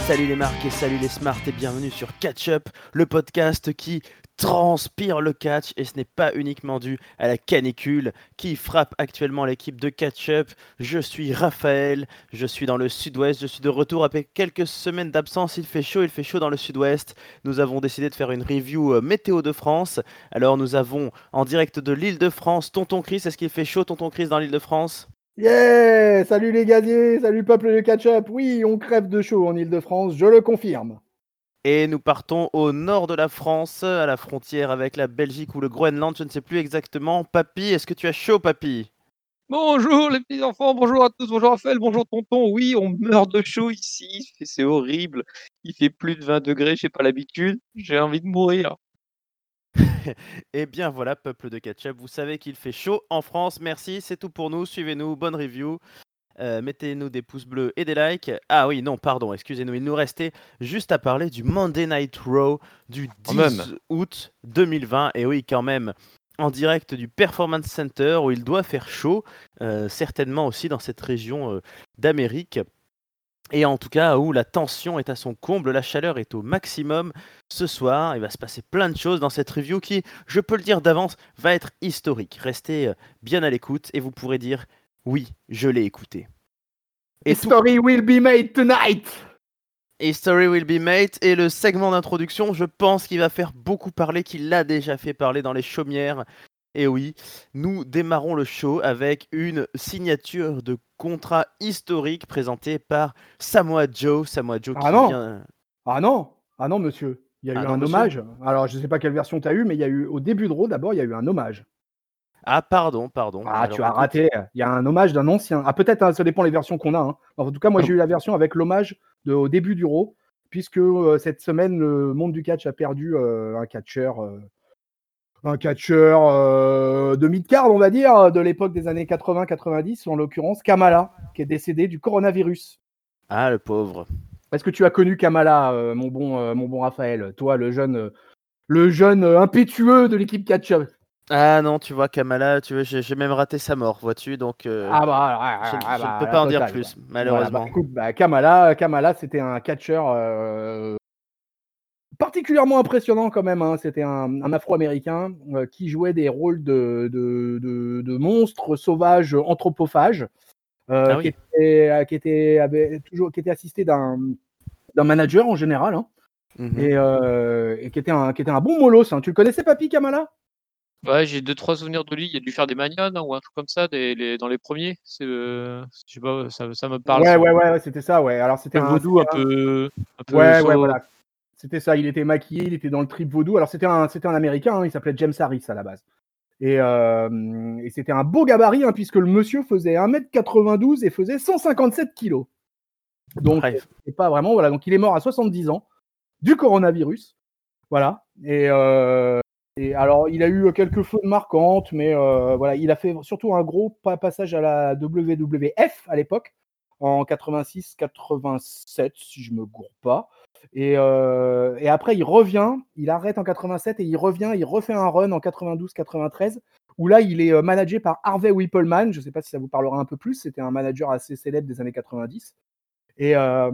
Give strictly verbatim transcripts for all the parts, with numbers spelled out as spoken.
Salut les marques et salut les smarts et bienvenue sur Catch Up, le podcast qui transpire le catch et ce n'est pas uniquement dû à la canicule qui frappe actuellement l'équipe de Catch Up. Je suis Raphaël, je suis dans le sud-ouest, je suis de retour après quelques semaines d'absence, il fait chaud, il fait chaud dans le sud-ouest. Nous avons décidé de faire une review euh, météo de France. Alors nous avons en direct de l'île de France, Tonton Chris, est-ce qu'il fait chaud Tonton Chris dans l'île de France ? Yeah! Salut les gaziers, salut peuple de catch-up. Oui, on crève de chaud en Ile-de-France, je le confirme. Et nous partons au nord de la France, à la frontière avec la Belgique ou le Groenland, je ne sais plus exactement. Papy, est-ce que tu as chaud, Papy ? Bonjour les petits enfants, bonjour à tous, bonjour Raphaël, bonjour tonton. Oui, on meurt de chaud ici, c'est horrible. Il fait plus de vingt degrés, j'ai pas l'habitude, j'ai envie de mourir. Eh bien voilà, peuple de Ketchup, vous savez qu'il fait chaud en France. Merci, c'est tout pour nous. Suivez-nous, bonne review. Euh, mettez-nous des pouces bleus et des likes. Ah oui, non, pardon, excusez-nous. Il nous restait juste à parler du Monday Night Raw du Quand même. dix août deux mille vingt. Et oui, quand même, en direct du Performance Center où il doit faire chaud, euh, certainement aussi dans cette région euh, d'Amérique. Et en tout cas, où la tension est à son comble, la chaleur est au maximum. Ce soir, il va se passer plein de choses dans cette review qui, je peux le dire d'avance, va être historique. Restez euh, bien à l'écoute et vous pourrez dire « Oui, je l'ai écouté ». Et tout- History will be made tonight. History will be made. Et le segment d'introduction, je pense qu'il va faire beaucoup parler, qu'il l'a déjà fait parler dans les chaumières. Et oui, nous démarrons le show avec une signature de contrat historique présentée par Samoa Joe. Samoa Joe Ah qui non. vient... Ah non, ah non monsieur, il y a Ah eu non, un monsieur hommage. Alors je sais pas quelle version tu as eu, mais il y a eu au début de Raw d'abord, il y a eu un hommage. Ah pardon, pardon. Ah, Alors, tu as écoute, raté, il y a un hommage d'un ancien. Ah peut-être, hein, ça dépend les versions qu'on a. Hein. En tout cas, moi j'ai eu la version avec l'hommage de, au début du Raw, puisque euh, cette semaine, le monde du catch a perdu euh, un catcheur... Euh, un catcheur euh, de mid-card, on va dire, de l'époque des années quatre-vingts quatre-vingt-dix, en l'occurrence Kamala, qui est décédé du coronavirus. Ah le pauvre. Est-ce que tu as connu Kamala, euh, mon, bon, euh, mon bon Raphaël, toi, le jeune, euh, le jeune euh, impétueux de l'équipe catch-up? Ah non, tu vois, Kamala, tu vois, j'ai j'ai même raté sa mort, vois-tu, donc euh, Ah bah, ah, je, ah, je ne bah, peux la pas en dire totale, plus, quoi. Voilà, bah, malheureusement. écoute, bah, Kamala, Kamala, c'était un catcheur euh, particulièrement impressionnant quand même. Hein. C'était un, un Afro-Américain euh, qui jouait des rôles de, de, de, de monstres sauvages anthropophages. Euh, Ah qui oui. était, euh, qui était, avait toujours, qui était assisté d'un, d'un manager en général, hein, Mhm. et, euh, et qui était un, qui était un bon molosse. Hein. Tu le connaissais, Papy Kamala? Ouais, j'ai deux trois souvenirs de lui, il a dû faire des Magnon hein, ou un truc comme ça des, les, dans les premiers. C'est, euh, je sais pas, ça, ça me parle. Ouais, Ça. ouais, ouais, ouais, c'était ça, ouais. Alors c'était Un un, vaudou c'était un un... peu, un peu ouais, ouais, so- voilà. C'était ça. Il était maquillé, il était dans le trip vaudou. Alors c'était un, c'était un Américain. Hein, il s'appelait James Harris à la base. Et, euh, et c'était un beau gabarit, hein, puisque le monsieur faisait un mètre quatre-vingt-douze et faisait cent cinquante-sept kilos. Donc, Bref. c'est pas vraiment, voilà. Donc, il est mort à soixante-dix ans du coronavirus. Voilà. Et, euh, et alors, il a eu quelques fautes marquantes, mais euh, voilà, il a fait surtout un gros passage à la W W F à l'époque, en quatre-vingt-six quatre-vingt-sept, si je me gourre pas. Et, euh, et après, il revient, il arrête en quatre-vingt-sept et il revient, il refait un run en quatre-vingt-douze quatre-vingt-treize, où là, il est managé par Harvey Whippleman. Je ne sais pas si ça vous parlera un peu plus. C'était un manager assez célèbre des années quatre-vingt-dix. Et, euh,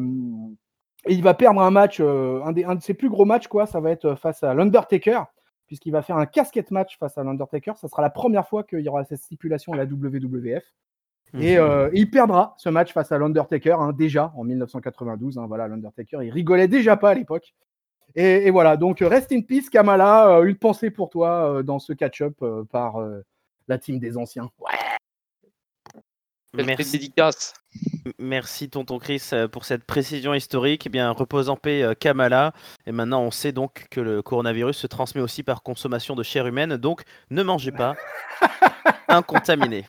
et il va perdre un match, euh, un, des, un de ses plus gros matchs, quoi. Ça va être face à l'Undertaker, puisqu'il va faire un casquette match face à l'Undertaker. Ça sera la première fois qu'il y aura cette stipulation à la W W F. Et, euh, et il perdra ce match face à l'Undertaker, hein, déjà en dix-neuf cent quatre-vingt-douze. Hein, voilà, l'Undertaker, il rigolait déjà pas à l'époque. Et, et voilà, donc rest in peace, Kamala. Euh, une pensée pour toi euh, dans ce catch-up euh, par euh, la team des anciens. Ouais. Merci. dédicace. Merci tonton Chris pour cette précision historique. Eh bien, repose en paix euh, Kamala. Et maintenant, on sait donc que le coronavirus se transmet aussi par consommation de chair humaine. Donc, ne mangez pas incontaminé.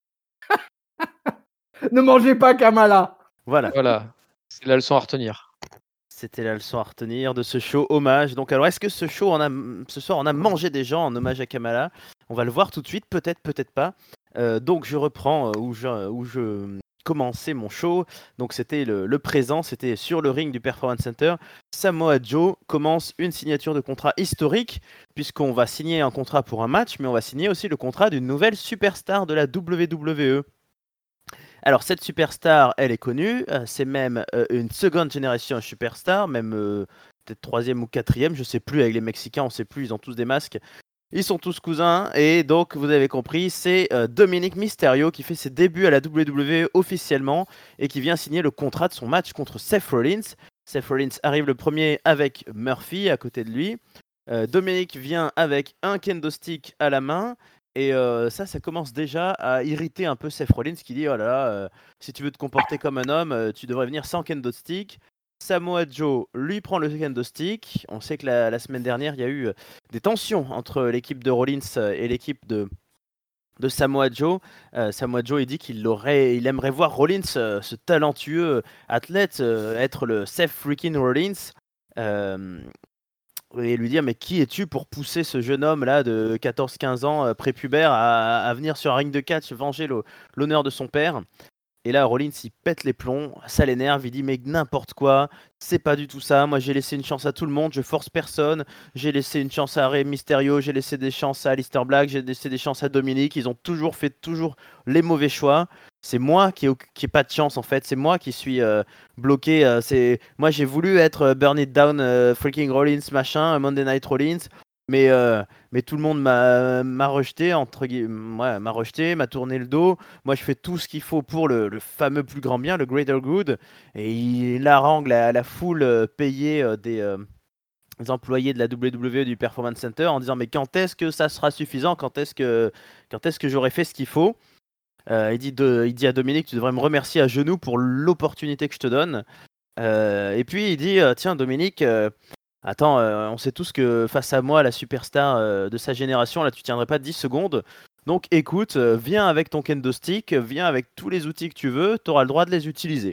Ne mangez pas Kamala. Voilà. Voilà, c'est la leçon à retenir. C'était la leçon à retenir de ce show hommage. Donc, alors, est-ce que ce show, on a, ce soir, on a mangé des gens en hommage à Kamala? On va le voir tout de suite, peut-être, peut-être pas. Euh, donc, je reprends euh, où je, où je commençais mon show. Donc, c'était le, le présent, c'était sur le ring du Performance Center. Samoa Joe commence une signature de contrat historique, puisqu'on va signer un contrat pour un match, mais on va signer aussi le contrat d'une nouvelle superstar de la W W E. Alors cette superstar, elle est connue, euh, c'est même euh, une seconde génération superstar, même euh, peut-être troisième ou quatrième, je sais plus, avec les Mexicains, on sait plus, ils ont tous des masques. Ils sont tous cousins, et donc vous avez compris, c'est euh, Dominic Mysterio qui fait ses débuts à la W W E officiellement, et qui vient signer le contrat de son match contre Seth Rollins. Seth Rollins arrive le premier avec Murphy à côté de lui. Euh, Dominic vient avec un kendo stick à la main. Et euh, ça, ça commence déjà à irriter un peu Seth Rollins qui dit oh là là, euh, si tu veux te comporter comme un homme, euh, tu devrais venir sans kendo stick. Samoa Joe lui prend le kendo stick. On sait que la, la semaine dernière, il y a eu euh, des tensions entre l'équipe de Rollins euh, et l'équipe de, de Samoa Joe. Euh, Samoa Joe, il dit qu'il aurait, il aimerait voir Rollins, euh, ce talentueux athlète, euh, être le Seth freaking Rollins. Euh, et lui dire mais qui es-tu pour pousser ce jeune homme là de quatorze quinze ans euh, prépubère à, à venir sur un ring de catch venger le- l'honneur de son père. Et là Rollins il pète les plombs, ça l'énerve, il dit mais n'importe quoi, c'est pas du tout ça, moi j'ai laissé une chance à tout le monde, je force personne, j'ai laissé une chance à Rey Mysterio, j'ai laissé des chances à Aleister Black, j'ai laissé des chances à Dominic, ils ont toujours fait toujours les mauvais choix. C'est moi qui ai, qui ai pas de chance en fait, c'est moi qui suis euh, bloqué, euh, c'est moi j'ai voulu être euh, Burn It Down, euh, freaking Rollins machin, euh, Monday Night Rollins, mais euh, mais tout le monde m'a m'a rejeté entre guillemets, ouais, m'a rejeté, m'a tourné le dos. Moi, je fais tout ce qu'il faut pour le, le fameux plus grand bien, le greater good. Et il harangue la, la foule euh, payée euh, des, euh, des employés de la W W E du Performance Center en disant mais quand est-ce que ça sera suffisant? Quand est-ce que, quand est-ce que j'aurai fait ce qu'il faut? Euh, il, dit de, il dit à Dominique, tu devrais me remercier à genoux pour l'opportunité que je te donne. Euh, et puis il dit, euh, tiens Dominique, euh, attends, euh, on sait tous que face à moi, la superstar euh, de sa génération, là tu tiendrais pas dix secondes. Donc écoute, euh, viens avec ton kendo stick, viens avec tous les outils que tu veux, tu auras le droit de les utiliser.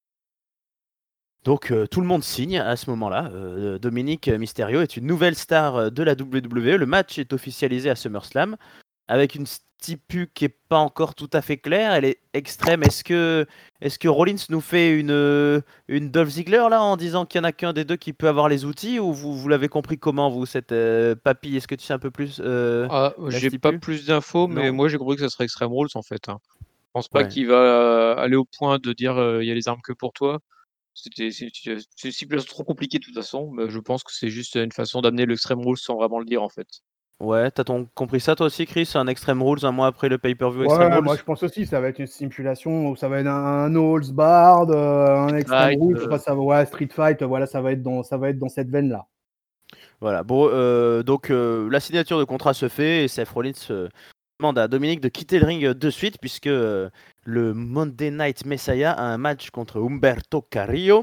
Donc euh, tout le monde signe à ce moment-là. Euh, Dominic Mysterio est une nouvelle star euh, de la W W E. Le match est officialisé à SummerSlam avec une stipu qui est pas encore tout à fait claire. Elle est extrême. Est-ce que, est-ce que Rollins nous fait une, euh, une Dolph Ziggler là en disant qu'il y en a qu'un des deux qui peut avoir les outils, ou vous, vous l'avez compris comment vous, cette euh, papy? Est-ce que tu sais un peu plus euh, Ah, la j'ai pas stipu? plus d'infos, mais Non. moi j'ai compris que ça serait Extreme Rules en fait, hein. Je pense pas Ouais. qu'il va euh, aller au point de dire euh, il y a les armes que pour toi. C'était c'est c'est- c'est une situation trop compliquée de toute façon, mais je pense que c'est juste une façon d'amener le Extreme Rules sans vraiment le dire en fait. Ouais, t'as ton- compris ça toi aussi, Chris? Un Extreme Rules un mois après le pay-per-view Extreme Ouais, Rules? moi je pense aussi, ça va être une simulation où ça va être un, un no holds barred, euh, un Street extreme Fight, rules, euh, enfin, ça va, ouais, street fight, voilà, ça va être dans, ça va être dans cette veine là. Voilà, bon, euh, donc euh, la signature de contrat se fait et Seth Rollins euh, demande à Dominique de quitter le ring euh, de suite puisque euh, le Monday Night Messiah a un match contre Humberto Carrillo.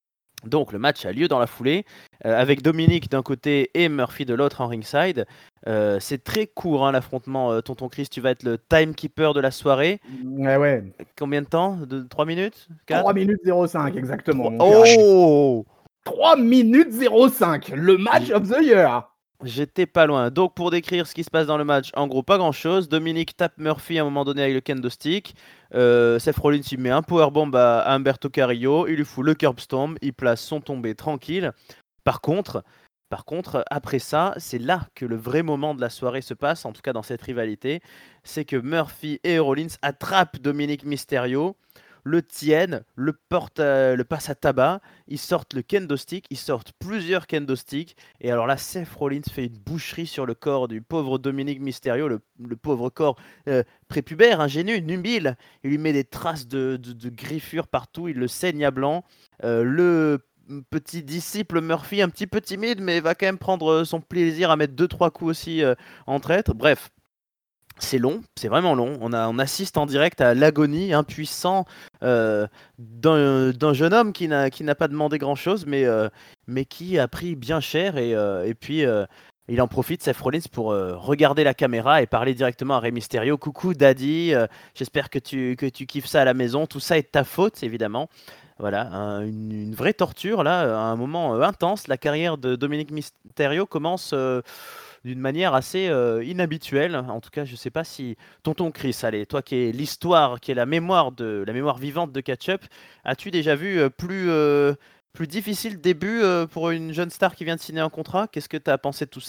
Donc le match a lieu dans la foulée euh, avec Dominique d'un côté et Murphy de l'autre en ringside. Euh, c'est très court hein, l'affrontement, euh, Tonton Chris, tu vas être le timekeeper de la soirée. Ouais, ouais. Combien de temps? De trois minutes? trois quatre? minutes zéro cinq, exactement, mon cher ami. Oh! trois minutes zéro cinq, le match of the year. J'étais pas loin. Donc, pour décrire ce qui se passe dans le match, en gros, pas grand chose. Dominique tape Murphy à un moment donné avec le kendo stick. Euh, Seth Rollins, il met un powerbomb à, à Humberto Carrillo. Il lui fout le curb stomp. Il place son tombé tranquille. Par contre, par contre, après ça, c'est là que le vrai moment de la soirée se passe, en tout cas dans cette rivalité. C'est que Murphy et Rollins attrapent Dominic Mysterio, le tiennent, le, portent, euh, le passent à tabac. Ils sortent le kendo stick, ils sortent plusieurs kendo sticks. Et alors là, Seth Rollins fait une boucherie sur le corps du pauvre Dominic Mysterio, le, le pauvre corps euh, prépubère, ingénu, nubile. Il lui met des traces de, de, de griffures partout, il le saigne à blanc. Euh, le petit disciple Murphy, un petit peu timide, mais va quand même prendre son plaisir à mettre deux trois coups aussi euh, en traître. Bref, c'est long, c'est vraiment long. On, a, on assiste en direct à l'agonie impuissant euh, d'un, d'un jeune homme qui n'a, qui n'a pas demandé grand-chose, mais, euh, mais qui a pris bien cher. Et, euh, et puis, euh, il en profite, Seth Rollins, pour euh, regarder la caméra et parler directement à Rey Mysterio. Coucou, Daddy, euh, j'espère que tu, que tu kiffes ça à la maison. Tout ça est de ta faute, évidemment. Voilà, un- une, une vraie torture, là, à un moment euh, intense. La carrière de Dominic Mysterio commence euh, d'une manière assez euh, inhabituelle. En tout cas, je sais pas si tonton Chris, allez, toi qui es l'histoire, qui est la mémoire de la mémoire vivante de Catch-Up, as-tu déjà vu euh, plus euh, plus difficile début euh, pour une jeune star qui vient de signer un contrat? Qu'est-ce que tu as pensé de tout ça?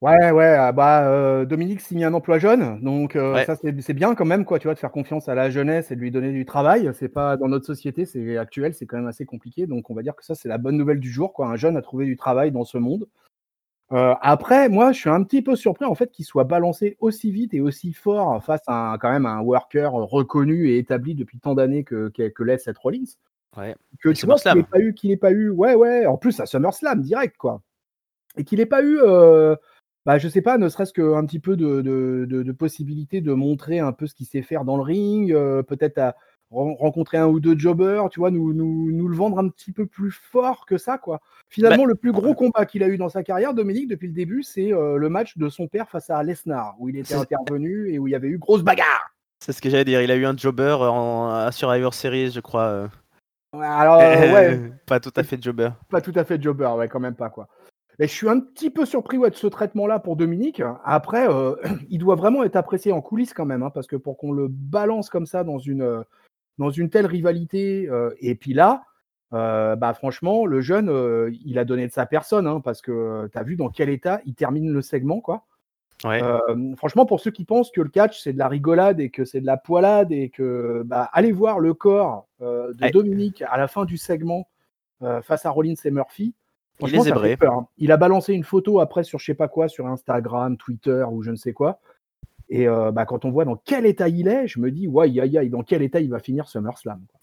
Ouais, ouais, ah bah, heu, Dominique signe un emploi jeune, donc heu, Ouais. ça c'est c'est bien quand même quoi, tu vois? De faire confiance à la jeunesse et de lui donner du travail. C'est pas dans notre société, c'est actuel, c'est quand même assez compliqué, donc on va dire que ça, c'est la bonne nouvelle du jour quoi. Un jeune a trouvé du travail dans ce monde. Heu, après, moi, je suis un petit peu surpris en fait qu'il soit balancé aussi vite et aussi fort face à un quand même un worker reconnu et établi depuis tant d'années que qu'est que l'est Seth Rollins. Ouais. Que Et tu vois qu'il ait SummerSlam. pas eu qu'il ait pas eu ouais, ouais, en plus à SummerSlam direct quoi. Et qu'il ait pas eu, heu, bah, je sais pas, ne serait-ce qu'un petit peu de de de de possibilité de montrer un peu ce qu'il sait faire dans le ring, heu, peut-être à ren rencontrer un ou deux jobbers, tu vois? Nous nous nous le vendre un petit peu plus fort que ça, quoi. Bah, Finalement, le plus gros ouais, combat qu'il a eu dans sa carrière, Dominique, depuis le début, c'est, heu, le match de son père face à Lesnar, où il était c'est intervenu et où il y avait eu grosse bagarre. c'est ce que j'allais dire. Il a eu un jobber en à Survivor Series, je crois, heu, Ouais, alors, heu, ouais, pas tout à c'est fait jobber. pas tout à fait jobber, ouais, quand même pas, quoi. Et je suis un petit peu surpris, ouais, de ce traitement-là pour Dominique. Après, heu, il doit vraiment être apprécié en coulisses quand même, hein, parce que pour qu'on le balance comme ça dans une, heu, dans une telle rivalité, heu et puis là, heu, bah, franchement, le jeune, heu, il a donné de sa personne, hein, parce que tu as vu dans quel état il termine le segment, quoi. Ouais. Hem, franchement, pour ceux qui pensent que le catch, c'est de la rigolade et que c'est de la poilade et que, bah, allez voir le corps, heu, de Ouais. Dominique à la fin du segment, heu, face à Rollins et Murphy. Il Franchement, est ça fait zébré. peur, hein. Il a balancé une photo après sur je sais pas quoi, sur Instagram, Twitter ou je ne sais quoi et heu, bah, quand on voit dans quel état il est, je me dis: «Ouaille, aïe, aïe, dans quel état il va finir SummerSlam, quoi».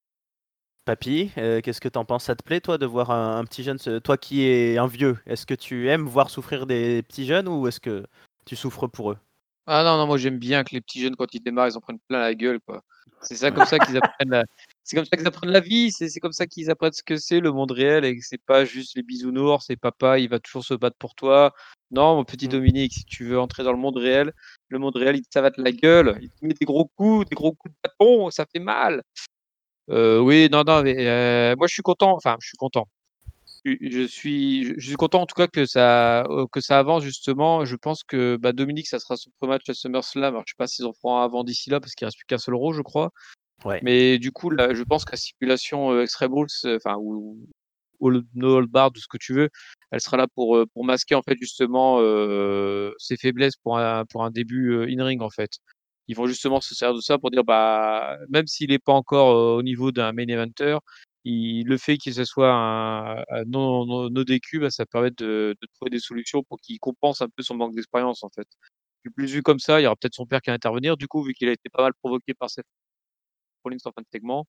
Papy, heu, qu'est-ce que tu en penses? Ça te plaît toi de voir un un petit jeune se toi qui es un vieux, est-ce que tu aimes voir souffrir des petits jeunes ou est-ce que tu souffres pour eux? Ah non, non, moi j'aime bien que les petits jeunes, quand ils démarrent, ils en prennent plein la gueule, quoi. C'est ça comme ça qu'ils apprennent la c'est comme ça qu'ils apprennent la vie, c'est c'est comme ça qu'ils apprennent ce que c'est le monde réel et que c'est pas juste les bisounours et papa, il va toujours se battre pour toi. Non, mon petit Mmh. Dominique, si tu veux entrer dans le monde réel, le monde réel, il te savate la gueule, il te met des gros coups, des gros coups de bâton, ça fait mal. Heu, oui, non, non, mais heu, moi je suis content, enfin je suis content. Je je suis je je suis content en tout cas que ça, heu, que ça avance justement. Je pense que, bah, Dominique, ça sera son premier match à SummerSlam. Alors je sais pas s'ils en feront un avant d'ici là parce qu'il reste plus qu'un seul Raw, je crois. Ouais. Mais du coup, là, je pense que la stipulation, heu, Extreme Rules, heu, enfin ou ou le No Holds Barred, tout ce que tu veux, elle sera là pour, heu, pour masquer en fait justement, heu, ses faiblesses pour un pour un début, heu, in ring en fait. Ils vont justement se servir de ça pour dire, bah, même s'il est pas encore, heu, au niveau d'un main eventer, il le fait que ce soit un un non non no D Q, bah, ça permet de de trouver des solutions pour qu'il compense un peu son manque d'expérience en fait. Puis plus vu comme ça, il y aura peut-être son père qui va intervenir du coup, vu qu'il a été pas mal provoqué par Seth Rollins en fin de segment.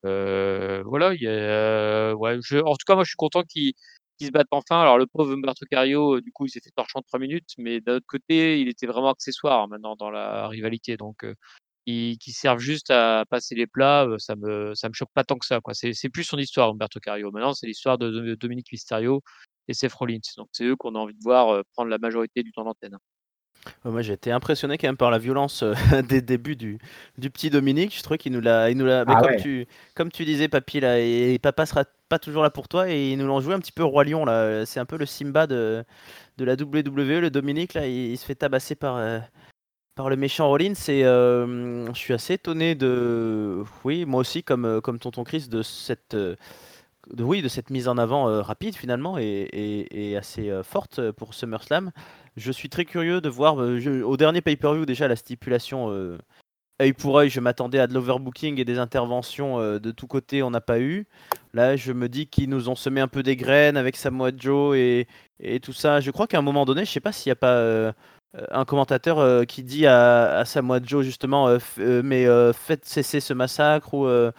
Heu, voilà, il y a ouais, je en tout cas, moi, je suis content qu'ils qu'ils se battent enfin. Alors le pauvre Humberto Carrillo, heu, du coup, il s'est fait torcher en trois minutes, mais d'un autre côté, il était vraiment accessoire maintenant dans la rivalité, donc heu, qu'ils qu'ils servent juste à passer les plats, heu, ça me ça me choque pas tant que ça, quoi. C'est c'est plus son histoire, Humberto Carrillo. Maintenant, c'est l'histoire de de Dominic Mysterio et Seth Rollins, donc c'est eux qu'on a envie de voir, heu, prendre la majorité du temps d'antenne. Ouais, moi j'ai été impressionné quand même par la violence, heu, des débuts du du petit Dominique. Je trouvais qu'il nous l'a il nous l'a mais Ah comme ouais. tu comme tu disais papy là et papa sera pas toujours là pour toi et ils nous l'ont joué un petit peu Roi Lion là, heu, c'est un peu le Simba de de la W W E, le Dominique là, il il se fait tabasser par, heu, par le méchant Rollins et hem, je suis assez étonné de oui, moi aussi comme, heu, comme tonton Chris de cette, heu, de oui, de cette mise en avant, heu, rapide finalement et et et assez, heu, forte, heu, pour SummerSlam. Je suis très curieux de voir, heu, je au dernier pay-per-view déjà la stipulation, heu, œil pour œil, je m'attendais à de l'overbooking et des interventions, heu, de tous côtés, on n'a pas eu. Là, je me dis qu'ils nous ont semé un peu des graines avec Samoa Joe et et tout ça. Je crois qu'à un moment donné, je sais pas s'il y a pas, heu, heu, un commentateur, heu, qui dit à à Samoa Joe justement, heu, f heu, mais, heu, faites cesser ce massacre ou, heu,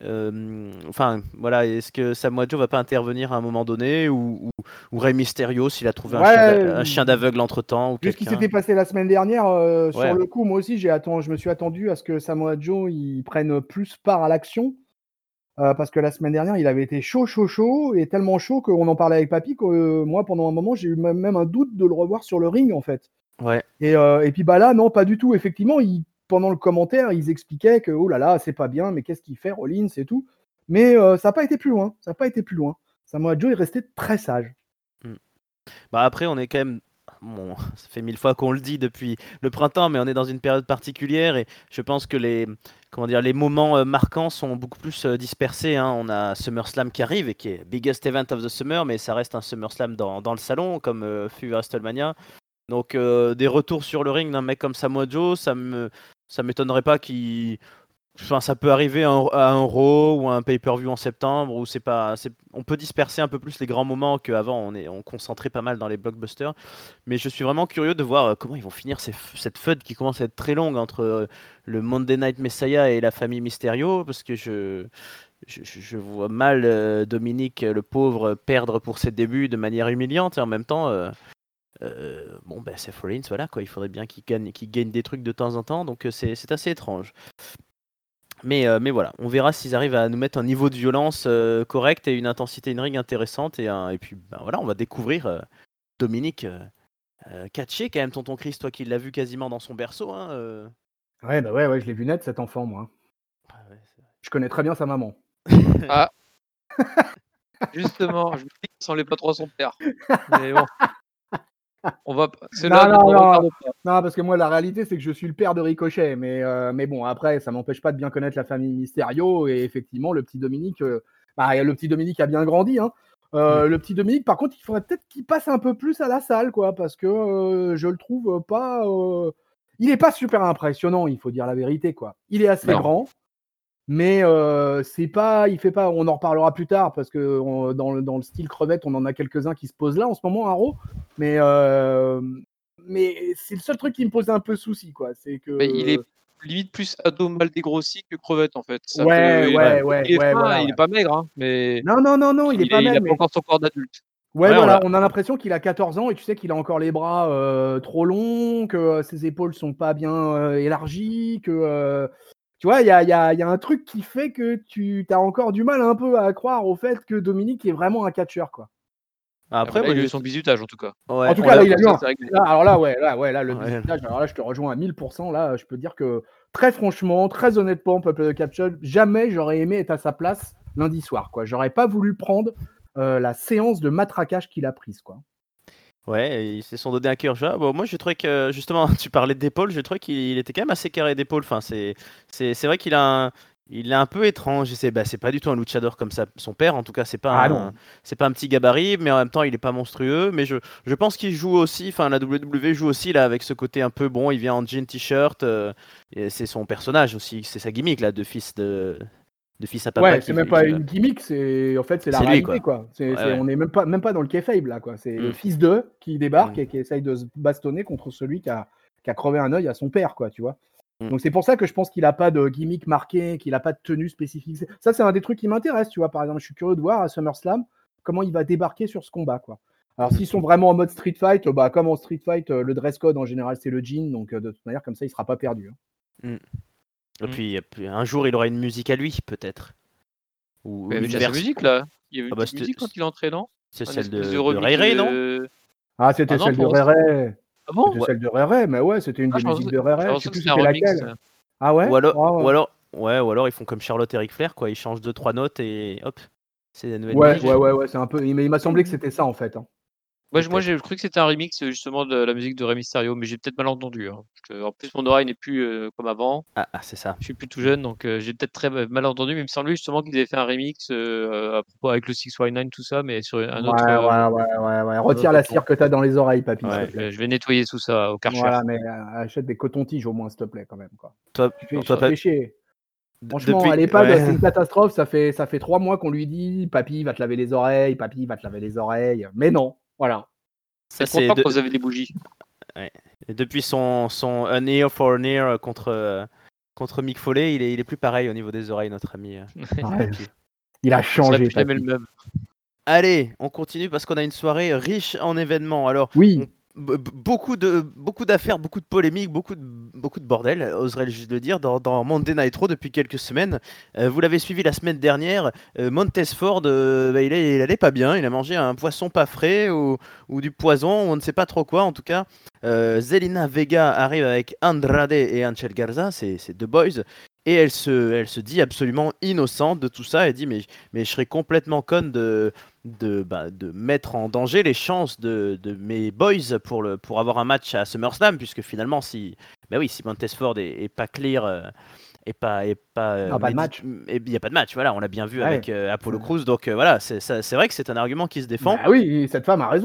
hem, enfin voilà, est-ce que Samoa Joe va pas intervenir à un moment donné ou ou ou Rey Mysterio s'il a trouvé un chien d'a Ouais, un chien d'aveugle entre-temps ou vu ce qui quelqu'un? s'était passé la semaine dernière, heu, sur Ouais, le coup, moi aussi, j'ai atten je me suis attendu à ce que Samoa Joe, il prenne plus part à l'action. Heu, parce que la semaine dernière, il avait été chaud, chaud, chaud et tellement chaud qu'on en parlait avec papy que, heu, moi, pendant un moment, j'ai eu même même un doute de le revoir sur le ring, en fait ouais. et heu et puis, bah, là, non, pas du tout. Effectivement, ils pendant le commentaire, ils expliquaient que: «Oh là là, c'est pas bien, mais qu'est-ce qu'il fait Rollins et tout?» mais heu, ça a pas été plus loin, ça a pas été plus loin. Samoa Joe est resté très sage. Mmh. Bah, après, on est quand même bon, ça fait mille fois qu'on le dit depuis le printemps, mais on est dans une période particulière et je pense que les comment dire? Les moments, heu, marquants sont beaucoup plus, heu, dispersés, hein. On a SummerSlam qui arrive et qui est biggest event of the summer, mais ça reste un SummerSlam dans dans le salon comme, heu, fut WrestleMania. Donc euh, des retours sur le ring d'un mec comme Samoa Joe, ça me ça m'étonnerait pas qu'il Enfin, ça peut arriver à un, à un Raw ou à un pay-per-view en septembre où c'est pas, c'est- on peut disperser un peu plus les grands moments qu'avant. On est, on concentrait pas mal dans les blockbusters. Mais je suis vraiment curieux de voir euh, comment ils vont finir ces f- cette feud qui commence à être très longue entre euh, le Monday Night Messiah et la famille Mysterio, parce que je, je, je- je vois mal euh, Dominique, euh, le pauvre, perdre pour ses débuts de manière humiliante et en même temps. euh, euh, bon, ben, c'est Rollins, voilà quoi. Il faudrait bien qu'il gagne, qu'il gagne des trucs de temps en temps, donc euh, c'est c'est assez étrange. Mais, euh, mais voilà, on verra s'ils arrivent à nous mettre un niveau de violence euh, correct et une intensité in ring intéressante. Et, un- et puis ben voilà, on va découvrir euh, Dominique euh, euh, catcher quand même, tonton Chris, toi qui l'as vu quasiment dans son berceau. Hein, euh. Ouais, bah ouais, ouais, je l'ai vu naître cet enfant, moi. Ah ouais, c'est Je connais très bien sa maman. Ah, justement, je me dis qu'il ressemblait pas trop à son père. Mais bon, on va. p- Cela Non, ne non, me non, regarde pas. non, parce que moi, la réalité, c'est que je suis le père de Ricochet. Mais, euh, mais bon, après, ça m'empêche pas de bien connaître la famille Mysterio. Et effectivement, le petit Dominique, euh, bah, le petit Dominique a bien grandi. Hein. Euh, le petit Dominique, par contre, il faudrait peut-être qu'il passe un peu plus à la salle, quoi, parce que euh, je le trouve pas. euh, Il est pas super impressionnant, il faut dire la vérité, quoi. Il est assez Non. grand. Mais euh, c'est pas, il fait pas. On en reparlera plus tard parce que on- dans, le- dans le style crevette, on en a quelques-uns qui se posent là en ce moment, à Raw. Mais euh, mais c'est le seul truc qui me pose un peu souci, quoi. C'est Mais il est que limite plus ado mal dégrossi que crevette en fait. Ça ouais, peut. Ouais. ouais, ouais, Il est ouais, fin, voilà, il ouais. est pas maigre, hein, mais Non, non, non, non, il est il pas est, il maigre, a pas mais encore son corps d'adulte. ouais, Ouais, on voilà, l'a. on a l'impression qu'il a quatorze ans et tu sais qu'il a encore les bras euh, trop longs, que euh, ses épaules sont pas bien euh, élargies, que euh, tu vois, il y a, il y a- il y a un truc qui fait que tu as encore du mal un peu à croire au fait que Dominique est vraiment un catcheur, quoi. Ah, bah Après, là, moi, il a eu j'ai. son bisutage en tout cas. En Ouais, tout on cas, là, l'a. il a Comme eu ça, un. c'est réglé. Là, alors là, ouais, là, ouais, là, le Ouais. bisutage, alors là, je te rejoins à mille pour cent. Là, je peux dire que, très franchement, très honnêtement, peuple de Capsule, jamais j'aurais aimé être à sa place lundi soir, quoi. J'aurais pas voulu prendre euh, la séance de matraquage qu'il a prise, quoi. Ouais, et ils se sont donné un cœur joie. Bon, moi, j'ai trouvé que, justement, tu parlais d'épaule, j'ai trouvé qu'il il était quand même assez carré d'épaule. Enfin, c'est, c'est, c'est vrai qu'il a un, il est un peu étrange. C'est, bah, c'est pas du tout un luchador comme ça, son père. En tout cas, c'est pas Ah un, non. c'est pas un petit gabarit, mais en même temps, il est pas monstrueux. Mais je, je pense qu'il joue aussi, enfin, la W W E joue aussi là avec ce côté un peu bon. Il vient en jean t-shirt, euh, et c'est son personnage aussi, c'est sa gimmick là, de fils de, de fils à papa Ouais, c'est qui, même qui pas va- une gimmick, c'est en fait c'est la C'est lui, réalité, quoi. quoi. C'est, Ouais, c'est- ouais. on est même pas même pas dans le kayfabe là, quoi. C'est le Mm. fils d'eux qui débarque Mm. et qui essaye de se bastonner contre celui qui a, qui a crevé un œil à son père, quoi, tu vois. Mm. Donc c'est pour ça que je pense qu'il a pas de gimmick marqué, qu'il a pas de tenue spécifique. Ça, c'est un des trucs qui m'intéresse, tu vois. Par exemple, je suis curieux de voir à SummerSlam comment il va débarquer sur ce combat, quoi. Alors s'ils sont vraiment en mode street fight, bah comme en street fight, euh, le dress code en général c'est le jean, donc euh, de toute manière comme ça il sera pas perdu. Hein. Mm. Et Mm. puis, et puis, un jour, il aura une musique à lui, peut-être. Ou, Mais il y ou avait une déjà sa version. musique là. Il y avait Ah une bah, petite c'était- musique quand il entrait, non? c'est Un celle espèce de de, de Ray remix Ray, non? de. Ah, c'était Ah non, celle de pour moi, Ray c'est- Ray. Ah bon? C'était Ouais. celle de Ray Ray, mais ouais, c'était une Ah, des je musiques pensais, de Ray je Ray. Je pensais sais que plus c'était un c'était remix. laquelle. Ah ouais? Ou alors, Ah ouais. ou alors, ouais, ou alors ils font comme Charlotte et Ric Flair, quoi. Ils changent deux trois notes et hop, c'est la nouvelle Ouais, musique. ouais, ouais, ouais, c'est un peu. Mais il m'a semblé que c'était ça en fait. Hein. Moi, je- moi, Peut-être. j'ai cru que c'était un remix euh, justement de la musique de Rey Mysterio, mais j'ai peut-être mal entendu. Hein. Parce que, en plus, mon oreille n'est plus euh, comme avant. Ah, ah, c'est ça. Je suis plus tout jeune, donc euh, j'ai peut-être très mal entendu. Mais il me semblait justement qu'ils avaient fait un remix euh, à propos avec le six neuf tout ça, mais sur un Ouais, autre, euh, ouais, ouais, ouais, ouais. un Retire autre la ton. cire que t'as dans les oreilles, papy, s'il Ouais. te plaît. Je, je vais nettoyer tout ça au Karcher. Voilà, mais euh, achète des cotons-tiges au moins, s'il te plaît, quand même. Quoi. Toi, Tu fais, toi, tu pas- fais chier. d- Franchement, à depuis, l'EHPAD, ouais. c'est une catastrophe. Ça fait, ça fait trois mois qu'on lui dit papy va te laver les oreilles, papy va te laver les oreilles. Mais non, voilà. Ça, Faites c'est content de- quand vous avez des bougies. ouais. Et depuis son, son An Ear for an Ear contre, euh, contre Mick Foley, il est, il est plus pareil au niveau des oreilles, notre ami. euh, Ouais, Papy. il a Ce serait changé, plus jamais le papy. même. Allez, on continue parce qu'on a une soirée riche en événements. Alors, Oui. on- b- b- beaucoup de beaucoup d'affaires, beaucoup de polémiques, beaucoup de beaucoup de bordel, oserais-je juste le dire, dans, dans Monday Night Raw depuis quelques semaines. Euh, vous l'avez suivi la semaine dernière. Euh, Montez Ford, euh, bah, il, est- il allait pas bien. Il a mangé un poisson pas frais ou, ou du poison, on ne sait pas trop quoi. En tout cas, euh, Zelina Vega arrive avec Andrade et Angel Garza, c'est c'est deux boys. Et elle se, elle se dit absolument innocente de tout ça. Elle dit mais, mais je serais complètement conne de, de, bah, de mettre en danger les chances de, de mes boys pour, le, pour avoir un match à SummerSlam, puisque finalement, si, bah oui, si Montesford est, est pas clear euh, et pas, et pas, euh, Non, pas de médi- match. et il n'y a pas de match, voilà, on l'a bien vu Ouais. avec euh, Apollo Crews, donc euh, voilà, c'est, ça- c'est vrai que c'est un argument qui se défend. Bah oui, cette femme a raison.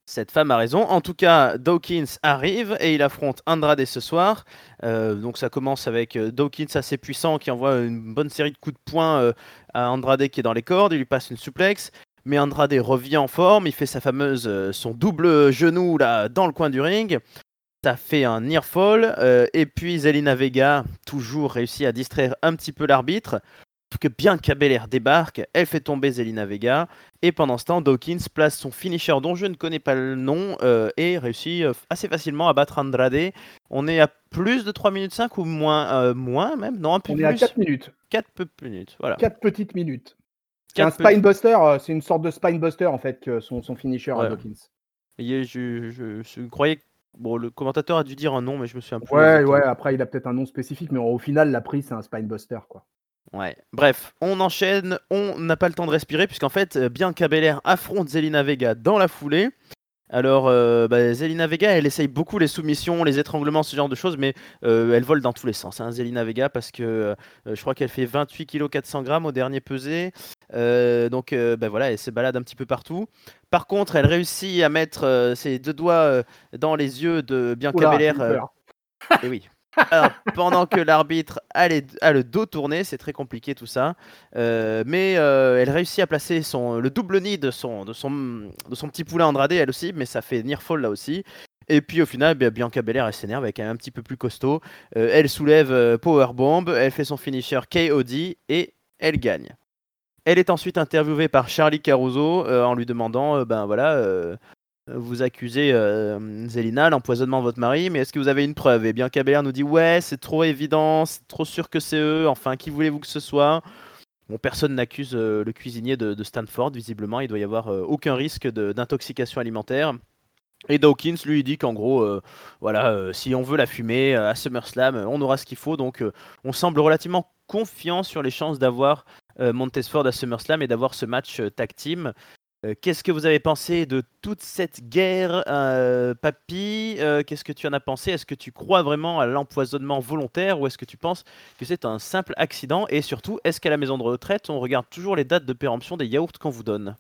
Cette femme a raison. En tout cas, Dawkins arrive et il affronte Andrade ce soir. Euh, donc ça commence avec euh, Dawkins assez puissant qui envoie une bonne série de coups de poing euh, à Andrade qui est dans les cordes. Il lui passe une suplex. Mais Andrade revient en forme. Il fait sa fameuse, euh, son double genou là dans le coin du ring. Ça fait un near fall. Euh, et puis Zelina Vega, toujours réussi à distraire un petit peu l'arbitre. Sauf que Bianca Belair débarque, elle fait tomber Zelina Vega, et pendant ce temps, Dawkins place son finisher dont je ne connais pas le nom euh, et réussit euh, assez facilement à battre Andrade. On est à plus de trois minutes cinq ou moins, euh, moins même, non un peu On plus. est à quatre minutes. quatre peu minutes, voilà. quatre petites minutes. C'est Quatre un spinebuster, euh, c'est une sorte de spinebuster en fait, que son, son finisher Ouais. à Dawkins. Et je, je, je croyais que bon, le commentateur a dû dire un nom, mais je me souviens plus. Ouais, exactement. ouais, après il a peut-être un nom spécifique, mais au final, la prise, c'est un spinebuster, quoi. Ouais. Bref, on enchaîne, on n'a pas le temps de respirer, puisqu'en fait, Bianca Belair affronte Zelina Vega dans la foulée. Alors, euh, bah, Zelina Vega, elle essaye beaucoup les soumissions, les étranglements, ce genre de choses, mais euh, elle vole dans tous les sens, hein, Zelina Vega, parce que euh, je crois qu'elle fait vingt-huit kilos quatre cents grammes au dernier pesé. Euh, donc, euh, bah, voilà, elle se balade un petit peu partout. Par contre, elle réussit à mettre euh, ses deux doigts euh, dans les yeux de Bianca Oula, Belair. j'ai eu euh, peur. et oui. Alors, pendant que l'arbitre a, les- a le dos tourné, c'est très compliqué tout ça. Euh, mais euh, elle réussit à placer son, le double nid de son, de, son, de son petit poulet Andrade, elle aussi, mais ça fait near fall là aussi. Et puis au final, bien, Bianca Belair, elle s'énerve, elle est quand même un petit peu plus costaud. Euh, elle soulève euh, Powerbomb, elle fait son finisher K O D et elle gagne. Elle est ensuite interviewée par Charlie Caruso euh, en lui demandant, euh, ben voilà, euh, vous accusez euh, Zelina, l'empoisonnement de votre mari, mais est-ce que vous avez une preuve? Et Bianca Belair nous dit ouais, c'est trop évident, c'est trop sûr que c'est eux, enfin, qui voulez-vous que ce soit? Bon, personne n'accuse euh, le cuisinier de, de Stanford, visiblement, il doit y avoir euh, aucun risque de- d'intoxication alimentaire. Et Dawkins lui dit qu'en gros, euh, voilà, euh, si on veut la fumer euh, à SummerSlam, euh, on aura ce qu'il faut. Donc, euh, on semble relativement confiant sur les chances d'avoir euh, Montesford à SummerSlam et d'avoir ce match euh, tag team. Euh, qu'est-ce que vous avez pensé de toute cette guerre, euh, Papy? Euh, Qu'est-ce que tu en as pensé? Est-ce que tu crois vraiment à l'empoisonnement volontaire ou est-ce que tu penses que c'est un simple accident? Et surtout, est-ce qu'à la maison de retraite, on regarde toujours les dates de péremption des yaourts qu'on vous donne?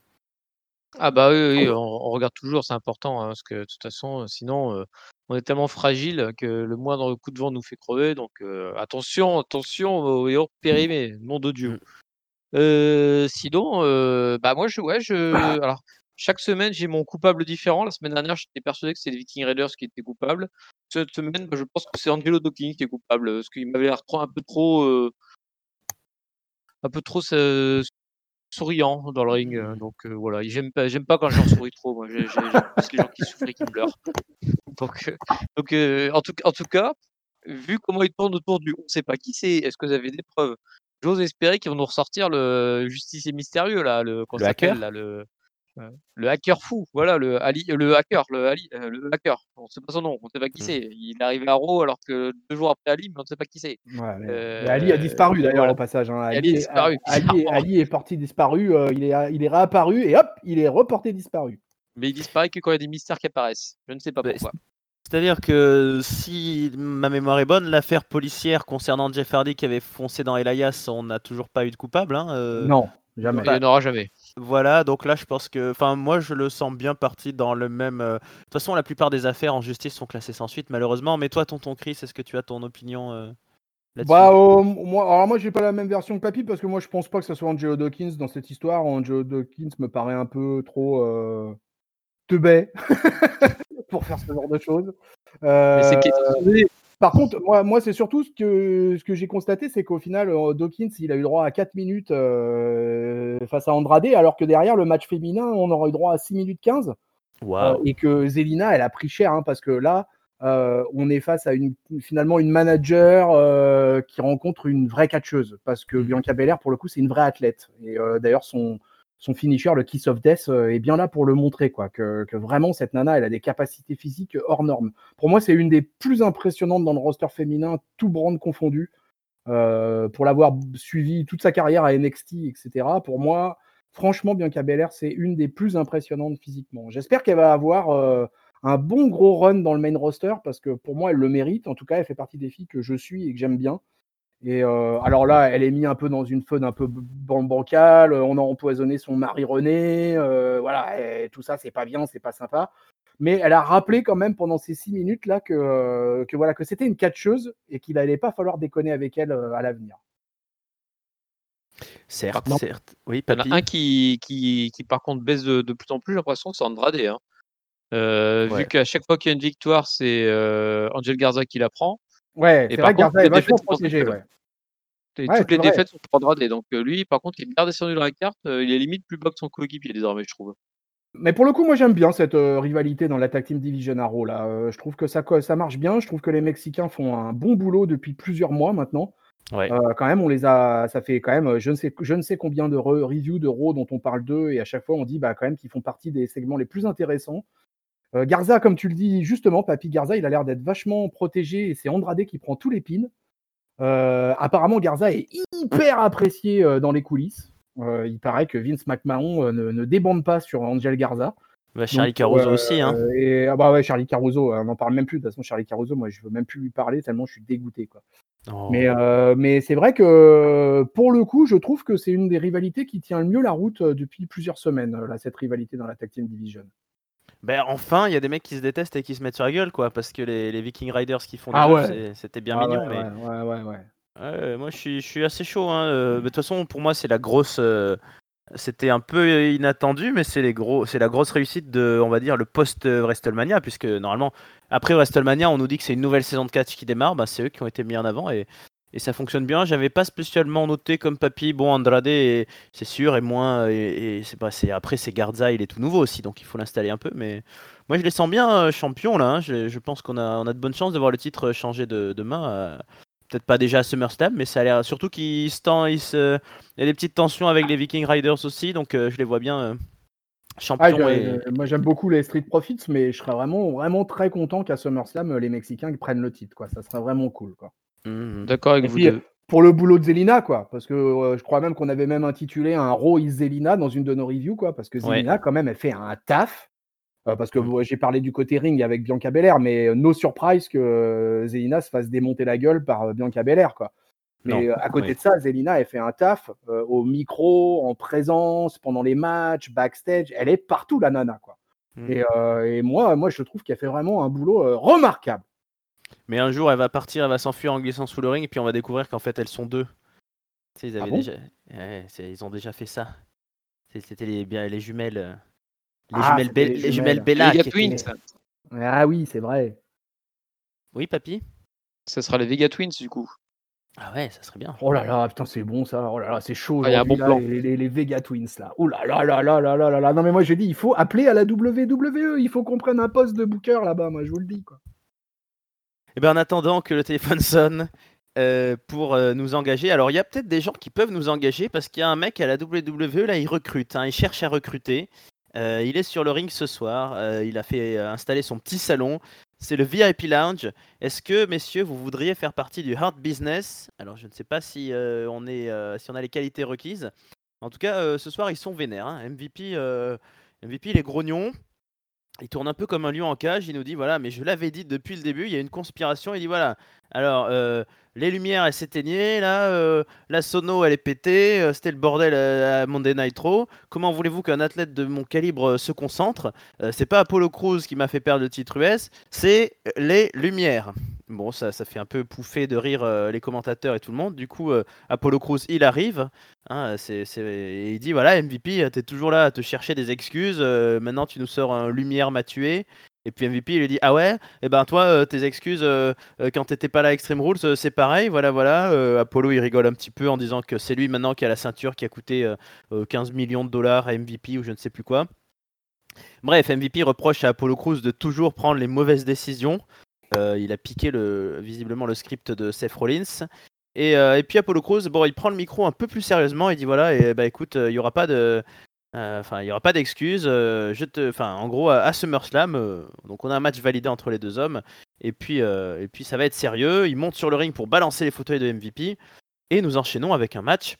Ah bah oui, oui, on, on regarde toujours, c'est important, hein, parce que de toute façon, euh, sinon, euh, on est tellement fragile que le moindre coup de vent nous fait crever. Donc euh, attention, attention aux yaourts périmés, nom de Dieu. Mm. Euh, sinon, euh, bah moi je, ouais, je, alors chaque semaine j'ai mon coupable différent. La semaine dernière, j'étais persuadé que c'était les Viking Raiders qui étaient coupables. Cette semaine, bah, je pense que c'est Angelo Dawkins qui est coupable, parce qu'il m'avait l'air trop, un peu trop, euh, un peu trop euh, souriant dans le ring. euh, Donc euh, voilà, Et j'aime pas, j'aime pas quand les gens sourient trop. Moi, j'ai- j'ai- j'aime plus les gens qui souffrent et qui pleurent. Donc, euh, donc euh, en tout, en tout cas, vu comment ils tournent autour du, on sait pas qui c'est. Est-ce que vous avez des preuves? J'ose espérer qu'ils vont nous ressortir le justicier mystérieux là, le qu'on Le s'appelle hacker? là, le euh, le hacker fou. Voilà, le Ali, le hacker, le Ali, euh, le hacker. On sait pas son nom, on sait pas qui Mm. c'est. Il est arrivé à Raw alors que deux jours après Ali, mais on ne sait pas qui c'est. Ouais, mais, mais Ali a Euh, disparu d'ailleurs voilà. au passage. Hein. Et Ali est Ali, est, disparu. Ali, est, Ali est parti disparu, euh, il, est, il est réapparu et hop, il est reporté disparu. Mais il disparaît que quand il y a des mystères qui apparaissent. Je ne sais pas Bah, pourquoi. C'est-à-dire que si ma mémoire est bonne, l'affaire policière concernant Jeff Hardy qui avait foncé dans Elias, on n'a toujours pas eu de coupable. Hein, euh, Non, Il jamais. n'y en aura jamais. Voilà, donc là je pense que, enfin moi je le sens bien parti dans le même. euh, De toute façon, la plupart des affaires en justice sont classées sans suite, malheureusement. Mais toi, tonton Chris, est-ce que tu as ton opinion euh, là-dessus? Bah, euh, moi, alors moi, j'ai pas la même version que Papy parce que moi, je pense pas que ce soit Angelo Dawkins dans cette histoire. Angelo Dawkins me paraît un peu trop euh, teubé pour faire ce genre de choses. Euh, Mais c'est qui est Par contre, moi, moi c'est surtout ce que, ce que j'ai constaté, c'est qu'au final, euh, Dawkins, il a eu droit à quatre minutes euh, face à Andrade, alors que derrière, le match féminin, on aurait eu droit à six minutes quinze. Waouh. Euh, et que Zelina, elle a pris cher, hein, parce que là, euh, on est face à une, finalement une manager euh, qui rencontre une vraie catcheuse, parce que Mhm. Bianca Belair, pour le coup, c'est une vraie athlète. Et euh, d'ailleurs, son, son finisher, le Kiss of Death, euh, est bien là pour le montrer, quoi, que, que vraiment, cette nana, elle a des capacités physiques hors normes. Pour moi, c'est une des plus impressionnantes dans le roster féminin, tout brand confondu. Euh, pour l'avoir suivi toute sa carrière à N X T, et cetera. Pour moi, franchement, Bianca Belair, c'est une des plus impressionnantes physiquement. J'espère qu'elle va avoir euh, un bon gros run dans le main roster parce que pour moi, elle le mérite. En tout cas, elle fait partie des filles que je suis et que j'aime bien. Et euh, alors là, elle est mise un peu dans une feud un peu ban- bancale. On a empoisonné son mari René. Euh, voilà, et tout ça, c'est pas bien, c'est pas sympa. Mais elle a rappelé quand même pendant ces six minutes là que, euh, que voilà que c'était une catcheuse et qu'il n'allait pas falloir déconner avec elle euh, à l'avenir. Certes, Non. certes. Oui, Il y en a papy. un qui, qui, qui par contre baisse de, de plus en plus, j'ai l'impression, c'est Andrade. Hein. Euh, Ouais. Vu qu'à chaque fois qu'il y a une victoire, c'est euh, Angel Garza qui la prend. Ouais, Et c'est par vrai que contre, Garza est les défaites vachement sont pour protégé, Michael. ouais. Et Ouais, toutes c'est les vrai. défaites sont pour Andrade. Donc euh, lui, par contre, il est bien descendu dans la carte. euh, il est limite plus bas que son coéquipier désormais, je trouve. Mais pour le coup, moi j'aime bien cette euh, rivalité dans la Tag Team Division à Raw là. Euh, je trouve que ça, co- ça marche bien. Je trouve que les Mexicains font un bon boulot depuis plusieurs mois maintenant. Ouais. Euh, quand même, on les a. Ça fait quand même euh, je ne sais, je ne sais combien de re- reviews de Raw dont on parle d'eux et à chaque fois on dit bah quand même qu'ils font partie des segments les plus intéressants. Euh, Garza, comme tu le dis justement, Papy Garza, il a l'air d'être vachement protégé et c'est Andrade qui prend tous les pins. Euh, apparemment, Garza est hyper apprécié euh, dans les coulisses. Euh, il paraît que Vince McMahon euh, ne, ne débande pas sur Angel Garza. Bah, Charlie Donc, Caruso euh, aussi, hein. et, ah bah ouais, Charlie Caruso, on n'en parle même plus. De toute façon, Charlie Caruso, moi, je veux même plus lui parler tellement je suis dégoûté, quoi. Oh. Mais, euh, mais c'est vrai que pour le coup, je trouve que c'est une des rivalités qui tient le mieux la route euh, depuis plusieurs semaines, euh, là, cette rivalité dans la Tag Team Division. Ben enfin, il y a des mecs qui se détestent et qui se mettent sur la gueule, quoi, parce que les, les Viking Riders qui font des Ah meufs, ouais. c'est- c'était bien Ah ouais, mignon, mais ouais, ouais, ouais, ouais. ouais, moi je suis, je suis assez chaud. Hein. euh, mais De toute façon, pour moi, c'est la grosse. euh, C'était un peu inattendu, mais c'est les gros, c'est la grosse réussite de, on va dire, le post-WrestleMania, puisque normalement, après WrestleMania, on nous dit que c'est une nouvelle saison de catch qui démarre. Bah, c'est eux qui ont été mis en avant et, et ça fonctionne bien. J'avais pas spécialement noté comme papy, bon, Andrade, et- c'est sûr, et moins. Et, et c'est pas, c'est après, c'est Garza, il est tout nouveau aussi, donc il faut l'installer un peu. Mais moi, je les sens bien euh, champions là. Hein. Je, je pense qu'on a, on a de bonnes chances de voir le titre changer de, de main. euh, Peut-être pas déjà à SummerSlam, mais ça a l'air surtout qu'ils se tend- ils se il y a des petites tensions avec les Viking Riders aussi, donc euh, je les vois bien euh, Ah, champions je- et, je- moi j'aime beaucoup les Street Profits, mais je serais vraiment, vraiment très content qu'à SummerSlam, euh, les Mexicains ils prennent le titre, quoi. Ça serait vraiment cool, quoi. Mhm. D'accord avec Et vous puis, deux. pour le boulot de Zelina, quoi, parce que euh, je crois même qu'on avait même intitulé un Raw is Zelina dans une de nos reviews, quoi, parce que Ouais. Zelina, quand même, elle fait un taf. Euh, parce que Mm. bon, j'ai parlé du côté ring avec Bianca Belair, mais euh, no surprise que euh, Zelina se fasse démonter la gueule par euh, Bianca Belair, quoi. Non, Mais euh, à côté ouais. de ça, Zelina, elle fait un taf euh, au micro, en présence, pendant les matchs, backstage. Elle est partout, la nana, quoi. Mm. Et, euh, et moi, moi, je trouve qu'elle fait vraiment un boulot euh, remarquable. Mais un jour, elle va partir, elle va s'enfuir en glissant sous le ring, et puis on va découvrir qu'en fait, elles sont deux. Tu sais, ils Ah avaient bon? déjà, ouais, c'est- ils ont déjà fait ça. C'est- C'était les, bien, les jumelles, euh, les Ah, jumelles, c'était Be- les les jumelles jumelles. Bella Les Vega qui Twins, étaient. Ah oui, c'est vrai. Oui, papy. ça sera les Vega Twins du coup. Ah ouais, ça serait bien. Oh là là, putain, c'est bon ça. Oh là là, c'est chaud Ah, il y a un aujourd'hui, bon là, plan. les, les, les Vega Twins, là. Oh là là là là là là là là. Non, mais moi, je dis, il faut appeler à la W W E. Il faut qu'on prenne un poste de booker là-bas, moi, je vous le dis, quoi. Et bien, en attendant que le téléphone sonne euh, pour euh, nous engager, alors il y a peut-être des gens qui peuvent nous engager parce qu'il y a un mec à la W W E, là, il recrute, hein, il cherche à recruter. Euh, il est sur le ring ce soir, euh, il a fait euh, installer son petit salon. C'est le V I P Lounge. Est-ce que, messieurs, vous voudriez faire partie du Hard Business? Alors, je ne sais pas si, euh, on est, euh, si on a les qualités requises. En tout cas, euh, ce soir, ils sont vénères. Hein. M V P, euh, M V P, il est grognon. Il tourne un peu comme un lion en cage. Il nous dit voilà, mais je l'avais dit depuis le début, il y a une conspiration. Il dit voilà, alors euh, les lumières elles s'éteignaient, là, euh, la sono elle est pétée, euh, c'était le bordel euh, à Monday Nitro. Comment voulez-vous qu'un athlète de mon calibre euh, se concentre? Euh, C'est pas Apollo Crews qui m'a fait perdre le titre U S, c'est les lumières. Bon, ça, ça fait un peu pouffer de rire euh, les commentateurs et tout le monde. Du coup, euh, Apollo Crews il arrive. Hein, c'est, c'est... et il dit voilà, M V P, t'es toujours là à te chercher des excuses. euh, maintenant, tu nous sors un lumière m'a tué. Et puis M V P, il lui dit ah ouais, et ben toi, euh, tes excuses euh, euh, quand t'étais pas là à Extreme Rules, euh, c'est pareil. Voilà, voilà. Euh, Apollo, il rigole un petit peu en disant que c'est lui maintenant qui a la ceinture qui a coûté euh, euh, quinze millions de dollars à M V P ou je ne sais plus quoi. Bref, M V P reproche à Apollo Crews de toujours prendre les mauvaises décisions. Euh, il a piqué le, visiblement le script de Seth Rollins. Et, euh, et puis Apollo Crews, bon, il prend le micro un peu plus sérieusement. Il dit voilà, et bah écoute, euh, il y aura pas de, enfin, il y aura pas d'excuses. euh, je te, enfin, en gros, à, à SummerSlam, euh, donc on a un match validé entre les deux hommes. Et puis, euh, et puis ça va être sérieux. Il monte sur le ring pour balancer les fauteuils de M V P. Et nous enchaînons avec un match.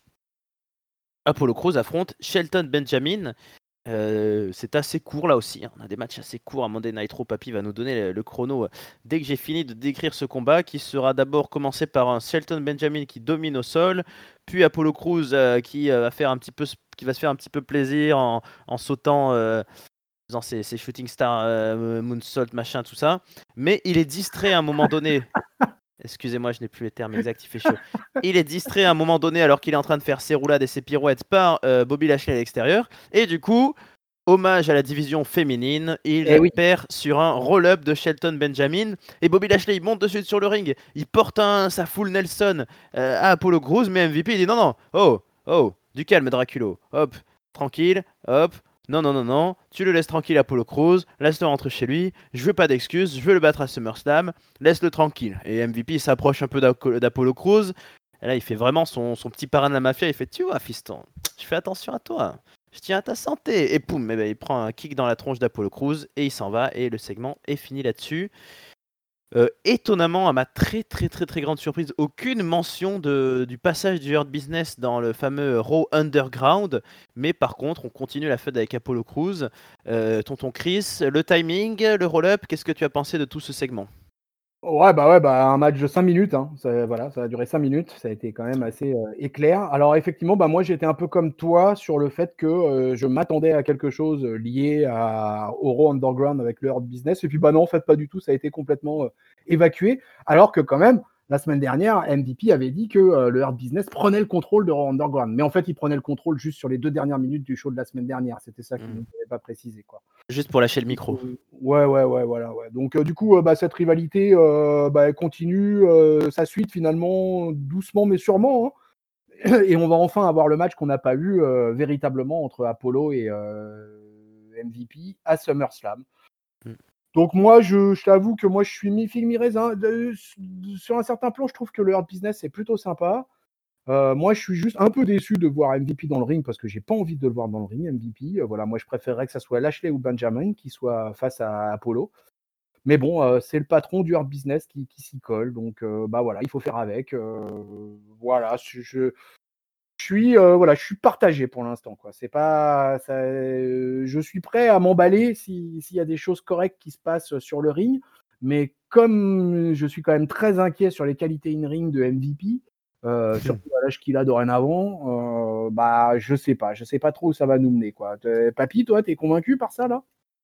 Apollo Crews affronte Shelton Benjamin. Euh, c'est assez court là aussi, hein. On a des matchs assez courts à Monday Nitro. Papy va nous donner le, le chrono euh, dès que j'ai fini de décrire ce combat qui sera d'abord commencé par un Shelton Benjamin qui domine au sol, puis Apollo Crews euh, qui, euh, va faire un petit peu, qui va se faire un petit peu plaisir en, en sautant, euh, faisant ses, ses shooting stars, euh, moonsault, machin, tout ça. Mais il est distrait à un moment donné. Excusez-moi, je n'ai plus les termes exacts, il fait chaud. Il est distrait à un moment donné alors qu'il est en train de faire ses roulades et ses pirouettes par euh, Bobby Lashley à l'extérieur. Et du coup, hommage à la division féminine, il Eh oui. perd sur un roll-up de Shelton Benjamin. Et Bobby Lashley, il monte dessus sur le ring, il porte un, sa full Nelson euh, à Apollo Crews, mais M V P, il dit non, non, oh, oh, du calme Draculo, hop, tranquille, hop. Non, non, non, non, tu le laisses tranquille Apollo Crews, laisse-le rentrer chez lui, je veux pas d'excuses, je veux le battre à SummerSlam, laisse-le tranquille. Et M V P s'approche un peu d'Apollo Crews, et là il fait vraiment son, son petit parrain de la mafia, il fait tu vois fiston, je fais attention à toi, je tiens à ta santé. Et poum, eh ben, il prend un kick dans la tronche d'Apollo Crews et il s'en va et le segment est fini là-dessus. Euh, étonnamment, à ma très très très très grande surprise, aucune mention de, du passage du Hurt Business dans le fameux Raw Underground, mais par contre, on continue la feud avec Apollo Crews. Euh, tonton Chris, le timing, le roll-up, qu'est-ce que tu as pensé de tout ce segment? Ouais, bah ouais, bah un match de cinq minutes, hein. Ça, voilà, ça a duré cinq minutes, ça a été quand même assez euh, éclair. Alors effectivement, bah moi j'étais un peu comme toi sur le fait que euh, je m'attendais à quelque chose euh, lié à, au Raw Underground avec le Hurt Business, et puis bah non, en fait pas du tout, ça a été complètement euh, évacué, alors que quand même, la semaine dernière, M V P avait dit que euh, le Hurt Business prenait le contrôle de Raw Underground, mais en fait il prenait le contrôle juste sur les deux dernières minutes du show de la semaine dernière, c'était ça qu'il Mm. n'avait pas précisé, quoi. Juste pour lâcher le micro. Ouais, ouais, ouais, voilà, ouais. Donc, euh, du coup, euh, bah, cette rivalité, euh, bah, elle continue euh, sa suite finalement, doucement mais sûrement, hein. Et on va enfin avoir le match qu'on n'a pas eu euh, véritablement entre Apollo et euh, M V P à SummerSlam. Mm. Donc, moi, je, je t'avoue que moi, je suis mi-figue, mi-raisin. De- de- Sur un certain plan, je trouve que le Hurt Business est plutôt sympa. Euh, moi, je suis juste un peu déçu de voir M V P dans le ring parce que j'ai pas envie de le voir dans le ring, M V P. Euh, voilà, moi, je préférerais que ça soit Lashley ou Benjamin qui soit face à Apollo. Mais bon, euh, c'est le patron du Hurt Business qui, qui s'y colle, donc euh, bah voilà, il faut faire avec. Euh, voilà, je, je, je suis euh, voilà, je suis partagé pour l'instant, quoi. C'est pas, ça, euh, je suis prêt à m'emballer si- s'il y a des choses correctes qui se passent sur le ring, mais comme je suis quand même très inquiet sur les qualités in-ring de M V P, euh, surtout à l'âge qu'il a dorénavant, euh, bah je sais pas, je sais pas trop où ça va nous mener, quoi. T'es- Papy, toi, t'es convaincu par ça là?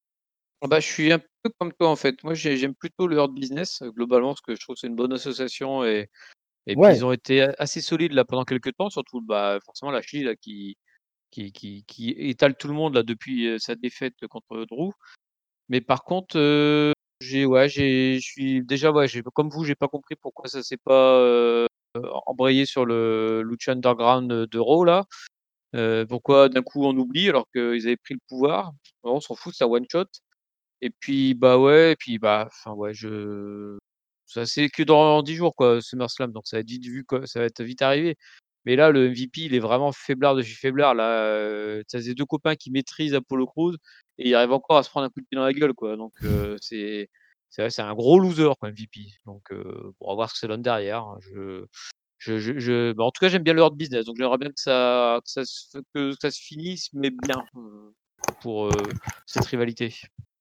Ah bah, je suis un peu comme toi en fait. Moi, j'ai- j'aime plutôt le Hurt Business euh, globalement parce que je trouve que c'est une bonne association et, et puis Ouais. ils ont été a- assez solides là pendant quelques temps, surtout bah, forcément Lashley là qui, qui, qui, qui étale tout le monde là depuis euh, sa défaite contre Drew. Mais par contre, euh, j'ai ouais, j'ai, je suis déjà ouais, j'ai comme vous, j'ai pas compris pourquoi ça s'est pas euh, embrayé sur le Lucha Underground de Raw là. Euh, pourquoi d'un coup on oublie alors qu'ils avaient pris le pouvoir? On s'en fout, c'est un one shot. Et puis, bah, ouais, et puis, bah, enfin, ouais, je ça c'est que dans dix jours, quoi, SummerSlam, donc ça va être vite vu, quoi, ça va être vite arrivé. Mais là, le M V P, il est vraiment faiblard de chez faiblard, là, heu, tu as ses deux copains qui maîtrisent Apollo Crews et il arrive encore à se prendre un coup de pied dans la gueule, quoi, donc heu, c'est c'est vrai, c'est un gros loser, quoi, M V P, donc heu, bon, on va voir ce que ça donne derrière, hein. Je je je je bah, en tout cas, j'aime bien le Hurt Business, donc j'aimerais bien que ça que ça se que ça se finisse, mais bien, heu, pour, heu, cette rivalité.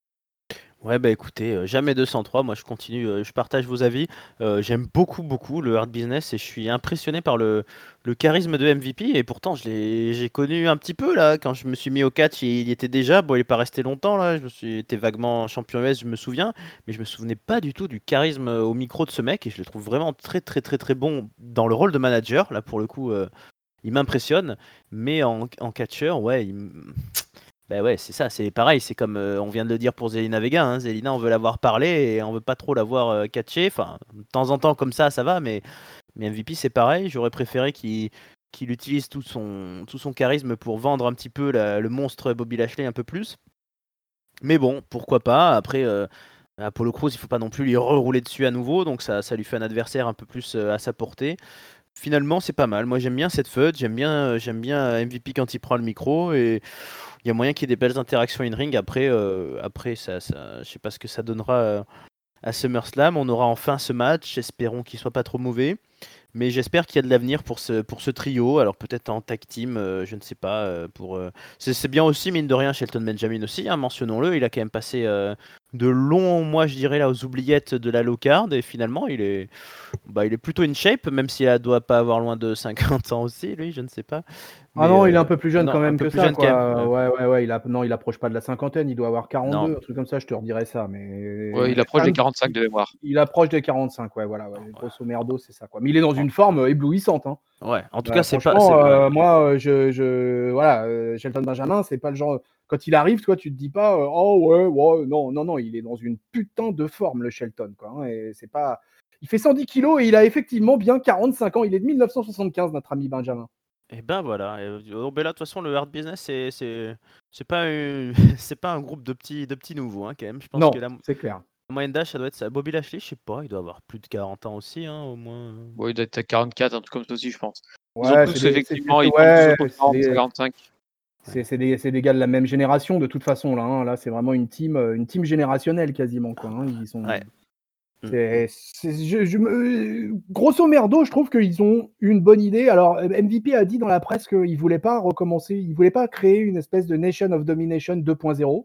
Ouais, bah écoutez, euh, jamais deux cent trois, moi je continue, euh, je partage vos avis. Euh, j'aime beaucoup, beaucoup le hard business et je suis impressionné par le, le charisme de M V P. Et pourtant, je l'ai, j'ai connu un petit peu là, quand je me suis mis au catch, il y était déjà. Bon, il est pas resté longtemps là, je me suis été vaguement champion U S, je me souviens, mais je me souvenais pas du tout du charisme euh, au micro de ce mec et je le trouve vraiment très, très, très, très bon dans le rôle de manager. Là, pour le coup, euh, il m'impressionne, mais en, en catcheur, ouais, il m- bah ouais, c'est ça, c'est pareil, c'est comme euh, on vient de le dire pour Zelina Vega, hein. Zelina, on veut l'avoir parlé et on veut pas trop l'avoir euh, catché. Enfin, de temps en temps comme ça, ça va, mais, mais M V P c'est pareil. J'aurais préféré qu'il qu'il utilise tout son, tout son charisme pour vendre un petit peu la- le monstre Bobby Lashley un peu plus. Mais bon, pourquoi pas. Après, euh, Apollo Crews, il faut pas non plus lui rerouler dessus à nouveau, donc ça, ça lui fait un adversaire un peu plus euh, à sa portée. Finalement, c'est pas mal. Moi, j'aime bien cette feud, j'aime bien, euh, j'aime bien M V P quand il prend le micro et il y a moyen qu'il y ait des belles interactions in-ring. Après, euh, après ça, ça, je sais pas ce que ça donnera euh, à SummerSlam. On aura enfin ce match. Espérons qu'il soit pas trop mauvais. Mais j'espère qu'il y a de l'avenir pour ce, pour ce trio. Alors peut-être en tag team, euh, je ne sais pas. euh, pour, euh, c'est, c'est bien aussi, mine de rien, Shelton Benjamin aussi, hein, mentionnons-le. Il a quand même passé euh, de longs mois, je dirais, là, aux oubliettes de la low card. Et finalement, il est, bah, il est plutôt in shape, même s'il ne doit pas avoir loin de cinquante ans aussi, lui, je ne sais pas. Ah Mais, non, il est euh, un peu plus jeune non, quand un même peu que plus ça, jeune quand même. quoi. Ouais. Ouais, ouais, ouais. Il a... Non, il approche pas de la cinquantaine. Il doit avoir Non. quarante-deux, un truc comme ça. Je te redirais ça. Mais Ouais, il quand approche des même, quarante-cinq de mémoire. il approche des quarante-cinq. Ouais, voilà. Ouais. Ouais. Grosso merdo, c'est ça, quoi. Mais il est dans En- une forme euh, éblouissante. Hein. Ouais, en tout Euh, cas, c'est pas. franchement, c'est- ouais. euh, moi, euh, je, je, voilà, euh, Shelton Benjamin, c'est pas le genre. Quand il arrive, toi, tu te dis pas, euh, oh ouais, ouais, non, non, non, il est dans une putain de forme, le Shelton, quoi. Hein, et c'est pas. Il fait cent dix kilos et il a effectivement bien quarante-cinq ans. Il est de mille neuf cent soixante-quinze, notre ami Benjamin. Et ben voilà. Et, oh, ben là, de toute façon, le hard business, c'est, c'est, c'est pas, une- c'est pas un groupe de petits, de petits nouveaux, hein, quand même. Je pense que Non, la, c'est clair. la moyenne d'âge, ça doit être ça. Bobby Lashley, je sais pas, il doit avoir plus de quarante ans aussi, hein, au moins. Bon, il doit être à quarante-quatre, un truc comme ça aussi, je pense. Ils ont Ouais, c'est tous, des, c'est, effectivement, c'est- ils tournent tous ouais, autour de c'est quarante, des, quarante-cinq. c'est, c'est des, c'est des gars de la même génération de toute façon là. Hein. Là, c'est vraiment une team, euh, une team générationnelle quasiment, quoi. Hein. Ils sont. Ouais. Mm. C'est, c'est- je, je me- grosso merdo, je trouve qu'ils ont une bonne idée. Alors, M V P a dit dans la presse qu'il voulait pas recommencer, il voulait pas créer une espèce de Nation of Domination deux point zéro.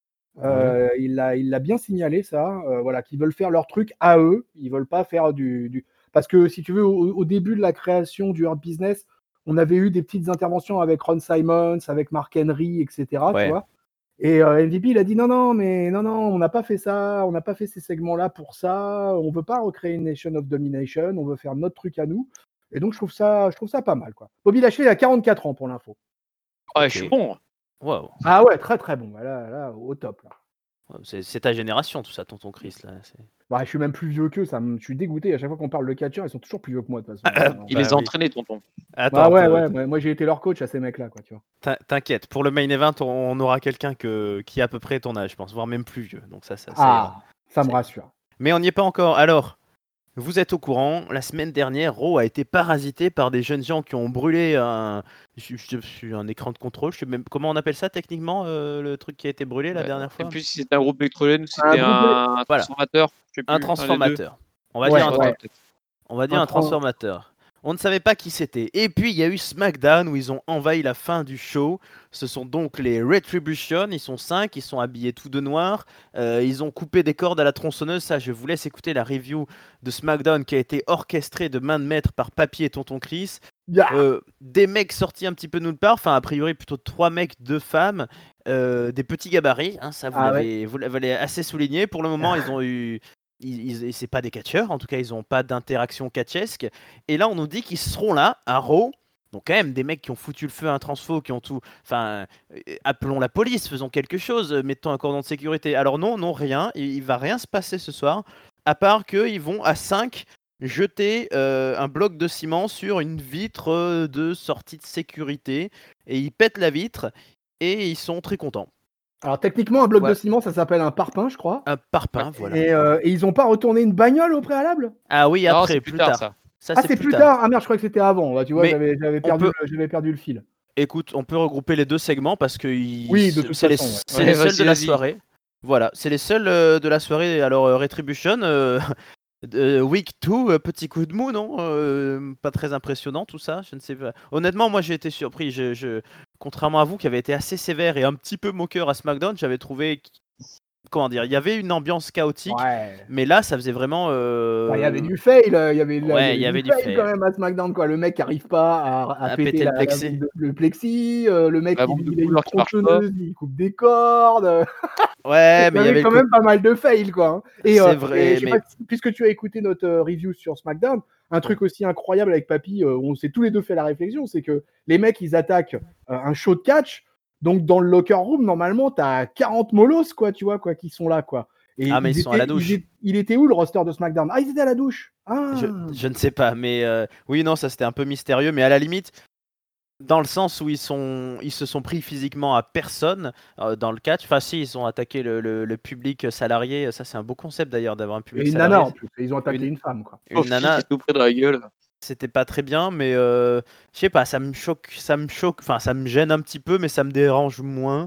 Euh, il l'a, il l'a bien signalé ça. Euh, voilà, qu'ils veulent faire leur truc à eux. Ils veulent pas faire du, du... parce que si tu veux, au, au début de la création du Hard Business, on avait eu des petites interventions avec Ron Simons, avec Mark Henry, et cetera. Tu Ouais. vois. Et euh, M V P, il a dit non, non, mais non, non, on n'a pas fait ça, on n'a pas fait ces segments-là pour ça, on veut pas recréer une Nation of Domination, on veut faire notre truc à nous. Et donc, je trouve ça, je trouve ça pas mal, quoi. Bobby Lashley, il a quarante-quatre ans pour l'info. Ouais, Ok. je suis bon. Waouh. Ah ouais, très très bon. Là, là au top. Là. C'est, c'est ta génération, tout ça, tonton Chris. Là. C'est... Bah, je suis même plus vieux qu'eux, ça me... je suis dégoûté. À chaque fois qu'on parle de catcheur, ils sont toujours plus vieux que moi, de toute façon. Ah, Il bah les a oui. entraînés, tonton. Attends, Ah ouais, peu- ouais, ouais, moi j'ai été leur coach à ces mecs-là, quoi, tu vois. t'in- t'inquiète, pour le main event, on, on aura quelqu'un que, qui a à peu près ton âge, je pense, voire même plus vieux. Donc ça, ça, ça ira. Ah, ça me C'est- rassure. Mais on n'y est pas encore. Alors, vous êtes au courant, la semaine dernière, Raw a été parasité par des jeunes gens qui ont brûlé un, je- je- je- un écran de contrôle. Je sais même comment on appelle ça techniquement, euh, le truc qui a été brûlé la Ouais, dernière je sais fois. plus si c'était un groupe électrogène ou si c'était groupe un, un Voilà. transformateur. Je sais plus, Un des deux. transformateur. On va Ouais, dire un, ouais. tra- on va dire Un un tran- transformateur. On ne savait pas qui c'était. Et puis il y a eu SmackDown où ils ont envahi la fin du show. Ce sont donc les Retribution. Ils sont cinq, ils sont habillés tout de noir. Euh, ils ont coupé des cordes à la tronçonneuse. Ça, je vous laisse écouter la review de SmackDown qui a été orchestrée de main de maître par Papy et Tonton Chris. Ya. Euh, des mecs sortis un petit peu de nulle part. Enfin, a priori, plutôt trois mecs, deux femmes. Euh, des petits gabarits. Hein, ça, vous Ah l'avez vous l'avez assez souligné. Pour le moment, ils ont eu. Ils, ils- c'est pas des catcheurs, en tout cas ils n'ont pas d'interaction catchesque. Et là on nous dit qu'ils seront là à Raw. Donc quand même des mecs qui ont foutu le feu à un transfo, qui ont tout. Enfin, euh, appelons la police, faisons quelque chose, euh, mettons un cordon de sécurité. Alors non, non rien, il, il va rien se passer ce soir, à part qu'ils vont à cinq jeter euh, un bloc de ciment sur une vitre euh, de sortie de sécurité et ils pètent la vitre et ils sont très contents. Alors techniquement, un bloc Ouais. de ciment, ça s'appelle un parpaing, je crois. Un parpaing, voilà. Et, euh, et ils ont pas retourné une bagnole au préalable. Ah oui, Non, après, c'est plus, plus tard. tard, ça. Ça, Ah, c'est plus tard. Ah merde, je crois que c'était avant. Bah, tu vois, Mais j'avais, j'avais on perdu, peut- le, j'avais perdu le fil. Écoute, on peut regrouper les deux segments parce que ils- Oui, de toute c'est les, façon, ouais. c'est Ouais, les seuls vas-y, de la vas-y. soirée. Voilà, c'est les seuls euh, de la soirée. Alors, euh, Retribution, euh, euh, Week deux, euh, petit coup de mou, non Euh, Pas très impressionnant tout ça, je ne sais pas. Honnêtement, moi j'ai été surpris. Je, je- Contrairement à vous qui avez été assez sévère et un petit peu moqueur à SmackDown, j'avais trouvé. Comment dire, il y avait une ambiance chaotique, Ouais. mais là ça faisait vraiment. euh, Bah, il y avait du fail, euh, il y avait, Ouais, il y avait du fail. quand même à SmackDown, quoi. Le mec qui arrive pas à, à À péter, péter le la- la- plexi. le, le plexi, euh, le mec La qui bombe de il a une couleur qui marche pas. tronçonneuse, il coupe des cordes. euh, Ouais, il mais y il y avait avait quand le même pas mal de fails, quoi. hein. Et, C'est euh, vrai, et je sais mais- pas si- puisque tu as écouté notre euh, review sur SmackDown, un truc aussi incroyable avec Papy, euh, on s'est tous les deux fait la réflexion, c'est que les mecs, ils attaquent euh, un show de catch, donc dans le locker room, normalement, t'as quarante molosses, quoi, tu vois, quoi, qui sont là, quoi. Et Ah, mais ils sont à la douche. Ils étaient- il était où le roster de SmackDown? Ah, ils étaient à la douche. Ah. Je, je ne sais pas, mais euh, oui, non, ça c'était un peu mystérieux, mais à la limite, dans le sens où ils, sont, ils se sont pris physiquement à personne euh, dans le catch. Enfin, si, ils ont attaqué le, le- le public salarié. Ça, c'est un beau concept d'ailleurs d'avoir un public Et une salarié. nana en plus. Ils ont attaqué Une- une, femme, quoi. Une Pauvre fille nana, qui est tout près de la gueule. c'était pas très bien, mais euh, je sais pas, ça me choque, ça me choque, enfin, ça me gêne un petit peu, mais ça me dérange moins.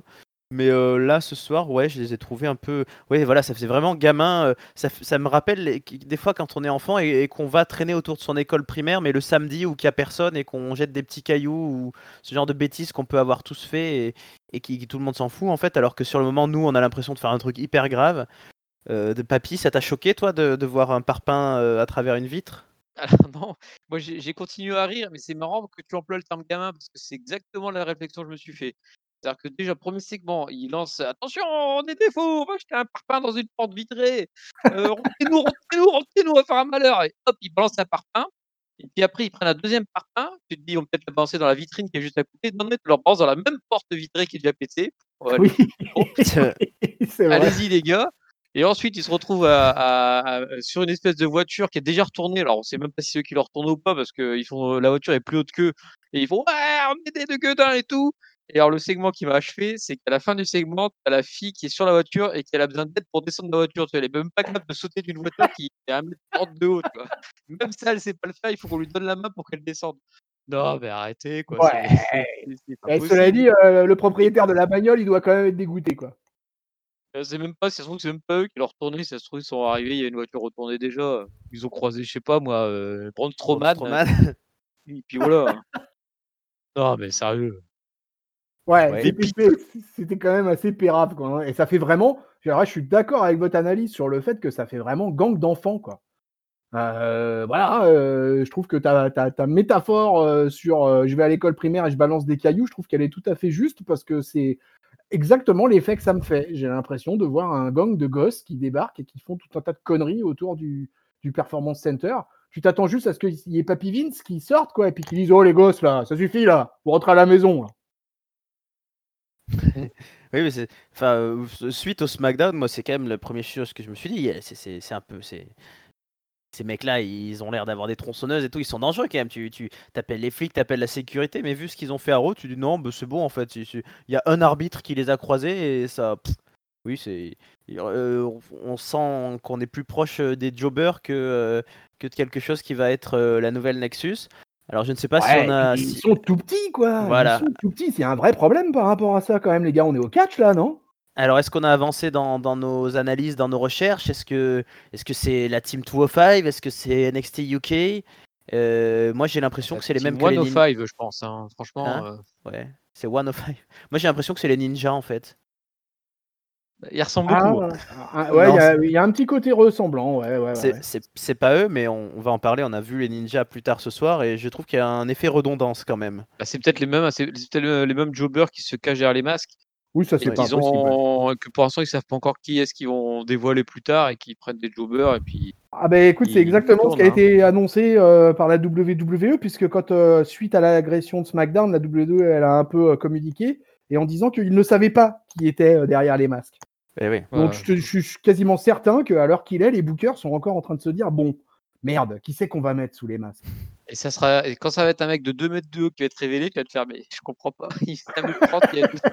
Mais euh, là, ce soir, ouais, je les ai trouvés un peu. Ouais, voilà, ça faisait vraiment gamin. euh, ça, f- ça me rappelle les- qui- des fois quand on est enfant et, et qu'on va traîner autour de son école primaire, mais le samedi où qu'il n'y a personne et qu'on jette des petits cailloux ou ce genre de bêtises qu'on peut avoir tous fait et, et qui, qui tout le monde s'en fout en fait, alors que sur le moment, nous, on a l'impression de faire un truc hyper grave. Euh, de papy, ça t'a choqué, toi, de, de voir un parpaing euh, à travers une vitre? Alors non, moi j'ai j'ai continué à rire, mais c'est marrant que tu emploies le terme gamin parce que c'est exactement la réflexion que je me suis fait. C'est-à-dire que déjà, premier segment, il lance attention, on est des fous, on va jeter un parpaing dans une porte vitrée, euh, rentrez-nous, rentrez-nous, rentrez-nous, on va faire un malheur. Et hop, il balance un parpaing. Et puis après, ils prennent un deuxième parpaing. Tu te dis, on peut peut-être le balancer dans la vitrine qui est juste à côté. Non, non, tu leur balances dans la même porte vitrée qui est déjà pétée. Ouais, Oui, bon, C'est- c'est vrai. allez-y les gars. Et ensuite, ils se retrouvent à, à- à- sur une espèce de voiture qui est déjà retournée. Alors, on sait même pas si c'est eux qui l'ont retournée ou pas parce que ils font, la voiture est plus haute qu'eux. Et ils font ouais, on est des deux gueudins et tout. Et alors, le segment qui m'a achevé, c'est qu'à la fin du segment, t'as la fille qui est sur la voiture et qui a besoin d'aide pour descendre de la voiture. Tu vois, elle est même pas capable de sauter d'une voiture qui est à un mètre trente de haut. Tu vois. Même ça, elle sait pas le faire. Il faut qu'on lui donne la main pour qu'elle descende. Non, mais arrêtez, quoi. C'est Ouais. c'est- c'est- c'est pas Et cela possible. dit, euh, le propriétaire de la bagnole, il doit quand même être dégoûté, quoi. Je sais même pas, si ça se trouve, c'est même pas eux qui l'ont retourné, si ça se trouve, ils sont arrivés, il y a une voiture retournée déjà. Ils ont croisé, je sais pas moi, heu, Braun Braun Strowman, Strowman. et puis voilà. Non, mais sérieux. Ouais, Ouais. Et c'était puis c'était c'était quand même assez pérave, quoi, hein. Et ça fait vraiment. Alors là, je suis d'accord avec votre analyse sur le fait que ça fait vraiment gang d'enfants, quoi. Euh, voilà, euh, je trouve que ta, ta, ta métaphore euh, sur euh, je vais à l'école primaire et je balance des cailloux, je trouve qu'elle est tout à fait juste parce que c'est exactement l'effet que ça me fait. J'ai l'impression de voir un gang de gosses qui débarquent et qui font tout un tas de conneries autour du, du Performance Center. Tu t'attends juste à ce qu'il y ait Papy Vince qui sorte, quoi, et puis qui dise oh les gosses là, ça suffit là, vous rentrez à la maison là. Oui, mais c'est. Enfin, euh, suite au SmackDown, moi, c'est quand même la première chose que je me suis dit. yeah, C'est c'est- c'est un peu. c'est Ces mecs-là, ils ont l'air d'avoir des tronçonneuses et tout. Ils sont dangereux quand même. Tu, tu t'appelles les flics, t'appelles la sécurité, mais vu ce qu'ils ont fait à Raw, tu dis non, bah, c'est bon en fait. Il il y a un arbitre qui les a croisés et ça. pff, oui, c'est. euh, on on sent qu'on est plus proche euh, des jobbers que, euh, que de quelque chose qui va être euh, la nouvelle Nexus. Alors je ne sais pas si on Ouais, a. ils Si... sont tout petits, quoi. Ils Voilà. sont tout petits. C'est un vrai problème par rapport à ça, quand même, les gars. On est au catch, là, non? Alors, est-ce qu'on a avancé dans, dans nos analyses, dans nos recherches? Est-ce que est-ce que c'est la Team deux cent cinq? Est-ce que c'est N X T U K? Euh, moi, j'ai l'impression la que c'est les mêmes team que les ninjas. cent cinq, je pense, hein, franchement, Hein? heu, Ouais, c'est cent cinq. Moi, j'ai l'impression que c'est les ninjas en fait. bah, ils ressemblent Ah, beaucoup, hein. ouais, ah, ouais, il Non, y c'est a, il y a un petit côté ressemblant. Ouais, ouais, ouais, c'est ouais. c'est- c'est pas eux, mais on, on va en parler. On a vu les ninjas plus tard ce soir et je trouve qu'il y a un effet redondance quand même. Bah, c'est peut-être les mêmes, hein, c'est c'est peut-être le les mêmes jobbers qui se cachent derrière les masques Oui, ça, et c'est Oui. pas qu'ils impossible. Ouais. ont que pour l'instant, ils savent pas encore qui est-ce qu'ils vont dévoiler plus tard et qu'ils prennent des jobbers et puis Ah, ben écoute, c'est ils ils exactement ce qui tournent, a hein. été annoncé euh, par la W W E, puisque quand, euh, suite à l'agression de SmackDown, la W W E, elle a un peu euh, communiqué, et en disant qu'ils ne savaient pas qui était euh, derrière les masques. Eh oui. Donc, Ouais, je, te- je suis quasiment certain qu'à l'heure qu'il est, les bookers sont encore en train de se dire bon, merde, qui c'est qu'on va mettre sous les masques? et ça sera et quand ça va être un mec de deux mètres de haut qui va être révélé, tu vas te faire: «Mais je comprends pas, il fait un mètre trente, il a deux»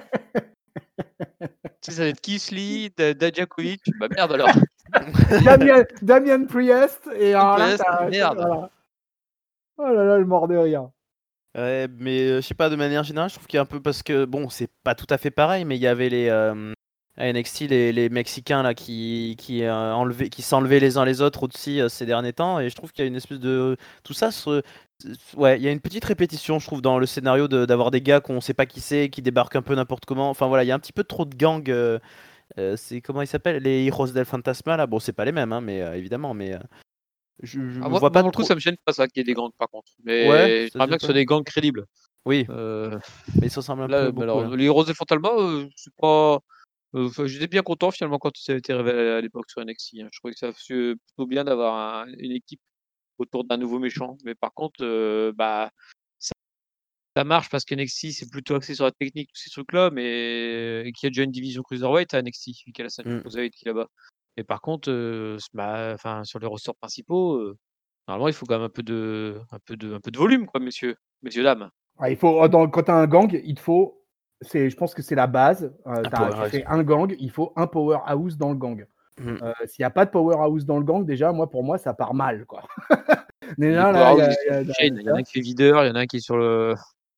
tu sais, ça va être Keith Lee, Da Dajakovic, bah merde alors. Damien, Damien Priest, et alors là, Priest, t'as- merde. voilà. Oh là là, le mort de rire. Ouais, mais euh, je sais pas, de manière générale, je trouve qu'il y a un peu parce que bon, c'est pas tout à fait pareil, mais il y avait les euh, à N X T les, les Mexicains là qui qui euh, enlevaient- qui s'enlevaient les uns les autres aussi euh, ces derniers temps, et je trouve qu'il y a une espèce de tout ça se- ouais, il y a une petite répétition, je trouve, dans le scénario de- d'avoir des gars qu'on sait pas qui c'est, qui débarquent un peu n'importe comment. Enfin voilà, il y a un petit peu trop de gang. euh, euh, c'est comment ils s'appellent, les Heroes del Fantasma là. Bon, c'est pas les mêmes, hein, mais euh, évidemment, mais euh, je, je Ah me moi vois moi pas pour le coup, trop. ça me gêne pas ça qu'il y ait des gangs par contre, Ouais, mais ça te j'aimerais bien gêne que ce soit pas? des gangs crédibles. Oui, Heu, mais ils se ressemblent un peu là, bah, beaucoup alors là. les Heroes del Fantasma, heu, c'est pas heu, enfin j'étais bien content finalement quand ça a été révélé à l'époque sur N X T, hein. Je trouvais que ça faisait plutôt bien d'avoir un une équipe autour d'un nouveau méchant, mais par contre, heu, bah, ça ça marche parce qu'N X T c'est plutôt axé sur la technique, tous ces trucs-là, mais et qu'il y a déjà une division cruiserweight à N X T, vu qu'il y a la ceinture Mm. cruiserweight qui est là-bas. Et par contre, heu, s bah, enfin sur les ressorts principaux, heu, normalement il faut quand même un peu de un peu de un peu de volume quoi messieurs messieurs dames. Ouais, il faut, dans, quand tu as un gang, il te faut, c'est, je pense que c'est la base. Euh, Un t'as- tu powerhouse. fais un gang, il faut un powerhouse dans le gang. Mm. Euh, s'il n'y a pas de powerhouse dans le gang, déjà, moi, pour moi, ça part mal, quoi. Les Déjà, là, il y powerhouse a, ils il y sont a- chaîne, il y en a ça. un qui fait videur, il y en a un qui est sur le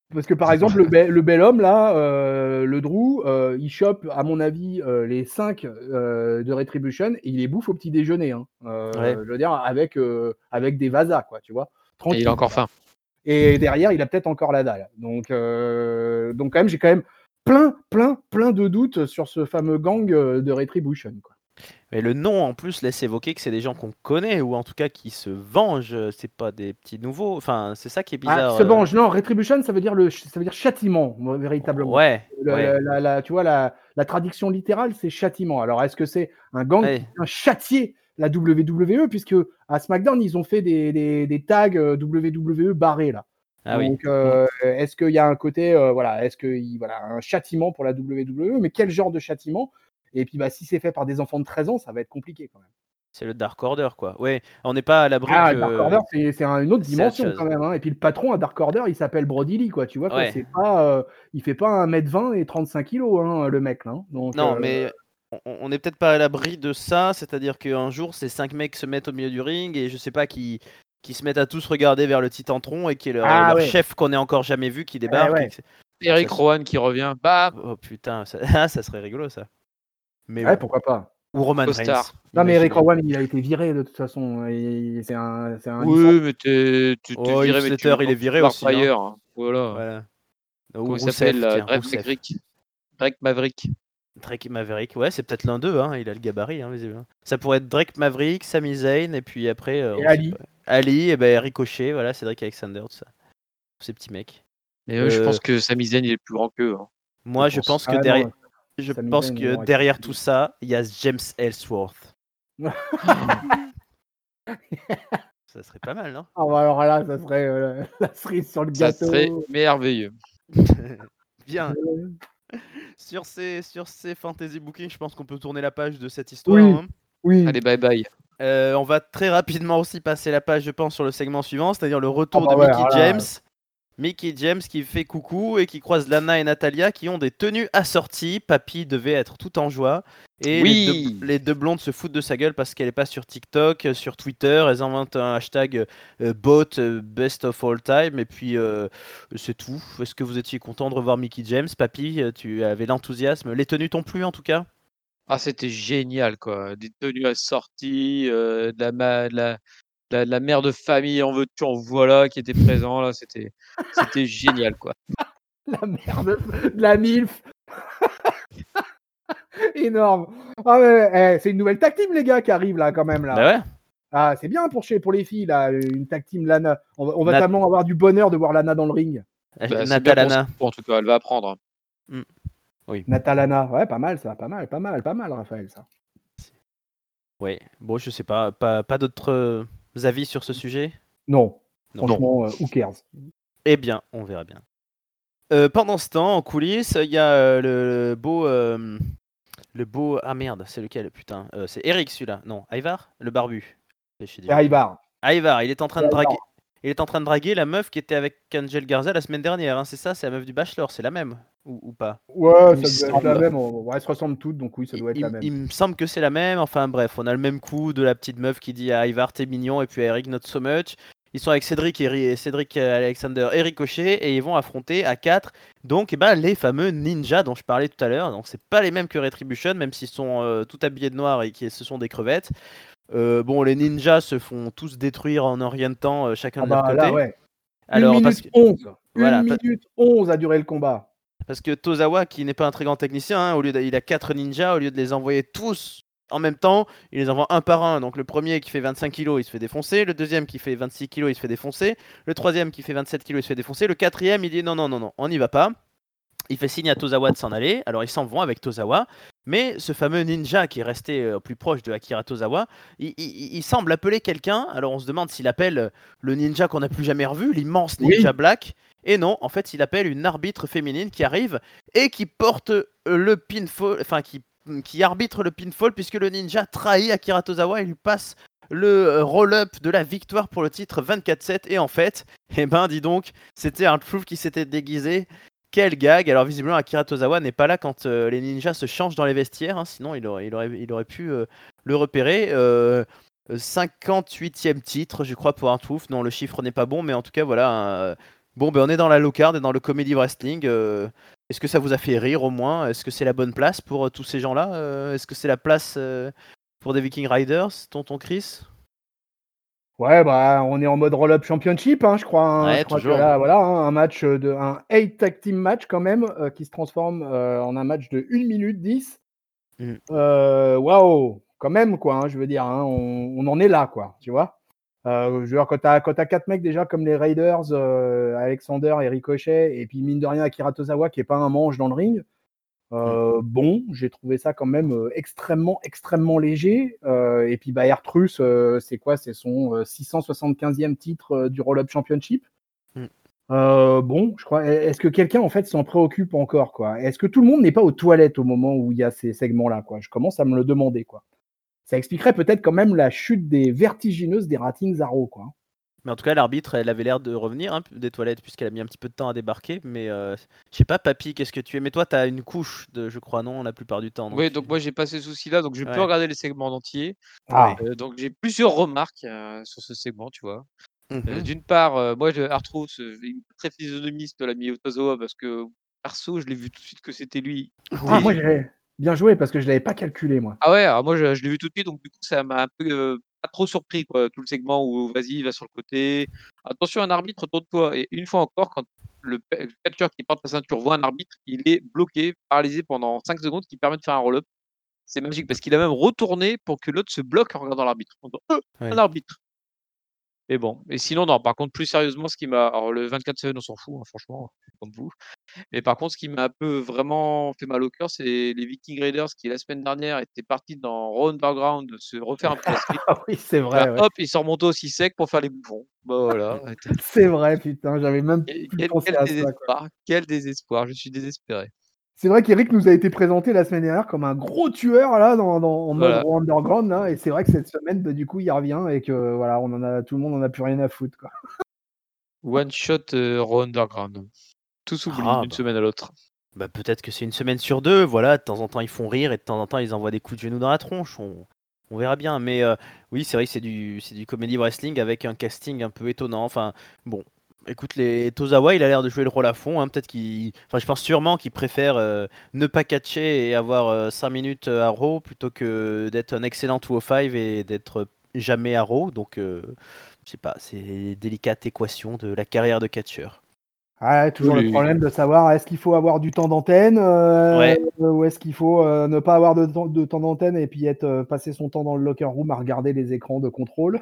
Parce que par exemple, le, be- le bel homme, là, euh, le Drew, euh, il chope, à mon avis, euh, les cinq euh, de Retribution et il les bouffe au petit déjeuner. Hein. Euh, Ouais. Je veux dire, avec, euh, avec des vasas, quoi, tu vois. Et Tranquille. il a encore faim. Et derrière, il a peut-être encore la dalle. Donc, euh, donc quand même, j'ai quand même plein, plein, plein de doutes sur ce fameux gang euh, de Retribution, quoi. Mais le nom en plus laisse évoquer que c'est des gens qu'on connaît ou en tout cas qui se vengent. euh, C'est pas des petits nouveaux. Enfin, c'est ça qui est Ah, bizarre. se euh. venge, non, Retribution, ça veut dire, le, ça veut dire châtiment, véritablement. Ouais, Le- ouais, la, la- la- tu vois, la, la traduction littérale, c'est châtiment. Alors, est-ce que c'est un gang ouais. qui vient châtier la W W E, puisque à SmackDown, ils ont fait des, des, des tags euh, W W E barrés, là. Ah oui. Donc, euh, est-ce qu'il y a un côté, euh, voilà, est-ce qu'il y voilà, un châtiment pour la W W E, mais quel genre de châtiment? Et puis, bah, si c'est fait par des enfants de treize ans, ça va être compliqué quand même. C'est le Dark Order, quoi. Ouais, on n'est pas à l'abri Ah, que. Dark Order, c'est c'est un- une autre c'est autre dimension chose. quand même. Hein. Et puis le patron à Dark Order, il s'appelle Brody Lee, quoi. Tu vois, quoi. Ouais. C'est pas, euh, il fait pas un mètre vingt et trente-cinq kilos, hein, le mec, là. Hein. Donc, Non, euh, mais on- on n'est peut-être pas à l'abri de ça. C'est-à-dire qu'un jour, ces cinq mecs se mettent au milieu du ring et je sais pas qui. Qui se mettent à tous regarder vers le Titantron et qui est leur, Ah leur ouais. chef qu'on n'ait encore jamais vu qui débarque. ouais. et que c'est- Eric Ça- Rowan qui revient. Bah, Oh putain, ça, ah, ça serait rigolo ça. Mais Ouais, bon. pourquoi pas. Ou Roman Costard. Reigns. Non, mais Eric imaginez. Rowan, il a été viré de toute façon. Et C'est un, c'est un oui, licence. mais t'es tu te Oh, viré, Heath mais tu Slater, il est viré aussi. hein. ailleurs. Hein. Voilà. Voilà. Ou Comment il Rousseff, s'appelle là tiens, Drake Rousseff. Maverick. Drake Maverick. Drake Maverick, ouais, c'est peut-être l'un d'eux, hein. Il a le gabarit, hein, visiblement. Ça pourrait être Drake Maverick, Sami Zayn, et puis après. euh, Et on sait Ali. pas. Ali, et ben Ricochet, voilà, Cédric Alexander, tout ça. Tous ces petits mecs. Mais euh, je Euh, pense que Sami Zayn il est plus grand qu'eux. Hein. Moi, je je pense. pense que Ah, non, derrière, je Sami pense Zayn, que non, derrière avec- tout ça, il y a James Ellsworth. Ça serait pas mal, non? Ah, bah, alors là, ça serait euh, la cerise sur le Ça gâteau. serait merveilleux. Bien. Euh, Sur ces, sur ces fantasy bookings, je pense qu'on peut tourner la page de cette histoire. Oui. hein. Oui. Allez, bye bye. Euh, on va très rapidement aussi passer la page, je pense, sur le segment suivant, c'est-à-dire le retour Ah bah de ouais, Mickey alors là, James. Mickey James qui fait coucou et qui croise Lana et Natalia qui ont des tenues assorties. Papy devait être tout en joie. Et Oui. les, deux, les deux blondes se foutent de sa gueule parce qu'elle est pas sur TikTok, sur Twitter. Elles inventent un hashtag euh, bot euh, best of all time. Et puis euh, c'est tout. Est-ce que vous étiez content de revoir Mickey James, Papy? Tu avais l'enthousiasme. Les tenues t'ont plu en tout cas? Ah, c'était génial, quoi. Des tenues assorties, euh, de, la, ma- de, la, de, la, de la mère de famille, en veux-tu, en voilà, qui était présent, là. C'était, c'était génial, quoi. La merde de la MILF. Énorme. Ah ouais, eh, c'est une nouvelle tag team, les gars, qui arrive là, quand même. Là. Bah ouais. Ah, c'est bien pour, chez, pour les filles, là, une tag team Lana. On va, on va Nat- tellement avoir du bonheur de voir Lana dans le ring. Bah, c'est bien pour Natalana. ça, en tout cas, elle va apprendre. Natalana, ouais, pas mal ça, pas mal, pas mal, pas mal, Raphaël, ça. Ouais. Bon, je sais pas. Pas, pas d'autres euh, avis sur ce sujet? Non, Non. franchement, euh, who cares. Eh bien, on verra bien. Euh, pendant ce temps, en coulisses, il y a euh, le, le beau. euh, le beau. Ah merde, c'est lequel, putain Euh, C'est Eric celui-là. Non, Ivar Le barbu. Je sais déjà. C'est Ivar. Ivar, il est en train de Ivar. draguer. Il est en train de draguer la meuf qui était avec Angel Garza la semaine dernière. hein, C'est ça, c'est la meuf du Bachelor, c'est la même ou, ou pas? Ouais, Il ça me doit être la semble. même. on- Ouais, elles se ressemblent toutes, donc oui, ça doit être il, la il- même. il me semble que c'est la même. Enfin bref, on a le même coup de la petite meuf qui dit à Ivar t'es mignon et puis à Eric not so much. Ils sont avec Cédric, et Ri- Cédric euh, Alexander et Ricochet et ils vont affronter à quatre donc eh ben, les fameux ninjas dont je parlais tout à l'heure. Donc c'est pas les mêmes que Retribution, même s'ils sont euh, tout habillés de noir et que ce sont des crevettes. Euh, bon, les ninjas se font tous détruire en un rien de temps, euh, chacun Ah de leur bah côté. là, ouais. Alors, une parce minute que, onze. voilà, Une pa- minute onze a duré le combat. parce que Tozawa, qui n'est pas un très grand technicien, hein, au lieu de- il a quatre ninjas, au lieu de les envoyer tous en même temps, il les envoie un par un. Donc le premier qui fait vingt-cinq kilos, il se fait défoncer. Le deuxième qui fait vingt-six kilos, il se fait défoncer. Le troisième qui fait vingt-sept kilos, il se fait défoncer. Le quatrième, il dit non, non, non, non, on n'y va pas. Il fait signe à Tozawa de s'en aller. Alors ils s'en vont avec Tozawa. Mais ce fameux ninja qui est resté euh, plus proche de Akira Tozawa, il, il- il semble appeler quelqu'un. Alors on se demande s'il appelle le ninja qu'on n'a plus jamais revu, l'immense ninja Oui. black. Et non, en fait, il appelle une arbitre féminine qui arrive et qui porte euh, le pinfall, enfin qui, qui arbitre le pinfall puisque le ninja trahit Akira Tozawa et lui passe le euh, roll-up de la victoire pour le titre vingt-quatre sept. Et en fait, eh ben dis donc, c'était R-Truth qui s'était déguisé. Quel gag! Alors visiblement Akira Tozawa n'est pas là quand euh, les ninjas se changent dans les vestiaires, hein, sinon il aurait, il aurait, il aurait pu euh, le repérer. Euh, cinquante-huitième titre, je crois, pour R-Truth. Non, le chiffre n'est pas bon, mais en tout cas, voilà, un, Bon, ben on est dans la low card et dans le comedy wrestling. euh, Est-ce que ça vous a fait rire au moins? Est-ce que c'est la bonne place pour euh, tous ces gens-là? Euh, Est-ce que c'est la place euh, pour des Viking Riders, tonton Chris? Ouais, bah, on est en mode roll-up championship, hein, je crois. hein. Ouais, Je crois que toujours. là, voilà, hein, un match de un eight tag team match quand même, euh, qui se transforme euh, en un match de une minute dix. Mm. Euh, Waouh, quand même, quoi. hein, je veux dire, hein, on, on en est là, quoi. Tu vois. Euh, je veux dire, quand t'as quand t'as quatre mecs déjà comme les Raiders, euh, Alexander et Ricochet, et puis mine de rien Akira Tozawa qui est pas un manche dans le ring. Euh, bon, j'ai trouvé ça quand même euh, extrêmement, extrêmement léger. Euh, et puis, bah, Ertrus, euh, c'est quoi? C'est son euh, six cent soixante-quinzième titre euh, du Roll-Up Championship. Mm. Euh, bon, je crois. Est-ce que quelqu'un en fait s'en préoccupe encore, quoi? Est-ce que tout le monde n'est pas aux toilettes au moment où il y a ces segments-là, quoi? Je commence à me le demander, quoi. Ça expliquerait peut-être quand même la chute des vertigineuses des ratings à Raw, quoi. Mais en tout cas, l'arbitre, elle avait l'air de revenir hein, des toilettes puisqu'elle a mis un petit peu de temps à débarquer. Mais euh, je sais pas, papy, qu'est-ce que tu es? Mais toi, t'as une couche de, je crois, non, la plupart du temps. Donc Oui, tu... donc moi j'ai pas ces soucis-là, donc je peux Ouais. regarder les segments en entier. Ah, Ouais. Euh, donc j'ai plusieurs remarques euh, sur ce segment, tu vois. Euh, Mhm. D'une part, euh, moi, je- Artros, euh, il est très physionomiste, l'ami Otozawa, parce que perso, je l'ai vu tout de suite que c'était lui. ah, moi Et- Oui. j'ai bien joué parce que je l'avais pas calculé, moi. Ah ouais, alors moi, je, je l'ai vu tout de suite, donc du coup, ça m'a un peu euh, pas trop surpris, quoi, tout le segment où vas-y, va sur le côté. Attention, un arbitre, tourne-toi. Et une fois encore, quand le pe- le catcheur qui porte la ceinture voit un arbitre, il est bloqué, paralysé pendant cinq secondes, qui permet de faire un roll-up. C'est magique parce qu'il a même retourné pour que l'autre se bloque en regardant l'arbitre. En disant, Euh, un Ouais. arbitre. Et bon. Et sinon, non, par contre, plus sérieusement, ce qui m'a. Alors, le vingt-quatre sept, on s'en fout, hein, franchement, comme vous. Mais par contre, ce qui m'a un peu vraiment fait mal au cœur, c'est les Viking Raiders qui, la semaine dernière, étaient partis dans Raw Underground se refaire un peu la street. Ah oui, c'est Bah, vrai, ouais. hop, ils sont remontés aussi sec pour faire les bouffons. Bah voilà. C'est vrai, putain, j'avais même plus Quel, pensé quel à ça, quoi. désespoir. Quel désespoir. Je suis désespéré. C'est vrai qu'Eric nous a été présenté la semaine dernière comme un gros tueur là, dans, dans- en mode Voilà. Raw Underground là, et c'est vrai que cette semaine, bah, du coup, il revient et que voilà, on en a, tout le monde en a plus rien à foutre, quoi. One shot euh, Raw Underground. Tout s'oublie Ah d'une bah. semaine à l'autre. Bah peut-être que c'est une semaine sur deux, voilà, de temps en temps ils font rire et de temps en temps ils envoient des coups de genoux dans la tronche, on, on verra bien. Mais euh, oui, c'est vrai que c'est du, c'est du comedy wrestling avec un casting un peu étonnant. Enfin, bon, écoute, les Tozawa, il a l'air de jouer le rôle à fond, hein. Peut-être qu'il, enfin, je pense sûrement qu'il préfère euh, ne pas catcher et avoir cinq minutes à Raw plutôt que d'être un excellent deux oh cinq et d'être jamais à Raw. Donc, euh, je sais pas, c'est une délicate équation de la carrière de catcheur. Ah, toujours le Oui. problème de savoir est-ce qu'il faut avoir du temps d'antenne euh, Ouais. ou est-ce qu'il faut euh, ne pas avoir de temps, de temps d'antenne et puis être euh, passer son temps dans le locker room à regarder les écrans de contrôle.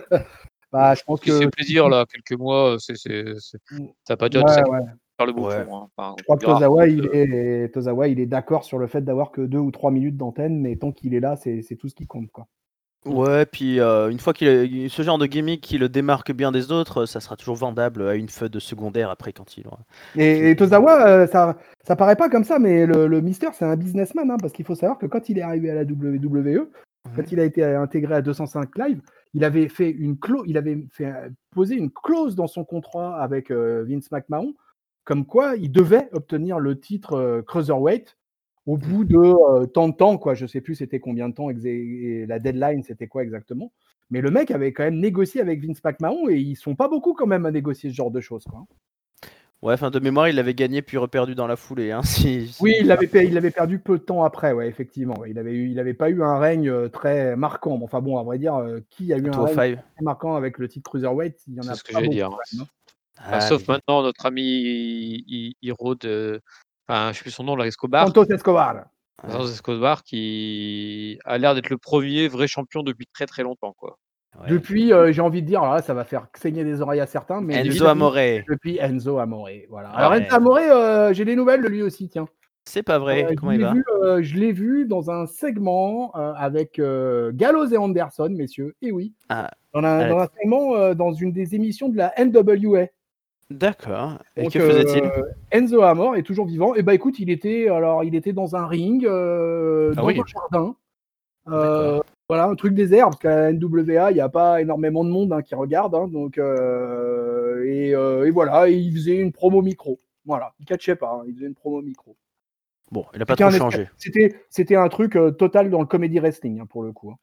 Bah, je Je pense pense qu'il s'est que plaisir là, quelques mois. C'est, c'est, c'est- Ça n'a pas déjà de ouais, sac ouais. faire le Ouais. bouffon. Hein. Enfin, Je crois on que verra. Tozawa, il Euh, est, Tozawa, il est d'accord sur le fait d'avoir que deux ou trois minutes d'antenne, mais tant qu'il est là, c'est c'est tout ce qui compte, quoi. mm. Ouais, puis euh, une fois qu'il a ce genre de gimmick qui le démarque bien des autres, ça sera toujours vendable à une feud secondaire après quand il aura Et, et fini. Tozawa, euh, ça, ça paraît pas comme ça, mais le, le Mister, c'est un businessman, hein, parce qu'il faut savoir que quand il est arrivé à la W W E, quand Mhm. il a été intégré à deux cent cinq Live, il avait fait une clause, il avait fait euh, poser une clause dans son contrat avec euh, Vince McMahon, comme quoi il devait obtenir le titre euh, Cruiserweight au bout de euh, tant de temps, quoi. Je sais plus c'était combien de temps, exa- et la deadline c'était quoi exactement. Mais le mec avait quand même négocié avec Vince McMahon et ils sont pas beaucoup quand même à négocier ce genre de choses, quoi. Ouais, enfin de mémoire, il l'avait gagné puis reperdu dans la foulée. Hein, si, Oui, si- il l'avait pe- il l'avait perdu peu de temps après, ouais, effectivement. Ouais. Il avait eu, il avait pas eu un règne euh, très marquant. Bon, enfin bon, à vrai dire, euh, qui a eu un règne deux oh cinq. très marquant avec le titre Cruiserweight? Il y en C'est a ce que pas j'allais beaucoup dire. quand même, hein. Enfin, Ah, sauf mais... maintenant, notre ami il, il, il rôde. euh, Enfin, je sais plus son nom, là, Escobar. Santos Escobar. ouais, Santos Escobar qui a l'air d'être le premier vrai champion depuis très très longtemps, quoi. ouais. Depuis, euh, j'ai envie de dire, alors là, ça va faire saigner des oreilles à certains, mais Enzo depuis, Amore. depuis Enzo Amore. Voilà. Alors Voilà. Enzo Ouais. Amore, euh, j'ai des nouvelles de lui aussi, tiens. C'est pas vrai. Euh, Comment je il l'ai va? vu, euh, je l'ai vu dans un segment euh, avec euh, Gallows et Anderson, messieurs. Et oui. Ah, Dans un, ah, dans un segment, euh, dans une des émissions de la N W A. d'accord. Et Donc que euh, faisait-il? Enzo Amore est toujours vivant. Et bah écoute, il était alors il était dans un ring, euh, Ah dans oui, un jardin. d'accord. Euh, voilà, un truc désert, parce qu'à la N W A, il n'y a pas énormément de monde hein, qui regarde. Hein, donc euh, et, euh, et voilà, et il faisait une promo micro. Voilà, il catchait pas, hein, il faisait une promo micro. Bon, il a pas C'était trop un espèce- changé. c'était, c'était un truc euh, total dans le comedy wrestling hein, pour le coup. hein.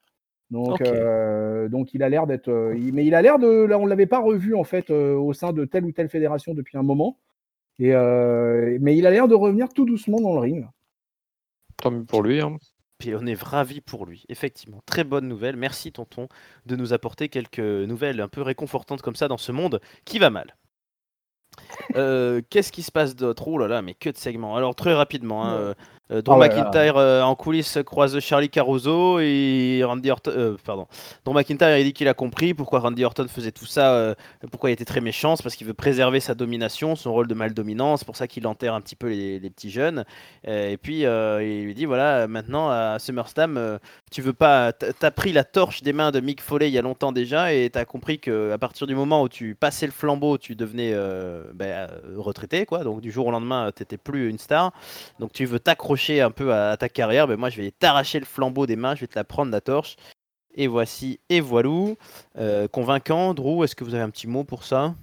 Donc, Ok. euh, donc il a l'air d'être. euh, il- mais il a l'air de. Là, on l'avait pas revu en fait euh, au sein de telle ou telle fédération depuis un moment. Et euh, mais il a l'air de revenir tout doucement dans le ring. Tant mieux pour lui. Hein. Puis on est ravis pour lui, effectivement. Très bonne nouvelle. Merci tonton de nous apporter quelques nouvelles un peu réconfortantes comme ça dans ce monde qui va mal. Euh, Qu'est-ce qui se passe d'autre? Oh là là, mais que de segments. Alors très rapidement, hein, euh, euh, Drew Ah ouais, là. McIntyre euh, en coulisses croise Charlie Caruso et Randy Orton. euh, pardon. Drew McIntyre il dit qu'il a compris pourquoi Randy Orton faisait tout ça, euh, pourquoi il était très méchant, c'est parce qu'il veut préserver sa domination, son rôle de mal dominant. C'est pour ça qu'il enterre un petit peu les, les petits jeunes. Euh, et puis euh, il lui dit voilà, maintenant à SummerSlam, euh, tu veux pas, t- t'as pris la torche des mains de Mick Foley il y a longtemps déjà et t'as compris que à partir du moment où tu passais le flambeau, tu devenais euh, ben, euh, retraité quoi. Donc du jour au lendemain, t'étais plus une star. Donc tu veux t'accrocher un peu à, à ta carrière, ben moi je vais t'arracher le flambeau des mains, je vais te la prendre la torche. Et voici et voilou. Euh, convaincant, Drew. Est-ce que vous avez un petit mot pour ça,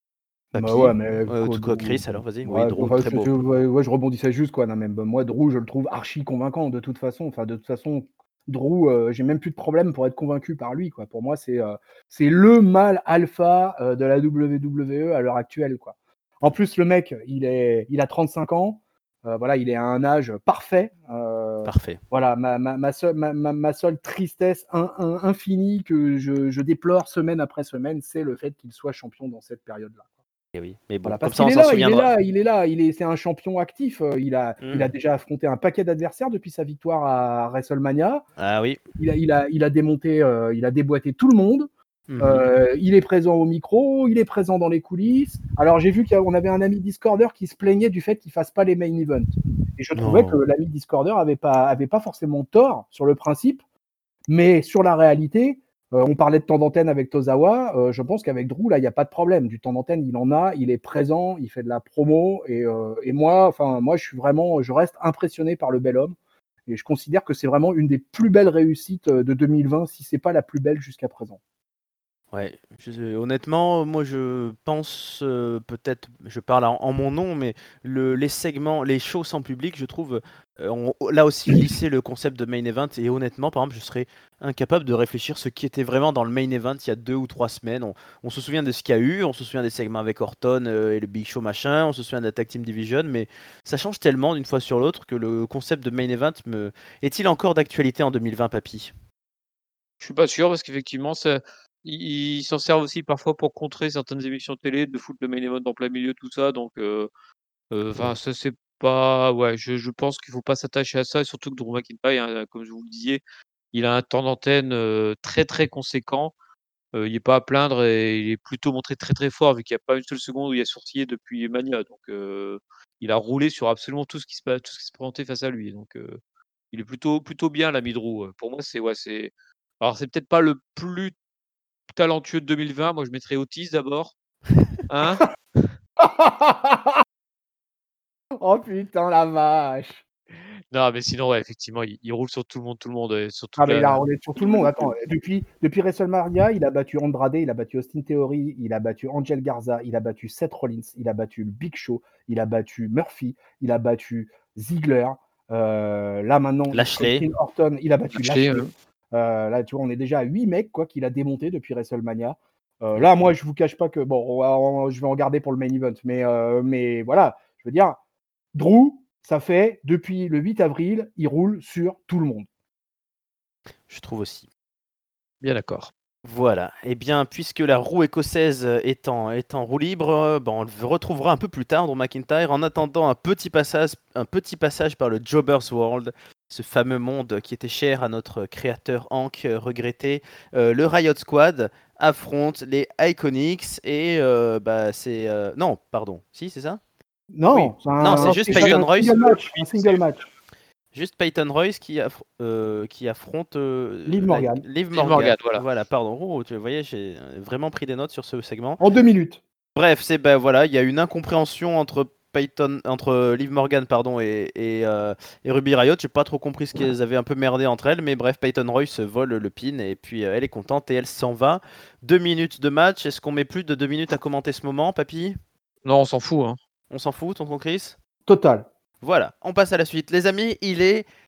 Bah Papy? ouais, mais Euh, quoi, tout quoi, Drew- Chris alors vas-y. Oui, ouais, Drew, enfin, très je, beau. je- ouais, ouais, je rebondissais juste quoi. Non, même moi, Drew, je le trouve archi convaincant de toute façon. Enfin, de toute façon, Drew, euh, j'ai même plus de problème pour être convaincu par lui quoi. Pour moi, c'est euh, c'est le mâle alpha euh, de la W W E à l'heure actuelle quoi. En plus, le mec, il est, il a trente-cinq ans. Euh, voilà, il est à un âge parfait. Euh, Parfait. voilà, ma, ma, ma, seule, ma, ma, ma seule tristesse in- in- infinie que je, je déplore semaine après semaine, c'est le fait qu'il soit champion dans cette période-là. Et oui, mais bon, Voilà, comme parce ça qu'il on est s'en là, il est souviendra. là, il est là, il est, c'est un champion actif. euh, Il a, Hmm. il a déjà affronté un paquet d'adversaires depuis sa victoire à WrestleMania. Ah oui. Il a, il a, il a démonté, euh, il a déboîté tout le monde. Mhm. Euh, il est présent au micro, il est présent dans les coulisses. Alors j'ai vu qu'on avait un ami Discorder qui se plaignait du fait qu'il fasse pas les main events. Et je trouvais Non. que l'ami Discorder avait pas, avait pas forcément tort sur le principe, mais sur la réalité, euh, on parlait de temps d'antenne avec Tozawa. Euh, je pense qu'avec Drew, là, il n'y a pas de problème. Du temps d'antenne, il en a, il est présent, il fait de la promo. Et, euh, et moi, enfin, moi, je suis vraiment, je reste impressionné par le bel homme. Et je considère que c'est vraiment une des plus belles réussites de deux mille vingt, si c'est pas la plus belle jusqu'à présent. Ouais, je- honnêtement, moi je pense euh, peut-être, je parle en, en mon nom, mais le, les segments, les shows sans public, je trouve, euh, ont là aussi glissé le concept de main event. Et honnêtement, par exemple, je serais incapable de réfléchir ce qui était vraiment dans le main event il y a deux ou trois semaines. On, on se souvient de ce qu'il y a eu, on se souvient des segments avec Orton euh, et le Big Show machin, on se souvient de la Tag Team Division, mais ça change tellement d'une fois sur l'autre que le concept de main event me... est-il encore d'actualité en deux mille vingt, papy? Je suis pas sûr parce qu'effectivement, ça, ils ils s'en servent aussi parfois pour contrer certaines émissions de télé, de foutre le main event en plein milieu, tout ça. Donc, euh, euh, enfin, ça c'est pas, ouais, je, je pense qu'il faut pas s'attacher à ça, et surtout que Drew McIntyre, hein, comme je vous le disiez, il a un temps d'antenne euh, très très conséquent. Euh, il n'est pas à plaindre et il est plutôt montré très très fort vu qu'il n'y a pas une seule seconde où il a sourcillé depuis Mania. Donc, euh, il a roulé sur absolument tout ce qui se pa- tout ce qui se présentait face à lui. Donc, euh, il est plutôt plutôt bien l'ami Drew. Pour moi, c'est ouais, c'est alors c'est peut-être pas le plus talentueux de deux mille vingt. Moi, je mettrais Otis d'abord, hein? Oh putain, la vache! Non, mais sinon, ouais, effectivement, il, il roule sur tout le monde, tout le monde, et sur Ah, toute mais il a la. roulé sur tout le monde. Attends, depuis, depuis WrestleMania, il a battu Andrade, il a battu Austin Theory, il a battu Angel Garza, il a battu Seth Rollins, il a battu le Big Show, il a battu Murphy, il a battu Ziggler. Euh, là maintenant, il Lashley. Colin Orton, il a battu Lashley, Lashley. hein. Euh, là, tu vois, on est déjà à huit mecs quoi qu'il a démonté depuis WrestleMania. Euh, là, moi, je vous cache pas que bon, on va- on- je vais en garder pour le main event, mais euh, mais voilà, je veux dire, Drew, ça fait depuis le huit avril, il roule sur tout le monde. Je trouve aussi. Bien d'accord. Voilà, et bien puisque la roue écossaise est en, est en roue libre, euh, bon, on le retrouvera un peu plus tard, Drew McIntyre, en attendant un petit passage, un petit passage par le Jobber's World, ce fameux monde qui était cher à notre créateur Hank, euh, regretté. Euh, le Riot Squad affronte les Iconics et euh, bah c'est... euh, non, pardon, si c'est ça? Non, Oui. c'est un, Non, c'est un juste single- Peyton un Royce. single match. Un single match. Juste Peyton Royce qui, affr- euh, qui affronte euh, Liv la- Morgan. Liv Liv Morgan. Morgan, voilà. Voilà, pardon. Oh, tu voyez, j'ai vraiment pris des notes sur ce segment. En deux minutes. Bref, c'est ben voilà, il y a une incompréhension entre Peyton, entre Liv Morgan pardon et, et, euh, et Ruby Riott. J'ai pas trop compris ce qu'elles avaient un peu merdé entre elles, mais bref, Peyton Royce vole le pin et puis euh, elle est contente et elle s'en va. Deux minutes de match. Est-ce qu'on met plus de deux minutes à commenter ce moment, papy? Non, on s'en fout, hein. On s'en fout, tonton Chris? Total. Voilà, on passe à la suite. Les amis, il est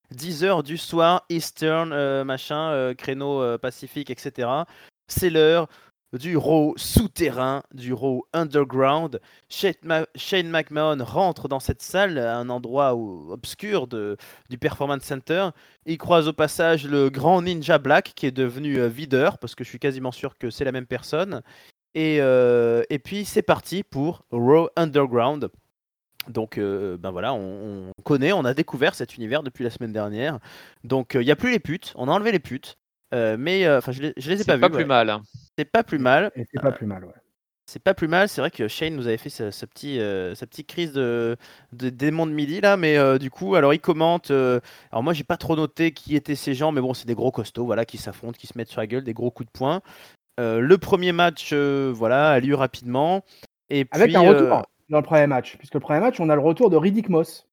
dix heures du soir, Eastern, euh, machin, euh, créneau euh, Pacifique, et cetera. C'est l'heure du Raw souterrain, du Raw underground. Shane, Ma- Shane McMahon rentre dans cette salle, à un endroit où- obscur de, du Performance Center. Il croise au passage le grand Ninja Black qui est devenu euh, videur, parce que je suis quasiment sûr que c'est la même personne. Et, euh, et puis c'est parti pour Raw Underground. Donc, euh, ben voilà, on, on connaît, on a découvert cet univers depuis la semaine dernière. Donc, il n'y a plus les putes, on a enlevé les putes. Euh, mais, enfin, je, les- je les ai C'est pas pas vues, plus ouais. mal. hein. C'est pas plus mal. Et c'est pas plus mal, ouais. C'est pas plus mal. C'est vrai que Shane nous avait fait sa, sa petit, euh, sa petite crise de, de démon de midi là, mais euh, du coup, alors il commente. euh, alors moi, j'ai pas trop noté qui étaient ces gens, mais bon, c'est des gros costauds, voilà, qui s'affrontent, qui se mettent sur la gueule, des gros coups de poing. Euh, le premier match, euh, voilà, a lieu rapidement. Et Avec un puis, retour euh, dans le premier match, puisque le premier match, on a le retour de Riddick Moss.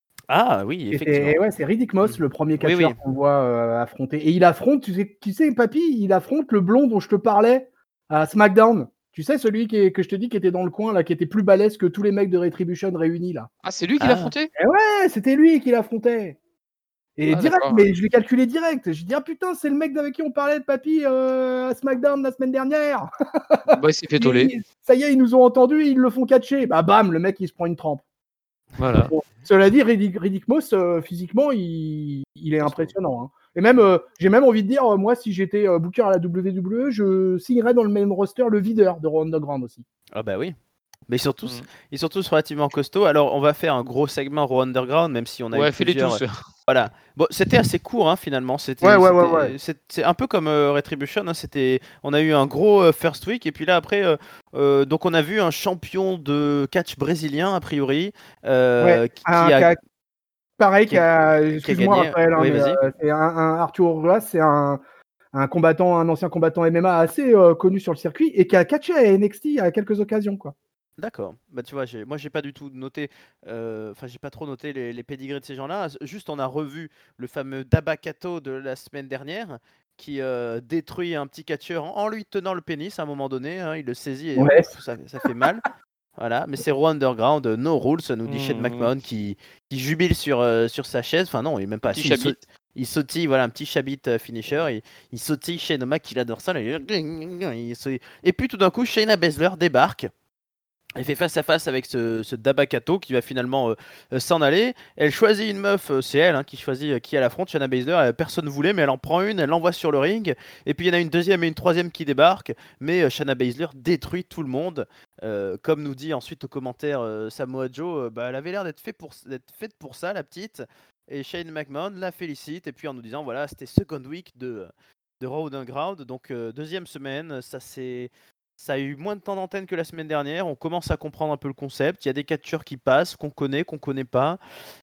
ah oui, Et effectivement. c'est ouais, c'est Riddick Moss, Mm. le premier Oui, catcheur oui. qu'on voit euh, affronter. Et il affronte, tu sais, tu sais, papy, il affronte le blond dont je te parlais à SmackDown. Tu sais, celui qui est, que je te dis qui était dans le coin, là, qui était plus balèze que tous les mecs de Retribution réunis, là. Ah, c'est lui qui l'a Ah. affronté Et ouais, c'était lui qui l'affrontait. Et Ah, direct, d'accord. mais je l'ai calculé direct. J'ai dit, ah putain, c'est le mec avec qui on parlait de papy euh, à SmackDown la semaine dernière. Bah, il s'est fait Et toller. il- ça y est, ils nous ont entendus, ils le font catcher. Bah bam, le mec, il se prend une trempe. Voilà. Bon, cela dit, Riddick, Riddick Moss, euh, physiquement, il, il est Costaud. impressionnant. Hein. Et même, euh, j'ai même envie de dire, euh, moi, si j'étais euh, booker à la W W E, je signerais dans le même roster le videur de Raw Underground aussi. Ah bah oui. Mais ils sont tous, Mm. ils sont tous relativement costauds. Alors on va faire un gros segment Raw Underground, même si on a eu Ouais, fais-les plusieurs. tous. Voilà. Bon, c'était assez court hein, finalement. C'était, Ouais, ouais, ouais, c'était- ouais. c'est, c'est un peu comme euh, Retribution. hein, C'était, on a eu un gros euh, first week et puis là après, euh, euh, donc on a vu un champion de catch brésilien a priori euh, Ouais, qui, un, qui a, qui a- pareil, qui qui a- a- qui a excuse-moi gagné. Raphaël, hein, Oui, mais vas-y. euh, c'est un, un Arturo Ruas, c'est un, un combattant, un ancien combattant M M A assez euh, connu sur le circuit et qui a catché à N X T à quelques occasions, quoi. D'accord. Bah tu vois, j'ai, moi j'ai pas du tout noté, euh, enfin j'ai pas trop noté les, les pédigrés de ces gens-là. Juste on a revu le fameux Dabakato de la semaine dernière qui euh, détruit un petit catcheur en, en lui tenant le pénis à un moment donné. hein, il le saisit et Ouais. ouf, ça, ça fait mal. Voilà, mais c'est Raw Underground, euh, no rules, nous dit Shane Mm. McMahon qui, qui jubile sur, euh, sur sa chaise. Enfin non, il est même pas Petit assis. Il, sau- chabit. il sautille, voilà, un petit chabit euh, finisher. Il, il sautille Shane O'Mac, il adore ça. là, il- il saute- Et puis tout d'un coup, Shayna Baszler débarque. Elle fait face à face avec ce, ce Dabakato qui va finalement euh, euh, s'en aller. Elle choisit une meuf, euh, c'est elle hein, qui choisit euh, qui à l'affronte. Shayna Baszler, euh, personne ne voulait, mais elle en prend une, elle l'envoie sur le ring. Et puis il y en a une deuxième et une troisième qui débarquent. Mais euh, Shayna Baszler détruit tout le monde. Euh, comme nous dit ensuite au commentaire euh, Samoa Joe, euh, bah, elle avait l'air d'être fait pour, d'être faite pour ça, la petite. Et Shane McMahon la félicite. Et puis en nous disant, voilà, c'était second week de, de Raw Underground. Donc euh, deuxième semaine, ça c'est. Ça a eu moins de temps d'antenne que la semaine dernière. On commence à comprendre un peu le concept. Il y a des catcheurs qui passent, qu'on connaît, qu'on connaît pas.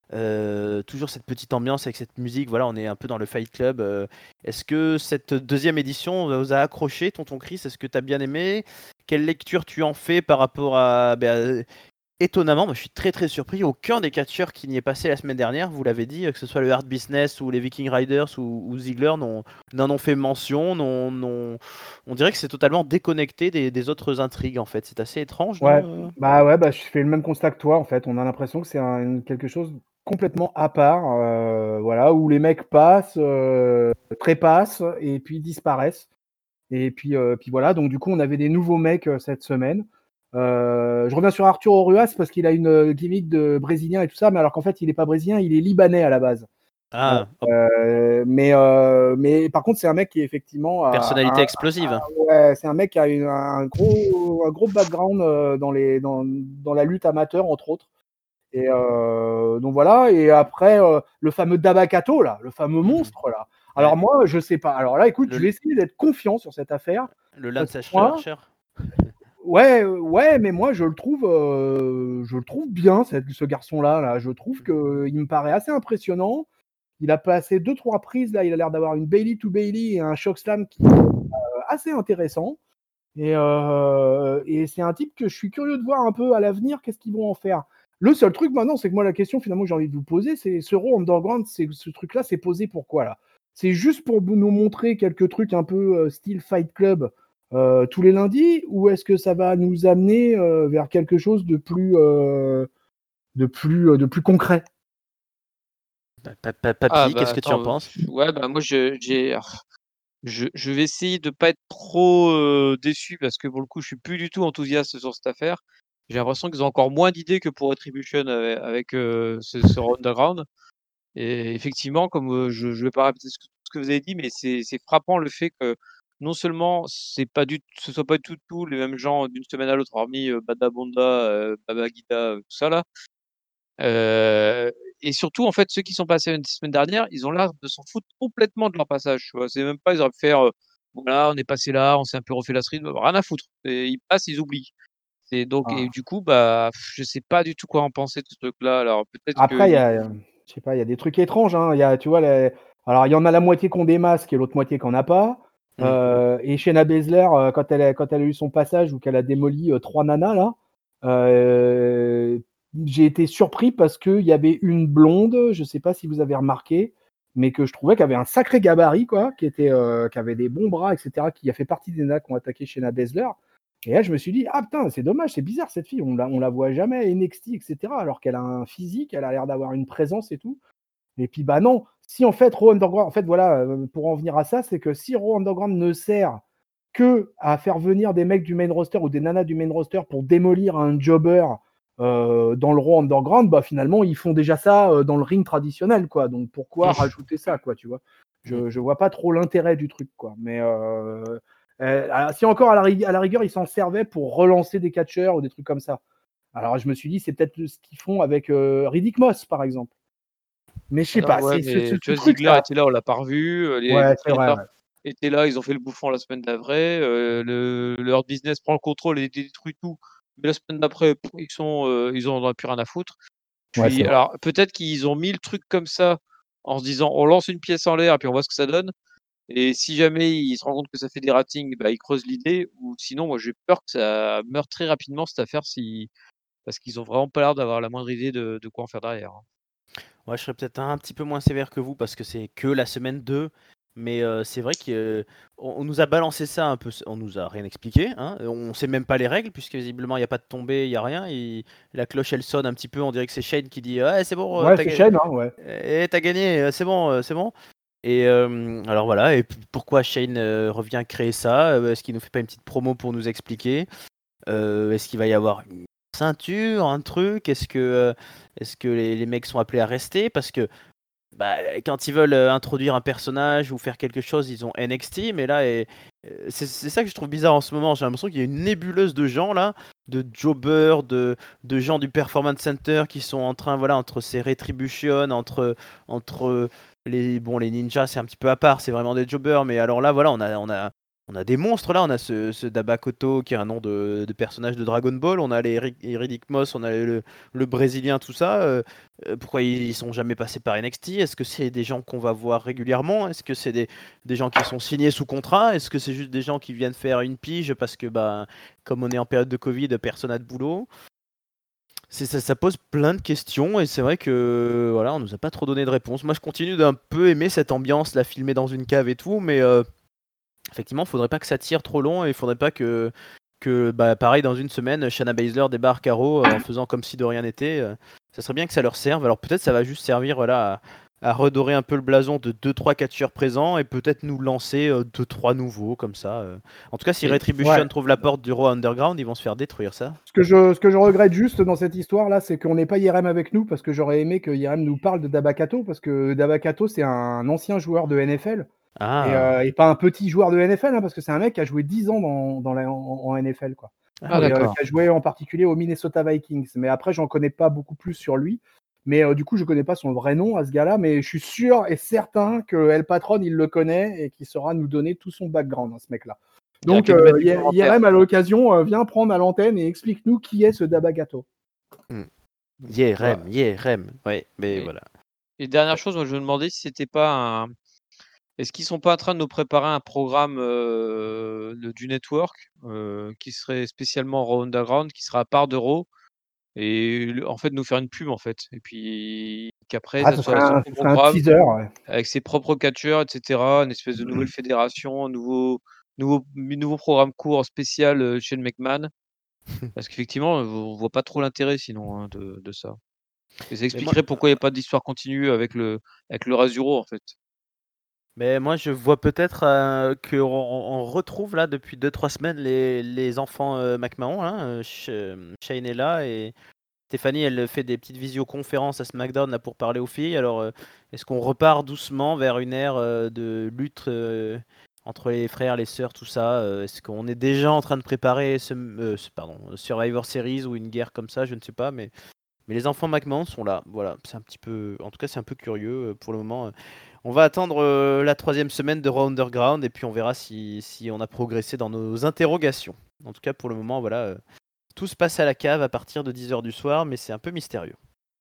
Euh, toujours cette petite ambiance avec cette musique. Voilà, on est un peu dans le Fight Club. Euh, est-ce que cette deuxième édition vous a accroché, tonton Chris? Est-ce que tu as bien aimé? Quelle lecture tu en fais par rapport à. Ben, à- Étonnamment, moi, je suis très très surpris. Aucun des catcheurs qui n'y est passé la semaine dernière, vous l'avez dit, que ce soit le Hard Business ou les Viking Riders ou, ou Ziggler, n'ont- n'en ont fait mention. n'ont- n'ont- On dirait que c'est totalement déconnecté des, des autres intrigues en fait. C'est assez étrange, Ouais, non? euh bah ouais, bah je fais le même constat que toi en fait. On a l'impression que c'est un- quelque chose complètement à part, euh, voilà, où les mecs passent, euh, trépassent et puis disparaissent. Et puis, euh, puis voilà, donc du coup, on avait des nouveaux mecs euh, cette semaine. Euh, je reviens sur Arturo Ruas parce qu'il a une euh, gimmick de brésilien et tout ça, mais alors qu'en fait, il n'est pas brésilien, il est libanais à la base. Voilà. Ah, oh, Euh, mais, euh, mais par contre, c'est un mec qui effectivement a, personnalité a- explosive. ouais, c'est un mec qui a une- un gros, un gros background euh, dans, les, dans, dans la lutte amateur, entre autres. Et euh, donc voilà. Et après, euh, le fameux Dabakato, là, le fameux Mhm. monstre, là. Alors Ouais. moi, je sais pas. Alors là, écoute, Le- je vais essayer d'être confiant sur cette affaire. Le Parce Lance que moi, Archer. ouais, euh, ouais, mais moi, je le trouve, euh, je le trouve bien, cette- ce garçon-là. Là. Je trouve qu'il me paraît assez impressionnant. Il a passé deux, trois prises, là. Il a l'air d'avoir une Bailey to Bailey et un Chokeslam qui est euh, assez intéressant. Et, euh, et c'est un type que je suis curieux de voir un peu à l'avenir, qu'est-ce qu'ils vont en faire. Le seul truc maintenant, c'est que moi, la question finalement que j'ai envie de vous poser, c'est ce Raw Underground, c'est, ce truc-là, c'est posé pourquoi là? C'est juste pour nous montrer quelques trucs un peu euh, style Fight Club euh, tous les lundis, ou est-ce que ça va nous amener euh, vers quelque chose de plus, euh, de plus, euh, de plus concret? Pa- pa- Ah Papy, bah qu'est-ce que tu en attends, penses? euh, ouais bah moi je j'ai je, je vais essayer de pas être trop euh, déçu parce que pour le coup je suis plus du tout enthousiaste sur cette affaire. J'ai l'impression qu'ils ont encore moins d'idées que pour Retribution avec, avec euh, ce, ce Raw Underground. Et effectivement, comme euh, je ne vais pas répéter ce que, ce que vous avez dit, mais c'est c'est frappant le fait que non seulement c'est pas du, ce soit pas du tout, tout les mêmes gens d'une semaine à l'autre, hormis euh, Bada Bonda, euh, Baba Gida, euh, tout ça là. Euh, et surtout, en fait, ceux qui sont passés la semaine dernière, ils ont l'air de s'en foutre complètement de leur passage. Tu vois, c'est même pas, ils auraient pu faire, euh, voilà, on est passé là, on s'est un peu refait la street, rien à foutre. Et ils passent, ils oublient. Et donc, et Ah. du coup, bah, je sais pas du tout quoi en penser de ce truc-là. Alors peut-être que Après, il y a, euh, je sais pas, il y a des trucs étranges. Hein. Il y a, tu vois, les- alors il y en a la moitié qui ont des masques et l'autre moitié qui en a pas. Mm. Euh, et Shayna Baszler, euh, quand elle a, quand elle a eu son passage ou qu'elle a démoli euh, trois nanas là, euh, j'ai été surpris parce qu'il y avait une blonde, je sais pas si vous avez remarqué, mais que je trouvais qu'elle avait un sacré gabarit, quoi, qui était, euh, qui avait des bons bras, et cetera, qui a fait partie des nanas qui ont attaqué Shayna Baszler. Et là, je me suis dit, ah putain, c'est dommage, c'est bizarre cette fille, on la, on la voit jamais à N X T, et cetera, alors qu'elle a un physique, elle a l'air d'avoir une présence et tout. Et puis, bah non, si en fait, Raw Underground, en fait, voilà, euh, pour en venir à ça, c'est que si Raw Underground ne sert que à faire venir des mecs du main roster ou des nanas du main roster pour démolir un jobber euh, dans le Raw Underground, bah finalement, ils font déjà ça euh, dans le ring traditionnel, quoi. Donc pourquoi rajouter ça, quoi, tu vois? Je, je vois pas trop l'intérêt du truc, quoi. Mais euh, euh, alors, si encore à la, rig- à la rigueur, ils s'en servaient pour relancer des catcheurs ou des trucs comme ça. Alors je me suis dit, c'est peut-être ce qu'ils font avec euh, Riddick Moss, par exemple. Mais je sais alors, pas, ouais, c'est ce, ce- mais ce tu vois, truc, Ziggler ça. était là, on l'a pas revu. euh, Les, Ouais, les c'est vrai, créateurs ouais. étaient là, ils ont fait le bouffon la semaine d'après. euh, le, leur business prend le contrôle et détruit tout. Mais la semaine d'après, pff, ils sont, euh, ils en ont plus rien à foutre. Ouais, c'est Puis, vrai. alors, peut-être qu'ils ont mis le truc comme ça en se disant, on lance une pièce en l'air et puis on voit ce que ça donne. Et si jamais ils se rendent compte que ça fait des ratings, bah, ils creusent l'idée. Ou sinon, moi, j'ai peur que ça meure très rapidement cette affaire si, parce qu'ils ont vraiment pas l'air d'avoir la moindre idée de, de quoi en faire derrière. hein. Ouais, je serais peut-être un petit peu moins sévère que vous parce que c'est que la semaine deux. Mais euh, c'est vrai qu'on on nous a balancé ça un peu, on nous a rien expliqué, hein. On sait même pas les règles puisque visiblement il n'y a pas de tombée, il n'y a rien. Et la cloche elle sonne un petit peu, on dirait que c'est Shane qui dit ouais c'est bon, euh, Ouais, t'as c'est ga- Shane, hein, ouais. eh, t'as gagné, euh, c'est bon, euh, c'est bon. Et euh, alors voilà, et p- pourquoi Shane euh, revient créer ça? Euh, Est-ce qu'il nous fait pas une petite promo pour nous expliquer? Euh, est-ce qu'il va y avoir une ceinture, un truc? Est-ce que, euh, est-ce que les, les mecs sont appelés à rester? Parce que bah, quand ils veulent euh, introduire un personnage ou faire quelque chose, ils ont N X T, mais là, et, euh, c'est c'est ça que je trouve bizarre en ce moment. J'ai l'impression qu'il y a une nébuleuse de gens là, de jobbers, de, de gens du Performance Center qui sont en train, voilà, entre ces Retribution, entre, entre les, bon, les ninjas, c'est un petit peu à part, c'est vraiment des jobbers, mais alors là, voilà, on a, on a, on a des monstres là, on a ce, ce Dabakoto qui a un nom de, de personnage de Dragon Ball, on a les Ri- Riddick Moss, on a le, le Brésilien, tout ça. euh, euh, pourquoi ils sont jamais passés par N X T? Est-ce que c'est des gens qu'on va voir régulièrement? Est-ce que c'est des, des gens qui sont signés sous contrat? Est-ce que c'est juste des gens qui viennent faire une pige parce que, bah, comme on est en période de Covid, personne n'a de boulot? C'est, ça, ça pose plein de questions et c'est vrai que voilà, on nous a pas trop donné de réponse. Moi, je continue d'un peu aimer cette ambiance, la filmer dans une cave et tout, mais euh, effectivement, faudrait pas que ça tire trop long et il faudrait pas que, que bah, pareil, dans une semaine, Shayna Baszler débarque à Raw euh, en faisant comme si de rien n'était. euh, ça serait bien que ça leur serve. Alors peut-être ça va juste servir voilà, à, à redorer un peu le blason de deux trois catcheurs présents et peut-être nous lancer deux trois nouveaux comme ça. euh. En tout cas, si Et Retribution Ouais. trouve la porte du Raw Underground, ils vont se faire détruire ça. Ce que je, ce que je regrette juste dans cette histoire-là, c'est qu'on n'ait pas Yerem avec nous, parce que j'aurais aimé que Yerem nous parle de Dabakato, parce que Dabakato, c'est un ancien joueur de N F L, et, Ah, euh, et pas un petit joueur de N F L, hein, parce que c'est un mec qui a joué dix ans dans, dans la- en, en N F L, quoi. ah ah oui. Et euh, d'accord. qui a joué en particulier aux Minnesota Vikings. Mais après, j'en connais pas beaucoup plus sur lui. Mais euh, du coup, je connais pas son vrai nom à ce gars-là, mais je suis sûr et certain que El Patron, il le connaît et qu'il saura nous donner tout son background, hein, ce mec-là. Il y a Donc, qu'à nous mettre euh, des Y- commentaires. Yerem, à l'occasion, euh, viens prendre à l'antenne et explique-nous qui est ce Dabagato. Hmm. Yeah, Voilà. Rem, yeah, Rem. Ouais, mais Et, voilà. et dernière chose, moi je me demandais si c'était pas un. Est-ce qu'ils sont pas en train de nous préparer un programme euh, de- du network euh, qui serait spécialement Raw Underground, qui sera à part de Raw et le- en fait nous faire une pub en fait. Et puis qu'après Ah, ça ce serait soit son un, ce propre serait un programme teaser. Ouais. avec ses propres catcheurs, et cetera. Une espèce de nouvelle fédération, un nouveau, nouveau, nouveau programme court spécial euh, chez le McMahon. Parce qu'effectivement, on voit pas trop l'intérêt sinon hein, de, de ça. Et ça Mais moi, expliquerait pourquoi il n'y a pas d'histoire continue avec le, avec le Razuro, en fait. mais moi, je vois peut-être euh, qu'on on retrouve là depuis deux trois semaines les, les enfants euh, McMahon. Hein, euh, Sh- euh, Shane est là et Stéphanie, elle fait des petites visioconférences à SmackDown là, pour parler aux filles. Alors, euh, est-ce qu'on repart doucement vers une ère euh, de lutte euh, entre les frères, les sœurs, tout ça euh, Est-ce qu'on est déjà en train de préparer ce, euh, ce- pardon, Survivor Series ou une guerre comme ça? Je ne sais pas, mais, mais les enfants McMahon sont là. Voilà, c'est un petit peu, en tout cas, c'est un peu curieux euh, pour le moment. euh. On va attendre euh, la troisième semaine de Raw Underground et puis on verra si, si on a progressé dans nos interrogations. En tout cas, pour le moment, voilà. euh, tout se passe à la cave à partir de dix heures du soir, mais c'est un peu mystérieux.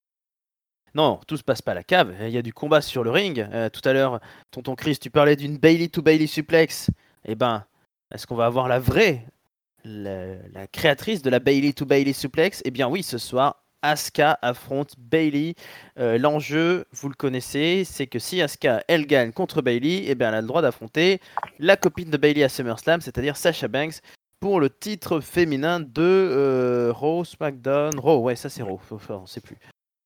Non, tout se passe pas à la cave. Il y a du combat sur le ring. Euh, tout à l'heure, tonton Chris, tu parlais d'une Bailey to Bailey suplex. Eh ben, est-ce qu'on va avoir la vraie, la, la créatrice de la Bailey to Bailey suplex? Eh bien oui, ce soir, Asuka affronte Bailey. Euh, l'enjeu, vous le connaissez, c'est que si Asuka elle gagne contre Bailey, eh bien elle a le droit d'affronter la copine de Bailey à SummerSlam, c'est-à-dire Sasha Banks, pour le titre féminin de euh, Raw, SmackDown, Raw, ouais ça c'est Raw, on sait plus.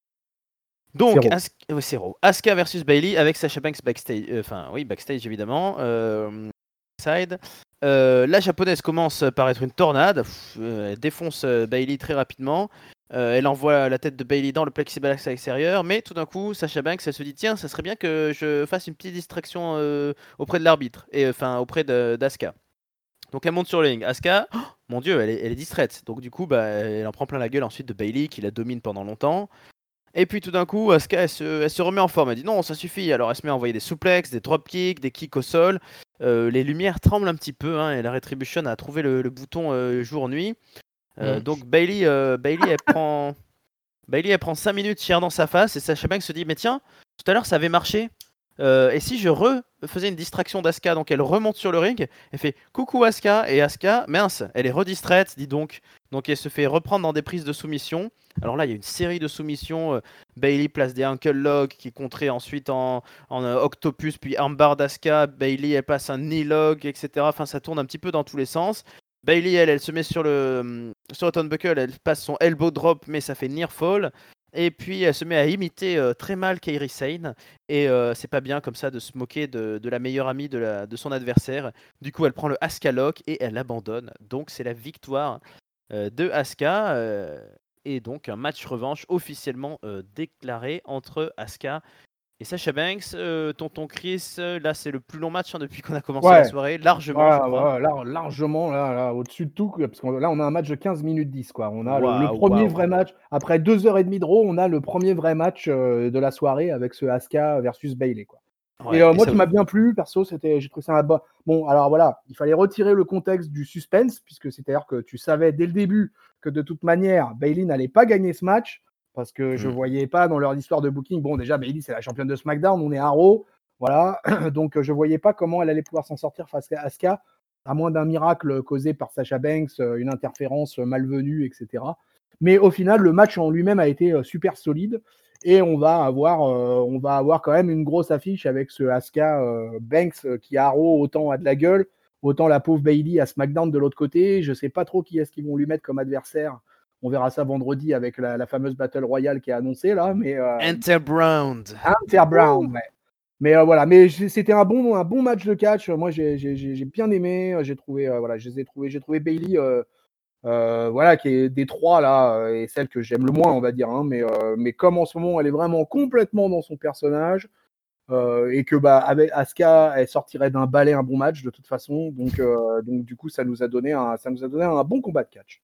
Donc, Zéro. As- ouais, c'est Raw. Asuka versus Bailey avec Sasha Banks backstage. euh, Enfin, oui, backstage évidemment. Euh, side. Euh, la japonaise commence par être une tornade. Pff, euh, elle défonce euh, Bailey très rapidement. Euh, elle envoie la tête de Bailey dans le plexiglas extérieur. Mais tout d'un coup, Sasha Banks, elle se dit tiens, ça serait bien que je fasse une petite distraction euh, auprès de l'arbitre. Et enfin, auprès de- d'Asuka. Donc elle monte sur le ring. Asuka, oh, mon dieu, elle est, elle est distraite. Donc du coup, bah, elle en prend plein la gueule ensuite de Bailey qui la domine pendant longtemps. Et puis tout d'un coup, Asuka, elle se, elle se remet en forme. Elle dit non, ça suffit. Alors elle se met à envoyer des suplexes, des dropkicks, des kicks au sol. Euh, les lumières tremblent un petit peu. Hein, et la Retribution a trouvé le, le bouton euh, jour-nuit. Euh, Mm. donc Bailey, euh, Bailey, elle prend, Bailey, elle prend cinq minutes chien dans sa face. Et Sasha Banks se dit mais tiens, tout à l'heure ça avait marché. Euh, et si je refaisais une distraction d'Asuka, donc elle remonte sur le ring, elle fait coucou Asuka, et Asuka, mince, elle est redistraite, dis donc. Donc elle se fait reprendre dans des prises de soumission. Alors là, il y a une série de soumissions. euh, Bailey place des ankle locks qui est contré ensuite en, en euh, octopus, puis armbar d'Asuka. Bailey, elle passe un knee lock, et cetera. Enfin, ça tourne un petit peu dans tous les sens. Bailey, elle, elle se met sur le, hum, sur le turnbuckle, elle passe son elbow drop, mais ça fait near fall. Et puis elle se met à imiter euh, très mal Kairi Sane. Et euh, c'est pas bien comme ça de se moquer de, de la meilleure amie de, la, de son adversaire. Du coup, elle prend le Asuka Lock et elle abandonne. Donc, c'est la victoire euh, de Asuka. euh, et donc, un match revanche officiellement euh, déclaré entre Asuka et Sasha Banks. Euh, tonton Chris, euh, là, c'est le plus long match hein, depuis qu'on a commencé la Ouais. soirée, largement, je Voilà, crois. voilà, là, largement, là, là, au-dessus de tout, parce que là, on a un match de quinze minutes dix, quoi. On a le, le Waouh, premier waouh. vrai match. Après deux heures et demie de Raw, on a le premier vrai match euh, de la soirée avec ce Asuka versus Bailey, quoi. Et Ouais, euh, et moi, ça... qui m'a bien plu, perso, c'était, j'ai trouvé ça un bon. Bon, alors voilà, il fallait retirer le contexte du suspense, puisque c'est-à-dire que tu savais dès le début que de toute manière, Bailey n'allait pas gagner ce match, parce que je Mm. voyais pas dans leur histoire de booking. Bon, déjà, Bailey, c'est la championne de SmackDown, on est à Raw, voilà. Donc, je voyais pas comment elle allait pouvoir s'en sortir face à Asuka, à moins d'un miracle causé par Sasha Banks, euh, une interférence malvenue, et cetera. Mais au final, le match en lui-même a été euh, super solide. Et on va avoir, euh, on va avoir quand même une grosse affiche avec ce Asuka euh, Banks euh, qui a Raw autant a de la gueule, autant la pauvre Bailey à SmackDown de l'autre côté. Je sais pas trop qui est-ce qu'ils vont lui mettre comme adversaire. On verra ça vendredi avec la, la fameuse Battle Royale qui est annoncée là. Mais euh, Enter Brown. Hunter Brown, ouais. Mais euh, voilà, mais c'était un bon, un bon match de catch. Moi, j'ai, j'ai, j'ai bien aimé. J'ai trouvé, euh, voilà, je les ai trouvés, j'ai trouvé Bailey. Euh, euh, voilà, qui est des trois là, euh, et celle que j'aime le moins, on va dire. Hein, mais, euh, mais comme en ce moment, elle est vraiment complètement dans son personnage, euh, et que bah avec Asuka, elle sortirait d'un balai un bon match de toute façon. Donc, euh, donc du coup, ça nous a donné un, ça nous a donné un bon combat de catch.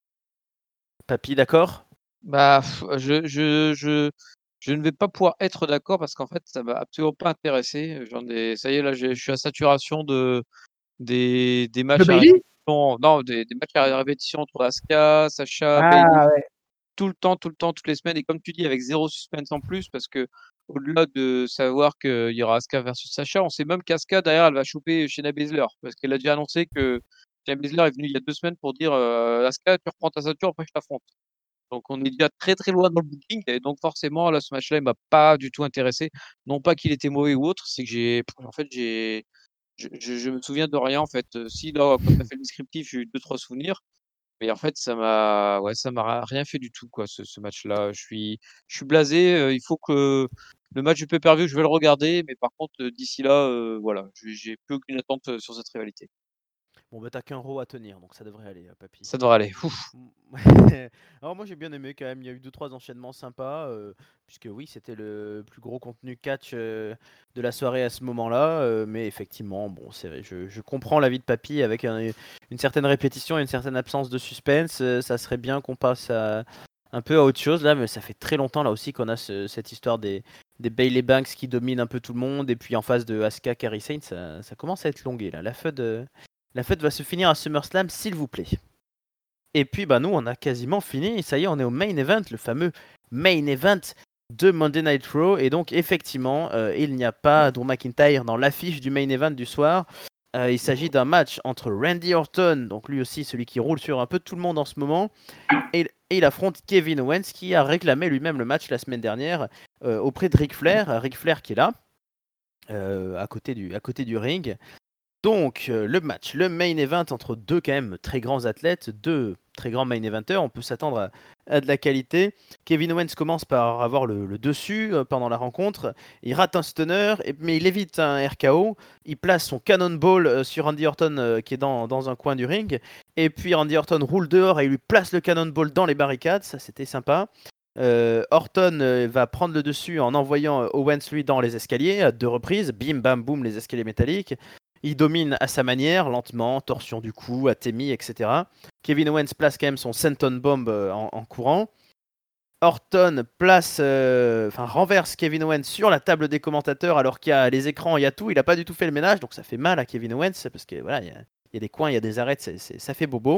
Papy, d'accord? Bah, pff, je, je, je, je ne vais pas pouvoir être d'accord parce qu'en fait, ça m'a absolument pas intéressé. J'en ai, ça y est, là, je je suis à saturation de, des, des De matchs à Bailey? répétition. Non, des, des matchs à répétition entre Asuka, Sacha, Bailey, Ah ouais. tout le temps, tout le temps, toutes les semaines. Et comme tu dis, avec zéro suspense en plus, parce que au-delà de savoir qu'il y aura Asuka versus Sacha, on sait même qu'Asuka, derrière, elle va choper Shayna Baszler. Parce qu'elle a déjà annoncé que Shayna Baszler est venue il y a deux semaines pour dire euh, Asuka, tu reprends ta ceinture, après je t'affronte. Donc on est déjà très très loin dans le booking. Et donc forcément, là, ce match-là, il m'a pas du tout intéressé. Non pas qu'il était mauvais ou autre, c'est que j'ai. En fait, j'ai. Je, je, je me souviens de rien en fait. Euh, Si là, quand tu as fait le descriptif, j'ai eu deux, trois souvenirs. Mais en fait, ça m'a ouais, ça m'a rien fait du tout, quoi, ce ce match-là. Je suis je suis blasé, heu, il faut que le match du pay-per-view, je vais le regarder, mais par contre, heu, d'ici là, heu, voilà, j'ai j'ai plus aucune attente, heu, sur cette rivalité. Bon, bah, t'as qu'un Raw à tenir, donc ça devrait aller, heu, papy. Ça devrait aller. Ouf. Mmh, alors moi j'ai bien aimé quand même, il y a eu deux trois enchaînements sympas, heu, puisque oui, c'était le plus gros contenu catch, heu, de la soirée à ce moment-là, heu, mais effectivement, bon, c'est vrai, je je comprends l'avis de papy avec un une certaine répétition et une certaine absence de suspense, heu, ça serait bien qu'on passe à un peu à autre chose là, mais ça fait très longtemps là aussi qu'on a ce cette histoire des des Bayley Banks qui dominent un peu tout le monde et puis en face de Asuka, Kairi Sane, ça ça commence à être longué là. La feud, heu, la feud va se finir à SummerSlam, s'il vous plaît. Et puis bah nous on a quasiment fini, ça y est on est au main event, le fameux main event de Monday Night Raw et donc effectivement euh, il n'y a pas Drew McIntyre dans l'affiche du main event du soir. Euh, il s'agit d'un match entre Randy Orton, donc lui aussi celui qui roule sur un peu tout le monde en ce moment, et, et il affronte Kevin Owens qui a réclamé lui-même le match la semaine dernière euh, auprès de Ric Flair, Ric Flair qui est là euh, à, côté du, à côté du ring. Donc, euh, le match, le main event entre deux quand même très grands athlètes, deux très grands main eventers, on peut s'attendre à, à de la qualité. Kevin Owens commence par avoir le, le dessus euh, pendant la rencontre, il rate un stunner, et- mais il évite un R K O, il place son cannonball euh, sur Randy Orton euh, qui est dans, dans un coin du ring, et puis Randy Orton roule dehors et il lui place le cannonball dans les barricades, ça c'était sympa. Euh, Orton euh, va prendre le dessus en envoyant euh, Owens lui dans les escaliers à deux reprises, bim bam boum les escaliers métalliques. Il domine à sa manière, lentement, torsion du cou, atémie, et cetera. Kevin Owens place quand même son senton bomb euh, en, en courant. Orton place, euh, enfin renverse Kevin Owens sur la table des commentateurs alors qu'il y a les écrans, il y a tout. Il n'a pas du tout fait le ménage, donc ça fait mal à Kevin Owens parce que voilà, il y a, il y a des coins, il y a des arêtes, c'est- c'est- ça fait bobo.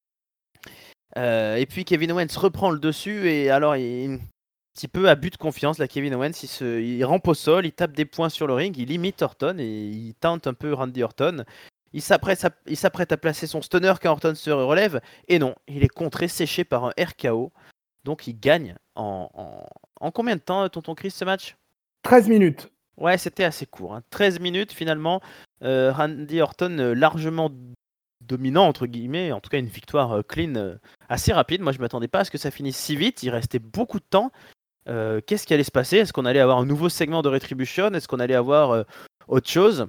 Euh, et puis Kevin Owens reprend le dessus et alors il, un petit peu abus de confiance là Kevin Owens, il, se, il rampe au sol, il tape des points sur le ring, il imite Orton et il tente un peu Randy Orton. Il s'apprête à, il s'apprête à placer son stunner quand Orton se relève et non, il est contré, séché par un R K O. Donc il gagne en, en, en combien de temps, tonton Chris, ce match? treize minutes. Ouais, c'était assez court, hein. treize minutes finalement. Euh, Randy Orton euh, largement dominant, entre guillemets, en tout cas une victoire euh, clean euh, assez rapide. Moi je m'attendais pas à ce que ça finisse si vite, il restait beaucoup de temps. Euh, qu'est-ce qui allait se passer? Est-ce qu'on allait avoir un nouveau segment de Retribution? Est-ce qu'on allait avoir euh, autre chose?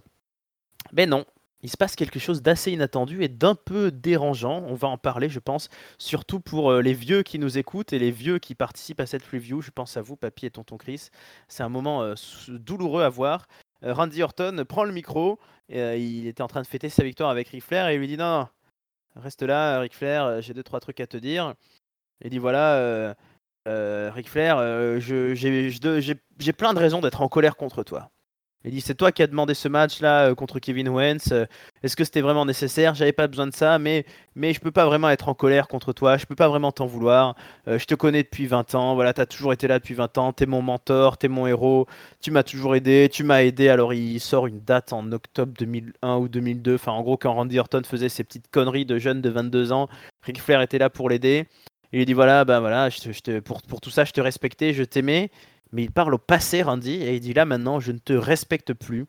Ben non, il se passe quelque chose d'assez inattendu et d'un peu dérangeant. On va en parler, je pense, surtout pour euh, les vieux qui nous écoutent et les vieux qui participent à cette review. Je pense à vous, Papy et Tonton Chris. C'est un moment euh, douloureux à voir. Euh, Randy Orton prend le micro. Et, euh, il était en train de fêter sa victoire avec Ric Flair et il lui dit non, non, reste là, Ric Flair, euh, j'ai deux trois trucs à te dire. Il dit voilà. Euh, euh, Ric Flair, euh, je- j'ai je- j'ai- j'ai plein de raisons d'être en colère contre toi. Il dit c'est toi qui as demandé ce match-là euh, contre Kevin Owens. euh, Est-ce que c'était vraiment nécessaire? J'avais pas besoin de ça, mais, mais je peux pas vraiment être en colère contre toi. Je peux pas vraiment t'en vouloir. Euh, je te connais depuis vingt ans. Voilà, t'as toujours été là depuis vingt ans. T'es mon mentor, t'es mon héros. Tu m'as toujours aidé. Tu m'as aidé. Alors il sort une date en octobre deux mille un ou deux mille deux. Enfin, en gros, quand Randy Orton faisait ses petites conneries de jeune de vingt-deux ans, Ric Flair était là pour l'aider. Il lui dit voilà, bah voilà, je te, je te- pour, pour tout ça, je te respectais, je t'aimais. Mais il parle au passé, Randy, et il dit là maintenant, je ne te respecte plus,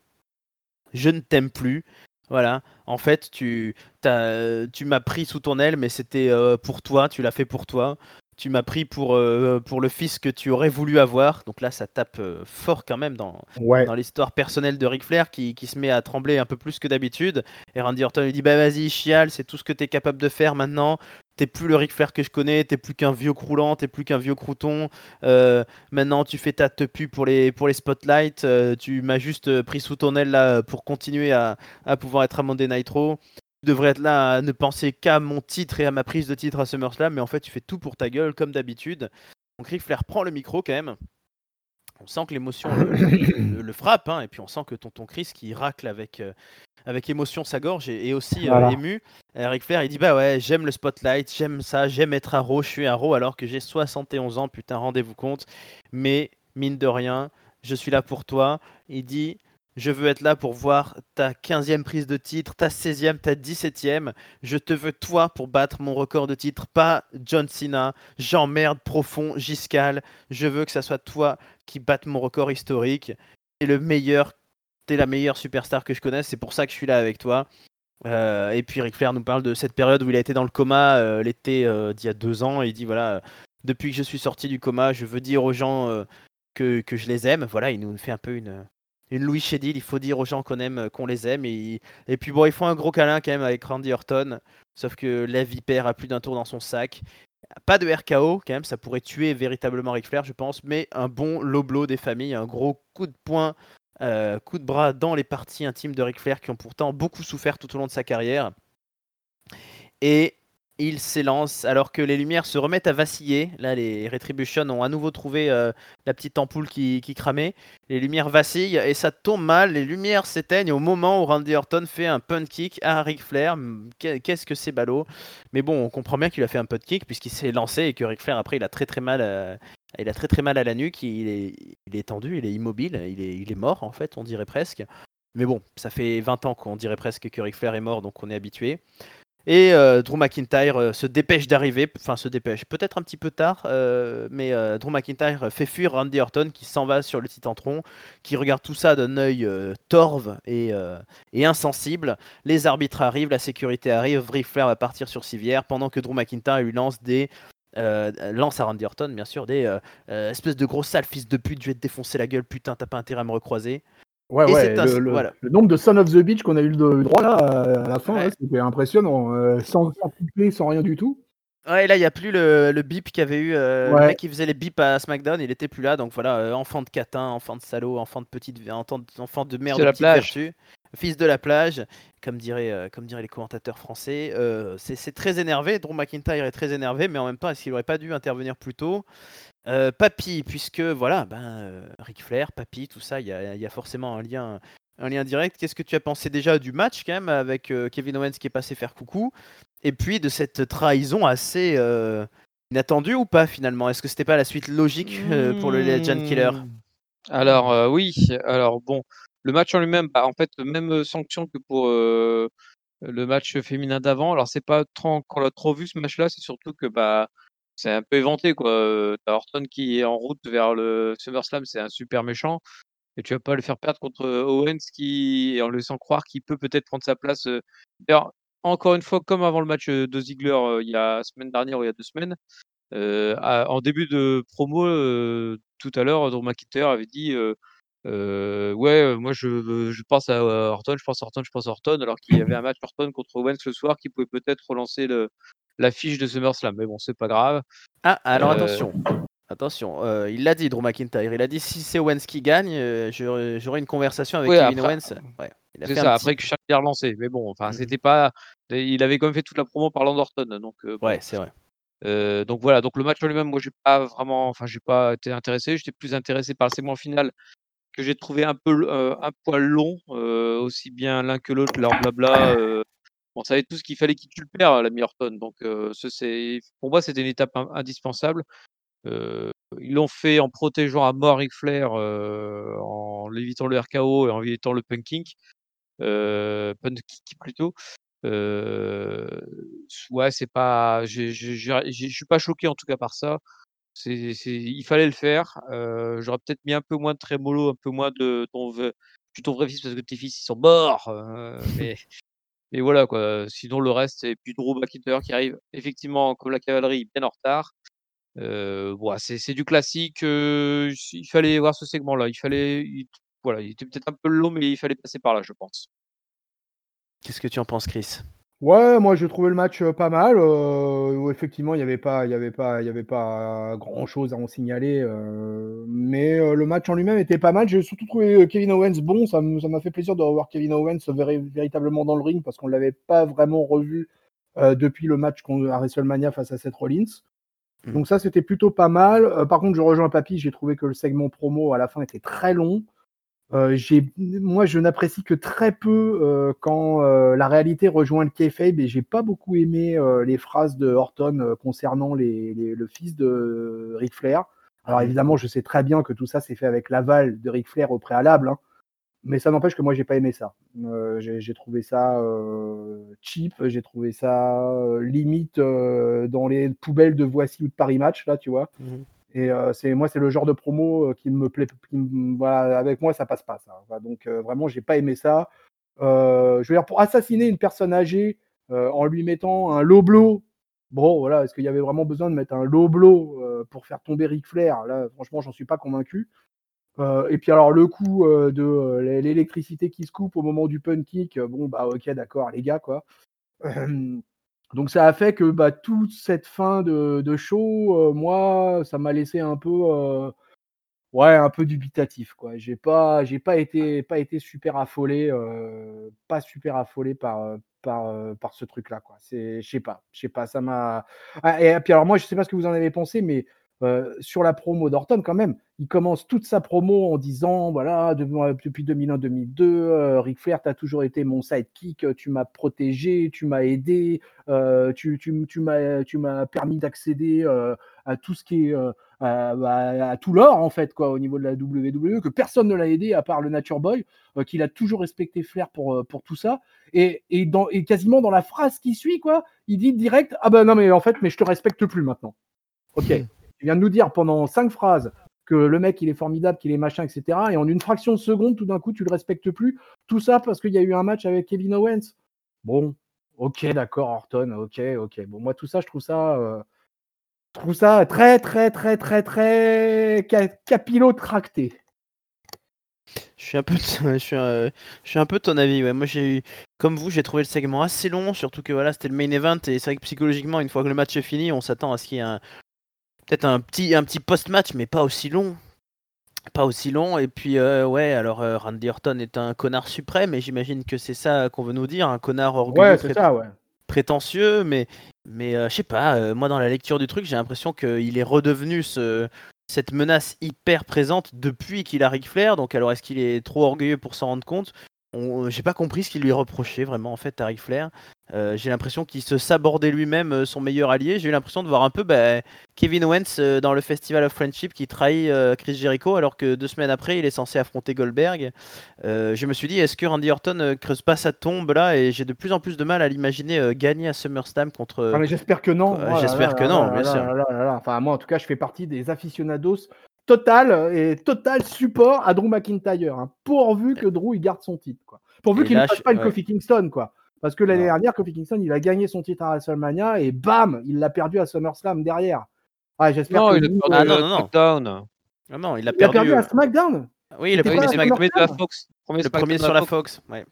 je ne t'aime plus. Voilà, en fait, tu, t'as- tu m'as pris sous ton aile, mais c'était euh, pour toi, tu l'as fait pour toi. Tu m'as pris pour, euh, pour le fils que tu aurais voulu avoir. Donc là, ça tape euh, fort quand même dans, Ouais. dans l'histoire personnelle de Ric Flair qui, qui se met à trembler un peu plus que d'habitude. Et Randy Orton lui dit bah vas-y, chiale, c'est tout ce que tu es capable de faire maintenant. T'es plus le Ric Flair que je connais, t'es plus qu'un vieux croulant, t'es plus qu'un vieux crouton. Euh, maintenant, tu fais ta tepu pour les, pour les spotlights. Euh, tu m'as juste euh, pris sous ton aile là pour continuer à, à pouvoir être à Monday Night Raw. Tu devrais être là à ne penser qu'à mon titre et à ma prise de titre à SummerSlam, mais en fait, tu fais tout pour ta gueule comme d'habitude. Donc Ric Flair prend le micro quand même. On sent que l'émotion le, le- le- le frappe, hein, et puis on sent que tonton Chris qui racle avec, euh, avec émotion sa gorge est, est aussi euh, Voilà. ému. Euh, Ric Flair il dit bah ouais, j'aime le spotlight, j'aime ça, j'aime être à Raw, je suis à Raw alors que j'ai soixante et onze ans, putain, rendez-vous compte. Mais mine de rien, je suis là pour toi. Il dit je veux être là pour voir ta quinzième prise de titre, ta seizième, ta dix-septième. Je te veux toi pour battre mon record de titre, pas John Cena, j'emmerde profond, Giscal. Je veux que ça soit toi qui batte mon record historique. T'es le meilleur, t'es la meilleure superstar que je connaisse, c'est pour ça que je suis là avec toi. Euh, et puis Ric Flair nous parle de cette période où il a été dans le coma euh, l'été euh, d'il y a deux ans. Et il dit voilà, euh, depuis que je suis sorti du coma, je veux dire aux gens euh, que, que je les aime. Voilà, il nous fait un peu une, une Louis Chédid. Il faut dire aux gens qu'on aime, euh, qu'on les aime. Et, et puis bon, ils font un gros câlin quand même avec Randy Orton. Sauf que la vipère a plus d'un tour dans son sac. Pas de R K O quand même, ça pourrait tuer véritablement Ric Flair, je pense. Mais un bon low blow des familles, un gros coup de poing. Euh, coup de bras dans les parties intimes de Ric Flair qui ont pourtant beaucoup souffert tout au long de sa carrière. Et il s'élance alors que les lumières se remettent à vaciller. Là, les Retribution ont à nouveau trouvé euh, la petite ampoule qui, qui cramait. Les lumières vacillent et ça tombe mal. Les lumières s'éteignent au moment où Randy Orton fait un punt kick à Ric Flair. Qu'est-ce que c'est ballot. Mais bon, on comprend bien qu'il a fait un punt kick puisqu'il s'est lancé et que Ric Flair après il a très très mal à, il a très très mal à la nuque. Il est, il est tendu, il est immobile, il est, il est mort en fait, on dirait presque. Mais bon, ça fait vingt ans qu'on dirait presque que Ric Flair est mort, donc on est habitué. Et euh, Drew McIntyre euh, se dépêche d'arriver, enfin se dépêche, peut-être un petit peu tard, euh, mais euh, Drew McIntyre fait fuir Randy Orton qui s'en va sur le Titantron, qui regarde tout ça d'un œil euh, torve et, euh, et insensible. Les arbitres arrivent, la sécurité arrive, Ric Flair va partir sur civière pendant que Drew McIntyre lui lance des... Euh, lance à Randy Orton bien sûr des euh, euh, espèces de gros sales fils de pute, je vais te défoncer la gueule, putain t'as pas intérêt à me recroiser. Ouais, Et ouais, c'est le, ainsi, le, voilà. le nombre de Son of the Beach qu'on a eu le droit là à la fin, Ouais. là, c'était impressionnant, euh, sans couper, sans rien du tout. Ouais, là, il n'y a plus le, le bip qu'il y avait eu. euh, le Ouais. mec qui faisait les bips à SmackDown, il était plus là. Donc voilà, euh, enfant de catin, enfant de salaud, enfant de petite, enfant de, enfant de merde de aux la petites plage. vertus, fils de la plage, comme diraient, euh, comme diraient les commentateurs français. Euh, c'est c'est très énervé. Drew McIntyre est très énervé, mais en même temps, est-ce qu'il aurait pas dû intervenir plus tôt? Euh, Papy, puisque voilà, ben, euh, Ric Flair, Papy, tout ça, il y a, il y a forcément un lien, un lien direct. Qu'est-ce que tu as pensé déjà du match quand même avec euh, Kevin Owens qui est passé faire coucou, et puis de cette trahison assez euh, inattendue ou pas finalement? Est-ce que c'était pas la suite logique euh, pour le Legend Killer? Mmh. Alors euh, oui, alors bon, le match en lui-même, bah, en fait, même euh, sanction que pour euh, le match féminin d'avant. Alors c'est pas trop, qu'on l'a trop vu ce match-là, c'est surtout que bah c'est un peu éventé quoi. Euh, T'as Orton qui est en route vers le SummerSlam, c'est un super méchant, et tu vas pas le faire perdre contre euh, Owens qui, en le laissant croire qu'il peut peut-être prendre sa place. euh. D'ailleurs, encore une fois, comme avant le match euh, de Ziggler euh, il y a la semaine dernière ou il y a deux semaines, euh, à- en début de promo, euh, tout à l'heure, Drew McIntyre avait dit euh, euh, ouais, euh, moi je, je pense à euh, Orton, je pense à Orton, je pense à Orton, alors qu'il y avait un match Orton contre Owens le soir qui pouvait peut-être relancer le, la fiche de SummerSlam. Mais bon, c'est pas grave. Ah, alors Euh, attention, attention, euh, il l'a dit Drew McIntyre, il a dit si c'est Owens qui gagne, euh, j'aurai j'aurai une conversation avec ouais, Kevin après, Owens. Ouais, il a c'est fait un ça, petit. après que Charles l'ait relancé. Mais bon, enfin, Mhm. c'était pas. Il avait quand même fait toute la promo parlant d'Orton. Donc euh, bon. Ouais, c'est vrai. Euh, donc voilà, donc le match en lui-même, moi j'ai pas vraiment, enfin j'ai pas été intéressé, j'étais plus intéressé par le segment final que j'ai trouvé un peu euh, un poil long, euh, aussi bien l'un que l'autre, leur blabla. Euh, on savait tout ce qu'il fallait qu'il tue le père, l'ami Orton. Donc euh, ce, c'est, pour moi c'était une étape in- indispensable. Euh, ils l'ont fait en protégeant à mort Ric Flair, euh, en évitant le R K O et en évitant le punking, euh, punt kick plutôt. Euh, ouais, c'est pas, j'ai- j'ai- j'ai- j'ai- je suis pas choqué en tout cas par ça. C'est, c'est, il fallait le faire. Euh, j'aurais peut-être mis un peu moins de trémolo, un peu moins de ton, v- tu ton vrai fils parce que tes fils ils sont morts. euh, mais, mais voilà quoi. Sinon le reste, et puis Drew McIntyre qui arrive effectivement comme la cavalerie bien en retard. Euh, bon, c'est, c'est du classique. euh, il fallait voir ce segment-là. Il fallait, il- voilà, il était peut-être un peu long, mais il fallait passer par là, je pense. Qu'est-ce que tu en penses, Chris? Ouais, moi j'ai trouvé le match euh, pas mal. Euh, où effectivement, il n'y avait pas, il y avait pas, il y avait pas grand-chose à en signaler. euh, mais euh, le match en lui-même était pas mal. J'ai surtout trouvé euh, Kevin Owens bon. Ça m- ça m'a fait plaisir de revoir Kevin Owens véri- véritablement dans le ring parce qu'on ne l'avait pas vraiment revu euh, depuis le match qu'on- à WrestleMania face à Seth Rollins. Mhm. Donc ça, c'était plutôt pas mal. Euh, par contre, je rejoins Papy. J'ai trouvé que le segment promo à la fin était très long. Euh, j'ai, moi, je n'apprécie que très peu euh, quand euh, la réalité rejoint le kayfabe et j'ai pas beaucoup aimé euh, les phrases de Orton euh, concernant les, les- le fils de Ric Flair. Alors Mhm. évidemment, je sais très bien que tout ça s'est fait avec l'aval de Ric Flair au préalable, hein, mais ça n'empêche que moi, j'ai pas aimé ça. Euh, j'ai, j'ai trouvé ça euh, cheap, j'ai trouvé ça euh, limite euh, dans les poubelles de Voici ou de Paris Match, là, tu vois. Mhm. Et euh, c'est moi, c'est le genre de promo euh, qui me plaît. Qui me- voilà, avec moi, ça passe pas. Ça. Voilà, donc euh, vraiment, j'ai pas aimé ça. Euh, je veux dire, pour assassiner une personne âgée euh, en lui mettant un low blow. Bon, voilà, est-ce qu'il y avait vraiment besoin de mettre un low blow euh, pour faire tomber Ric Flair? Là, franchement, j'en suis pas convaincu. Euh, et puis alors le coup euh, de euh, l'électricité qui se coupe au moment du pun kick, euh, bon bah ok d'accord les gars quoi. Euh, donc ça a fait que bah, toute cette fin de, de show, euh, moi ça m'a laissé un peu euh, ouais un peu dubitatif quoi. J'ai pas j'ai pas été pas été super affolé, euh, pas super affolé par euh, par euh, par ce truc là quoi. C'est je sais pas je sais pas ça m'a ah, et puis alors moi je sais pas ce que vous en avez pensé mais euh, sur la promo d'Orton quand même, il commence toute sa promo en disant voilà de- euh, depuis deux mille un deux mille deux, euh, Ric Flair t'as toujours été mon sidekick, tu m'as protégé, tu m'as aidé, euh, tu tu tu m'as tu m'as permis d'accéder euh, à tout ce qui est euh, à, à- à tout l'or en fait quoi au niveau de la W W E, que personne ne l'a aidé à part le Nature Boy, euh, qu'il a toujours respecté Flair pour euh, pour tout ça et, et dans et quasiment dans la phrase qui suit quoi, il dit direct ah ben non mais en fait mais je te respecte plus maintenant. Ok, tu viens de nous dire pendant cinq phrases que le mec il est formidable, qu'il est machin, et cetera. Et en une fraction de seconde, tout d'un coup, tu le respectes plus. Tout ça parce qu'il y a eu un match avec Kevin Owens. Bon, ok, d'accord, Orton, ok, ok. Bon, moi, tout ça, je trouve ça, euh, je trouve ça très, très, très, très, très ca- capillotracté. Je suis un peu, de- je suis, un- je suis un peu de ton avis. Ouais. Moi, j'ai, eu- comme vous, j'ai trouvé le segment assez long, surtout que voilà, c'était le main event et c'est vrai que psychologiquement, une fois que le match est fini, on s'attend à ce qu'il y ait un, peut-être un petit, un petit post-match, mais pas aussi long, pas aussi long. Et puis, euh, ouais, alors euh, Randy Orton est un connard suprême, et j'imagine que c'est ça qu'on veut nous dire, un connard orgueilleux, Ouais, c'est pré- ça, ouais. prétentieux, mais, mais euh, je sais pas. euh, moi, dans la lecture du truc, j'ai l'impression qu'il est redevenu ce, cette menace hyper présente depuis qu'il a Ric Flair. Donc, alors, est-ce qu'il est trop orgueilleux pour s'en rendre compte? On- J'ai pas compris ce qu'il lui reprochait vraiment en fait à Ric Flair. Euh, j'ai l'impression qu'il se sabordait lui-même euh, son meilleur allié. J'ai eu l'impression de voir un peu bah, Kevin Owens euh, dans le Festival of Friendship qui trahit euh, Chris Jericho alors que deux semaines après il est censé affronter Goldberg. Euh, je me suis dit, est-ce que Randy Orton euh, creuse pas sa tombe là? Et j'ai de plus en plus de mal à l'imaginer euh, gagner à SummerSlam contre. Ah, euh, mais j'espère que non. co- Oh là là J'espère que là non, là bien là sûr. là là là là. Enfin, moi, en tout cas, je fais partie des aficionados total et total support à Drew McIntyre, hein, pourvu que Drew il garde son titre, quoi. Pourvu Et qu'il ne là, fasse je... pas une ouais. Kofi Kingston, quoi. Parce que l'année Non. dernière, Kofi Kingston, il a gagné son titre à WrestleMania et bam, il l'a perdu à SummerSlam derrière. Ah, j'espère Non, que il a Drew, Ah perdu non, à non, non. SmackDown. Ah non, il a il a perdu. perdu à euh, SmackDown. Oui, le C'était Oui, pas premier, à c'est le Smack... premier de la SummerSlam. Fox. Premier le premier SmackDown de sur la la Fox. Fox. Ouais.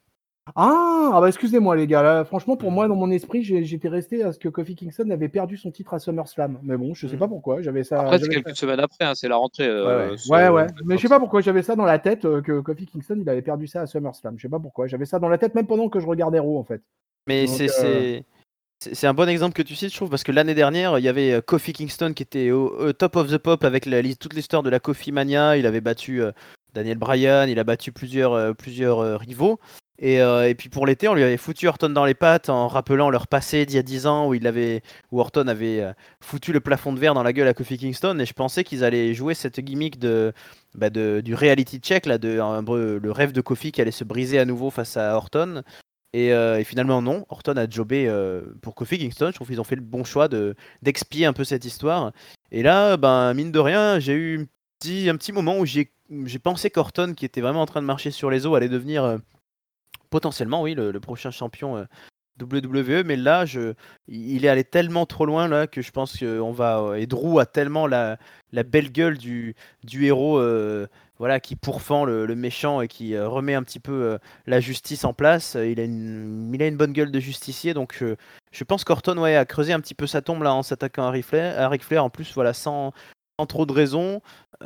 Ah, ah bah excusez-moi les gars, là, franchement pour moi dans mon esprit j'ai- j'étais resté à ce que Kofi Kingston avait perdu son titre à SummerSlam. Mais bon, je sais Mm. pas pourquoi, j'avais ça, Après, c'est j'avais ça. quelques semaines après, hein, c'est la rentrée. Ouais, Euh, ouais. ce- Ouais, ouais. cette Mais je sais Fox. pas pourquoi j'avais ça dans la tête euh, que Kofi Kingston il avait perdu ça à SummerSlam. Je sais pas pourquoi. J'avais ça dans la tête même pendant que je regardais Raw en fait. Mais Donc, c'est euh, c'est c'est c'est un bon exemple que tu cites, je trouve, parce que l'année dernière, il y avait euh, Kofi Kingston qui était au, au top of the pop avec la, li- toute l'histoire de la Kofi Mania. Il avait battu euh, Daniel Bryan, il a battu plusieurs, euh, plusieurs euh, rivaux. Et, euh, et puis pour l'été, on lui avait foutu Orton dans les pattes en rappelant leur passé d'il y a dix ans où, il avait, où Orton avait euh, foutu le plafond de verre dans la gueule à Kofi Kingston. Et je pensais qu'ils allaient jouer cette gimmick de, bah, de, du reality check, là, de, un peu le rêve de Kofi qui allait se briser à nouveau face à Orton. Et, euh, et finalement non, Orton a jobé euh, pour Kofi Kingston. Je trouve qu'ils ont fait le bon choix de d'expier un peu cette histoire. Et là, ben mine de rien, j'ai eu un petit, un petit moment où j'ai j'ai pensé qu'Orton, qui était vraiment en train de marcher sur les os, allait devenir euh, potentiellement, oui, le, le prochain champion euh, W W E. Mais là, je, il est allé tellement trop loin là que je pense qu'on va. euh, Et Drew a tellement la, la belle gueule du, du héros, euh, voilà, qui pourfend le, le méchant et qui euh, remet un petit peu euh, la justice en place. Euh, Il a une, il a une bonne gueule de justicier, donc euh, je pense qu'Orton, ouais, a creusé un petit peu sa tombe là en s'attaquant à Ric Flair, à Ric Flair, en plus, voilà, sans, sans trop de raison.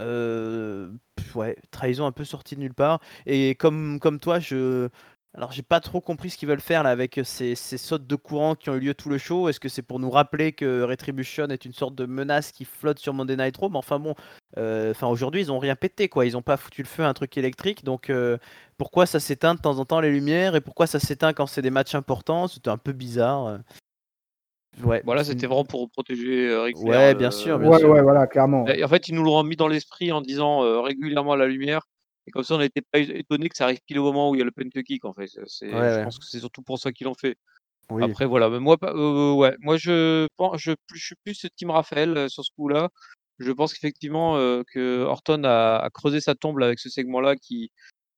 Euh, pff, ouais, trahison un peu sortie de nulle part. Et comme, comme toi, je. Alors j'ai pas trop compris ce qu'ils veulent faire là avec ces, ces sautes de courant qui ont eu lieu tout le show. Est-ce que c'est pour nous rappeler que Retribution est une sorte de menace qui flotte sur Monday Night Raw? Mais enfin bon, euh, enfin aujourd'hui ils ont rien pété quoi. Ils ont pas foutu le feu à un truc électrique. Donc euh, pourquoi ça s'éteint de temps en temps les lumières et pourquoi ça s'éteint quand c'est des matchs importants? C'était un peu bizarre. euh. Ouais, Voilà, c'est c'était une- vraiment pour protéger euh, Ric Flair. ouais, bien sûr, bien le- ouais, sûr. ouais, voilà, clairement. Et en fait, ils nous l'ont mis dans l'esprit en disant euh, régulièrement à la lumière. Et comme ça, on n'était pas étonné que ça arrive pile au moment où il y a le penalty kick. En fait, C'est- Ouais, c'est, je ouais. pense que c'est surtout pour ça qu'ils l'ont fait. Oui. Après, voilà. Mais moi, pas- euh, ouais, moi, je pense, je, je suis plus Team Raphaël euh, sur ce coup-là. Je pense qu'effectivement, euh, que Orton a, a creusé sa tombe là, avec ce segment-là qui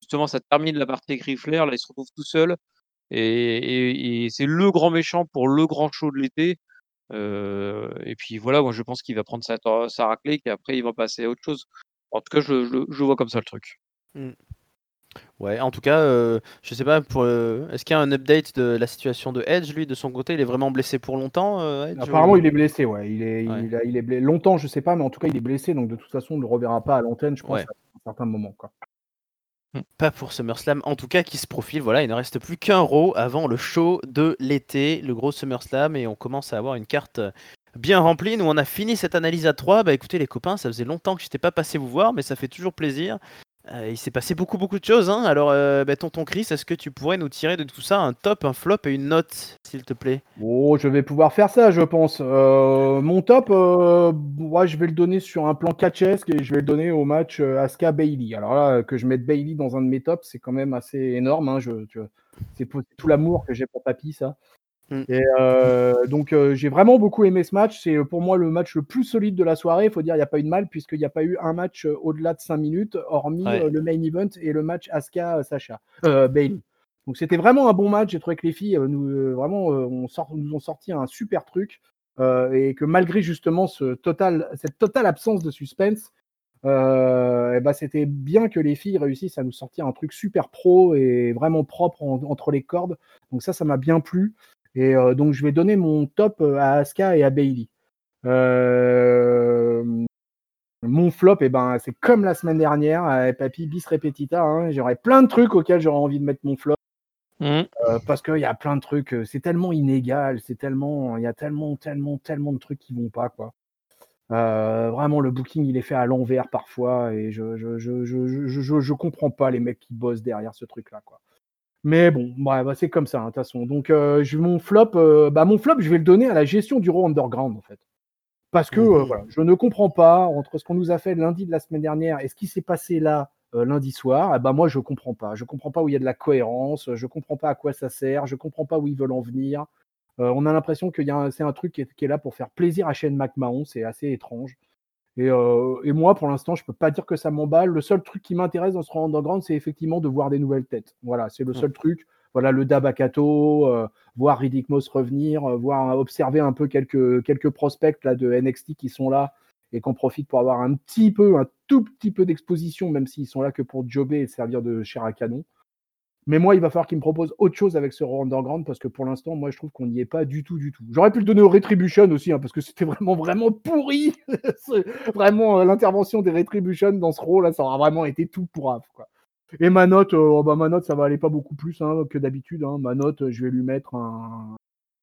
justement ça termine la partie avec Ric Flair, là il se retrouve tout seul et et et c'est le grand méchant pour le grand show de l'été. Heu et puis voilà, moi je pense qu'il va prendre sa ta sa raclée, qu'après il va passer à autre chose. En tout cas, je je je vois comme ça le truc. Mmh. Ouais, en tout cas, heu, je sais pas pour, heu, est-ce qu'il y a un update de la situation de Edge, lui, de son côté? Il est vraiment blessé pour longtemps, heu, Edge Apparemment, ou? il est blessé, ouais. Il est, Ouais. il a, il est blessé longtemps, je sais pas, mais en tout cas, il est blessé, donc de toute façon, on ne le reverra pas à l'antenne, je pense, Ouais. à un certain moment, quoi. Mmh. Pas pour SummerSlam, en tout cas qui se profile. Voilà, il ne reste plus qu'un Raw avant le show de l'été, le gros SummerSlam, et on commence à avoir une carte euh, bien remplie. Nous, on a fini cette analyse à trois. Bah écoutez les copains, ça faisait longtemps que je n'étais pas passé vous voir, mais ça fait toujours plaisir. Euh, il s'est passé beaucoup beaucoup de choses, hein. Alors, euh, bah, tonton Chris, est-ce que tu pourrais nous tirer de tout ça un top, un flop et une note, s'il te plaît? Oh, je vais pouvoir faire ça, je pense. Euh, mon top, euh, ouais, je vais le donner sur un plan catchesque et je vais le donner au match euh, Asuka Bailey. Alors là, que je mette Bailey dans un de mes tops, c'est quand même assez énorme, hein, je, tu vois. C'est pour- c'est tout l'amour que j'ai pour Papy, ça. Mm. Et euh, donc, euh, j'ai vraiment beaucoup aimé ce match. C'est euh, pour moi le match le plus solide de la soirée. Il faut dire, il n'y a pas eu de mal, puisqu'il n'y a pas eu un match euh, au-delà de cinq minutes, hormis Ouais. euh, le main event et le match Asuka-Sacha. Euh, Bailey. Donc, c'était vraiment un bon match. J'ai trouvé que les filles euh, nous, euh, vraiment, euh, on sort, nous ont sorti un super truc. Euh, et que malgré justement ce total, cette totale absence de suspense, euh, et bah, c'était bien que les filles réussissent à nous sortir un truc super pro et vraiment propre en- entre les cordes. Donc ça, ça m'a bien plu. Et euh, donc je vais donner mon top euh, à Asuka et à Bailey. Euh, mon flop, eh ben, c'est comme la semaine dernière, euh, Papy bis repetita. Hein, j'aurais plein de trucs auxquels j'aurais envie de mettre mon flop. Mmh. Euh, parce qu'il y a plein de trucs, euh, c'est tellement inégal, c'est tellement, il y a tellement, tellement, tellement de trucs qui vont pas, quoi. Euh, vraiment, le booking, il est fait à l'envers parfois, et je, je, je, je, je, je, je comprends pas les mecs qui bossent derrière ce truc-là, quoi. Mais bon, ouais, bah, c'est comme ça, hein, de toute façon. Donc, euh, je, mon flop, euh, bah, mon flop, je vais le donner à la gestion du Raw Underground, en fait. Parce que euh, Mhm. voilà, je ne comprends pas entre ce qu'on nous a fait lundi de la semaine dernière et ce qui s'est passé là euh, lundi soir. Eh ben moi, je comprends pas. Je comprends pas où il y a de la cohérence. Je comprends pas à quoi ça sert. Je comprends pas où ils veulent en venir. Euh, on a l'impression que c'est un truc qui est, qui est là pour faire plaisir à Shane McMahon. C'est assez étrange. Et, euh, et moi, pour l'instant, je peux pas dire que ça m'emballe. Le seul truc qui m'intéresse dans ce Raw Underground, c'est effectivement de voir des nouvelles têtes. Voilà, c'est le seul truc. Voilà, le Dabakato, euh, voir Riddick Moss revenir, euh, voir observer un peu quelques, quelques prospects là, de N X T qui sont là et qu'on profite pour avoir un petit peu, un tout petit peu d'exposition, même s'ils sont là que pour jobber et servir de chair à canon. Mais moi, il va falloir qu'il me propose autre chose avec ce Raw Underground parce que pour l'instant, moi, je trouve qu'on n'y est pas du tout, du tout. J'aurais pu le donner aux Retribution aussi, hein, parce que c'était vraiment, vraiment pourri. Vraiment, euh, l'intervention des Retribution dans ce Raw là, ça aura vraiment été tout pourrave, quoi. Et ma note, euh, bah, ma note, ça va aller pas beaucoup plus hein, que d'habitude. Hein. Ma note, je vais lui mettre un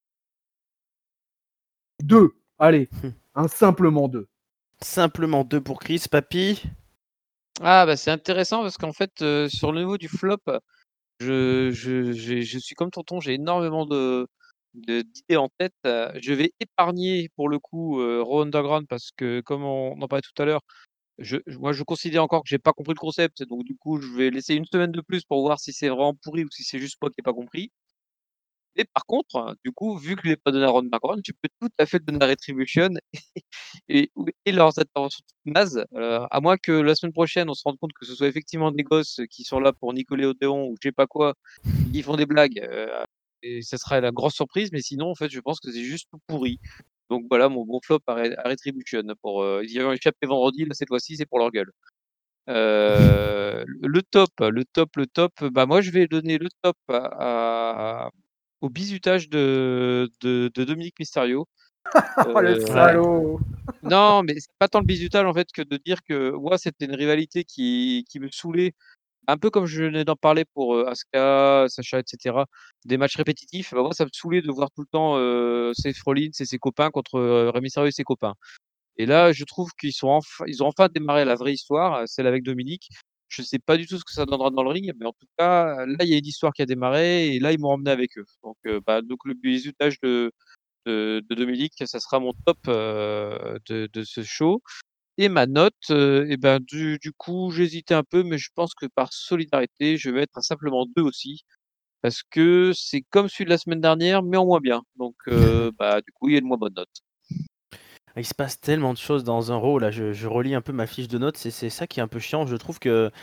deux. Allez, un simplement deux. Simplement deux pour Chris, Papy. Ah bah, c'est intéressant parce qu'en fait, heu, sur le niveau du flop, je je j'ai je suis comme tonton, j'ai énormément de de d'idées en tête. Heu, je vais épargner pour le coup, heu, Raw Underground parce que comme on on en parlait tout à l'heure, je je moi je considère encore que j'ai pas compris le concept, donc du coup, je vais laisser une semaine de plus pour voir si c'est vraiment pourri ou si c'est juste moi qui ai pas compris. Mais par contre, euh, du coup, vu que je l'ai pas donné à Ron McGowan, tu peux tout à fait le donner à Retribution et ou et leurs interventions toutes nazes, heu, à moins que la semaine prochaine, on se rende compte que ce soit effectivement des gosses qui sont là pour Nickelodeon ou je sais pas quoi, et qui font des blagues, heu et ça serait la grosse surprise, mais sinon, en fait, je pense que c'est juste tout pourri. Donc voilà, mon bon flop à Re à Retribution pour, heu, ils y ont échappé vendredi, là, cette fois-ci, c'est pour leur gueule. Heu, le top le top le top, bah, moi, je vais donner le top à à au bizutage de de de Dominic Mysterio. Oh le Heu, Ouais. salaud. non, mais c'est pas tant le bizutage, en fait, que de dire que moi, c'était une rivalité qui qui me saoulait, un peu comme je venais d'en parler pour, heu, Asuka, Sacha et cetera, des matchs répétitifs. Bah, moi, ça me saoulait de voir tout le temps, heu, Seth Rollins et ses copains contre, heu, Rey Mysterio et ses copains. Et là, je trouve qu'ils sont enfin ils ont enfin démarré la vraie histoire, heu, celle avec Dominique. Je sais pas du tout ce que ça donnera dans le ring, mais en tout cas, là, il y a une histoire qui a démarré et là, ils m'ont emmené avec eux. Donc, heu, bah, donc le bizutage de de de Dominique, ça sera mon top, heu, de de ce show et ma note, heu et ben, du du coup, j'hésitais un peu, mais je pense que par solidarité, je vais mettre un simplement deux aussi, parce que c'est comme celui de la semaine dernière, mais en moins bien. Donc, heu, bah, du coup, il y a une moins bonne note. Il se passe tellement de choses dans un Raw, là, je, je relis un peu ma fiche de notes, c'est c'est ça qui est un peu chiant. Je trouve que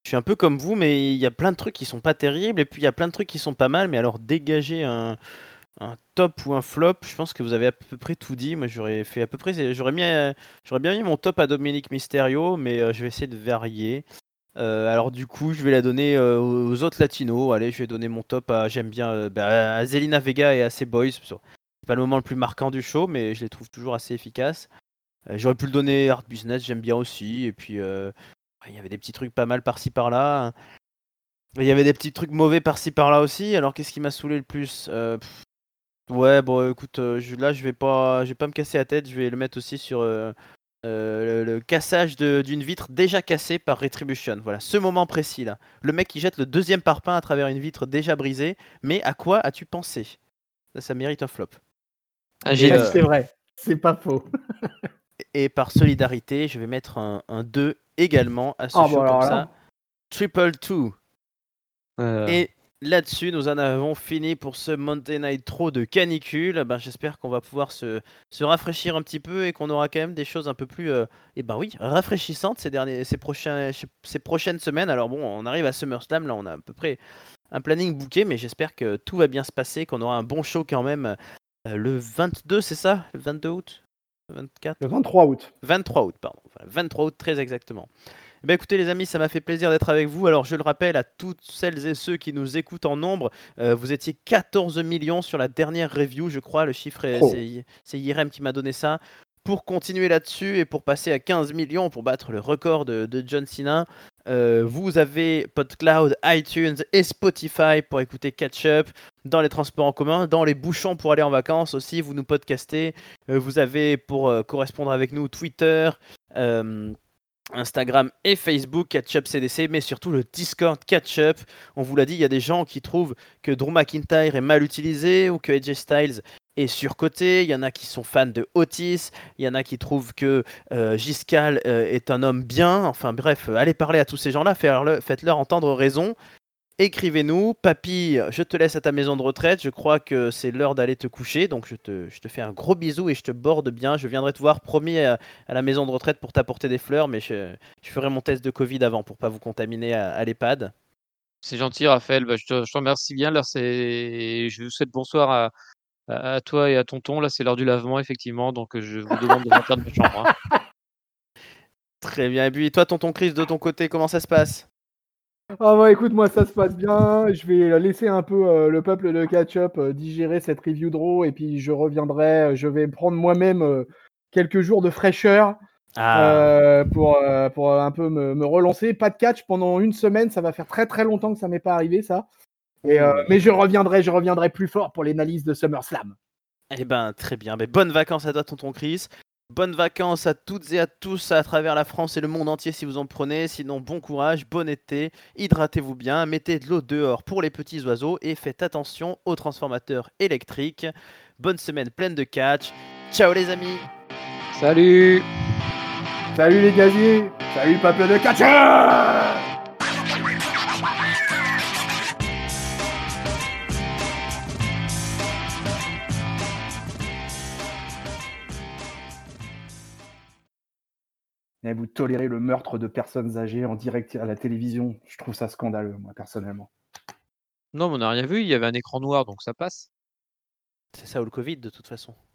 Je suis un peu comme vous, mais il y a plein de trucs qui sont pas terribles, et puis il y a plein de trucs qui sont pas mal, mais alors dégager un, un top ou un flop, je pense que vous avez à peu près tout dit. Moi, j'aurais fait à peu près, j'aurais mis, euh, j'aurais bien mis mon top à Dominic Mysterio, mais euh, je vais essayer de varier. Euh, alors du coup, je vais la donner euh, aux autres latinos. Allez, je vais donner mon top à, j'aime bien, euh, bah, à Zelina Vega et à ses boys. C'est pas le moment le plus marquant du show, mais je les trouve toujours assez efficaces. Euh, j'aurais pu le donner Art Business, j'aime bien aussi. Et puis, euh, il y avait des petits trucs pas mal par-ci par-là. Il y avait des petits trucs mauvais par-ci par-là aussi. Alors qu'est-ce qui m'a saoulé le plus? Euh, pff, Ouais, bon, écoute, euh, je- là, je vais pas, je vais pas me casser la tête. Je vais le mettre aussi sur euh, euh, le, le cassage de- d'une vitre déjà cassée par Retribution. Voilà, ce moment précis là. Le mec qui jette le deuxième parpaing à travers une vitre déjà brisée. Mais à quoi as-tu pensé? Ça, ça mérite un flop. Ah, Et, j'ai euh, C'est vrai, c'est pas faux. et par solidarité, je vais mettre un, un deux également à ce Ah, show bon, comme alors ça. là. Triple two. euh, Et là-dessus, nous en avons fini pour ce Monday Night Raw de canicule. Ben, j'espère qu'on va pouvoir se, se rafraîchir un petit peu et qu'on aura quand même des choses un peu plus, euh, eh ben oui, rafraîchissantes ces, derniers, ces, prochains, ces prochaines semaines. Alors bon, on arrive à SummerSlam, là on a à peu près un planning booké, mais j'espère que tout va bien se passer, qu'on aura un bon show quand même euh, le vingt-deux, c'est ça? Le vingt-deux août? Le vingt-quatre? Le vingt-trois août. vingt-trois août, pardon. Enfin, vingt-trois août, très exactement. Eh ben, écoutez les amis, ça m'a fait plaisir d'être avec vous. Alors je le rappelle à toutes celles et ceux qui nous écoutent en nombre, euh, vous étiez quatorze millions sur la dernière review, je crois. Le chiffre, est- Oh. c'est c'est Irem qui m'a donné ça. Pour continuer là-dessus et pour passer à quinze millions, pour battre le record de, de John Cena, euh, vous avez PodCloud, iTunes et Spotify pour écouter Catch Up, dans les transports en commun, dans les bouchons pour aller en vacances aussi, vous nous podcastez. Euh, vous avez pour euh, correspondre avec nous Twitter, euh, Instagram et Facebook, Catch-Up C D C, mais surtout le Discord Catch-Up. On vous l'a dit, il y a des gens qui trouvent que Drew McIntyre est mal utilisé ou que A J Styles est surcoté. Il y en a qui sont fans de Otis. Il y en a qui trouvent que euh, Giscal euh, est un homme bien. Enfin bref, euh, allez parler à tous ces gens-là, faites-leur, faites-leur entendre raison. Écrivez-nous, papy, je te laisse à ta maison de retraite, je crois que c'est l'heure d'aller te coucher, donc je te, je te fais un gros bisou et je te borde bien, je viendrai te voir, promis, à, à la maison de retraite pour t'apporter des fleurs, mais je, je ferai mon test de Covid avant pour pas vous contaminer à, à l'EHPAD. c'est gentil, Raphaël. Bah, je, te, je te remercie bien. Là, c'est... Je vous souhaite bonsoir à, à, à toi et à tonton. Là, c'est l'heure du lavement, effectivement. Donc, euh, je vous demande de sortir de ma chambre. Hein. Très bien, et puis toi, tonton Chris, de ton côté, comment ça se passe? Ah ouais, écoute, moi ça se passe bien. Je vais laisser un peu euh, le peuple de Catch-Up euh, digérer cette review de Raw et puis je reviendrai. Je vais prendre moi-même euh, quelques jours de fraîcheur Ah, euh, pour, euh, pour un peu me, me relancer. Pas de catch pendant une semaine, ça va faire très très longtemps que ça m'est pas arrivé ça. Et, euh, ouh. mais je reviendrai, je reviendrai plus fort pour l'analyse de SummerSlam. Eh ben, très bien. Mais bonnes vacances à toi, tonton Chris. Bonnes vacances à toutes et à tous à travers la France et le monde entier si vous en prenez. Sinon, bon courage, bon été, hydratez-vous bien, mettez de l'eau dehors pour les petits oiseaux et faites attention aux transformateurs électriques. Bonne semaine pleine de catch. Ciao les amis. Salut! Salut les gaziers, salut peuple de Catch-Up. Et vous tolérez le meurtre de personnes âgées en direct à la télévision. Je trouve ça scandaleux, moi, personnellement. Non, mais on n'a rien vu. Il y avait un écran noir, donc ça passe. C'est ça ou le Covid de toute façon.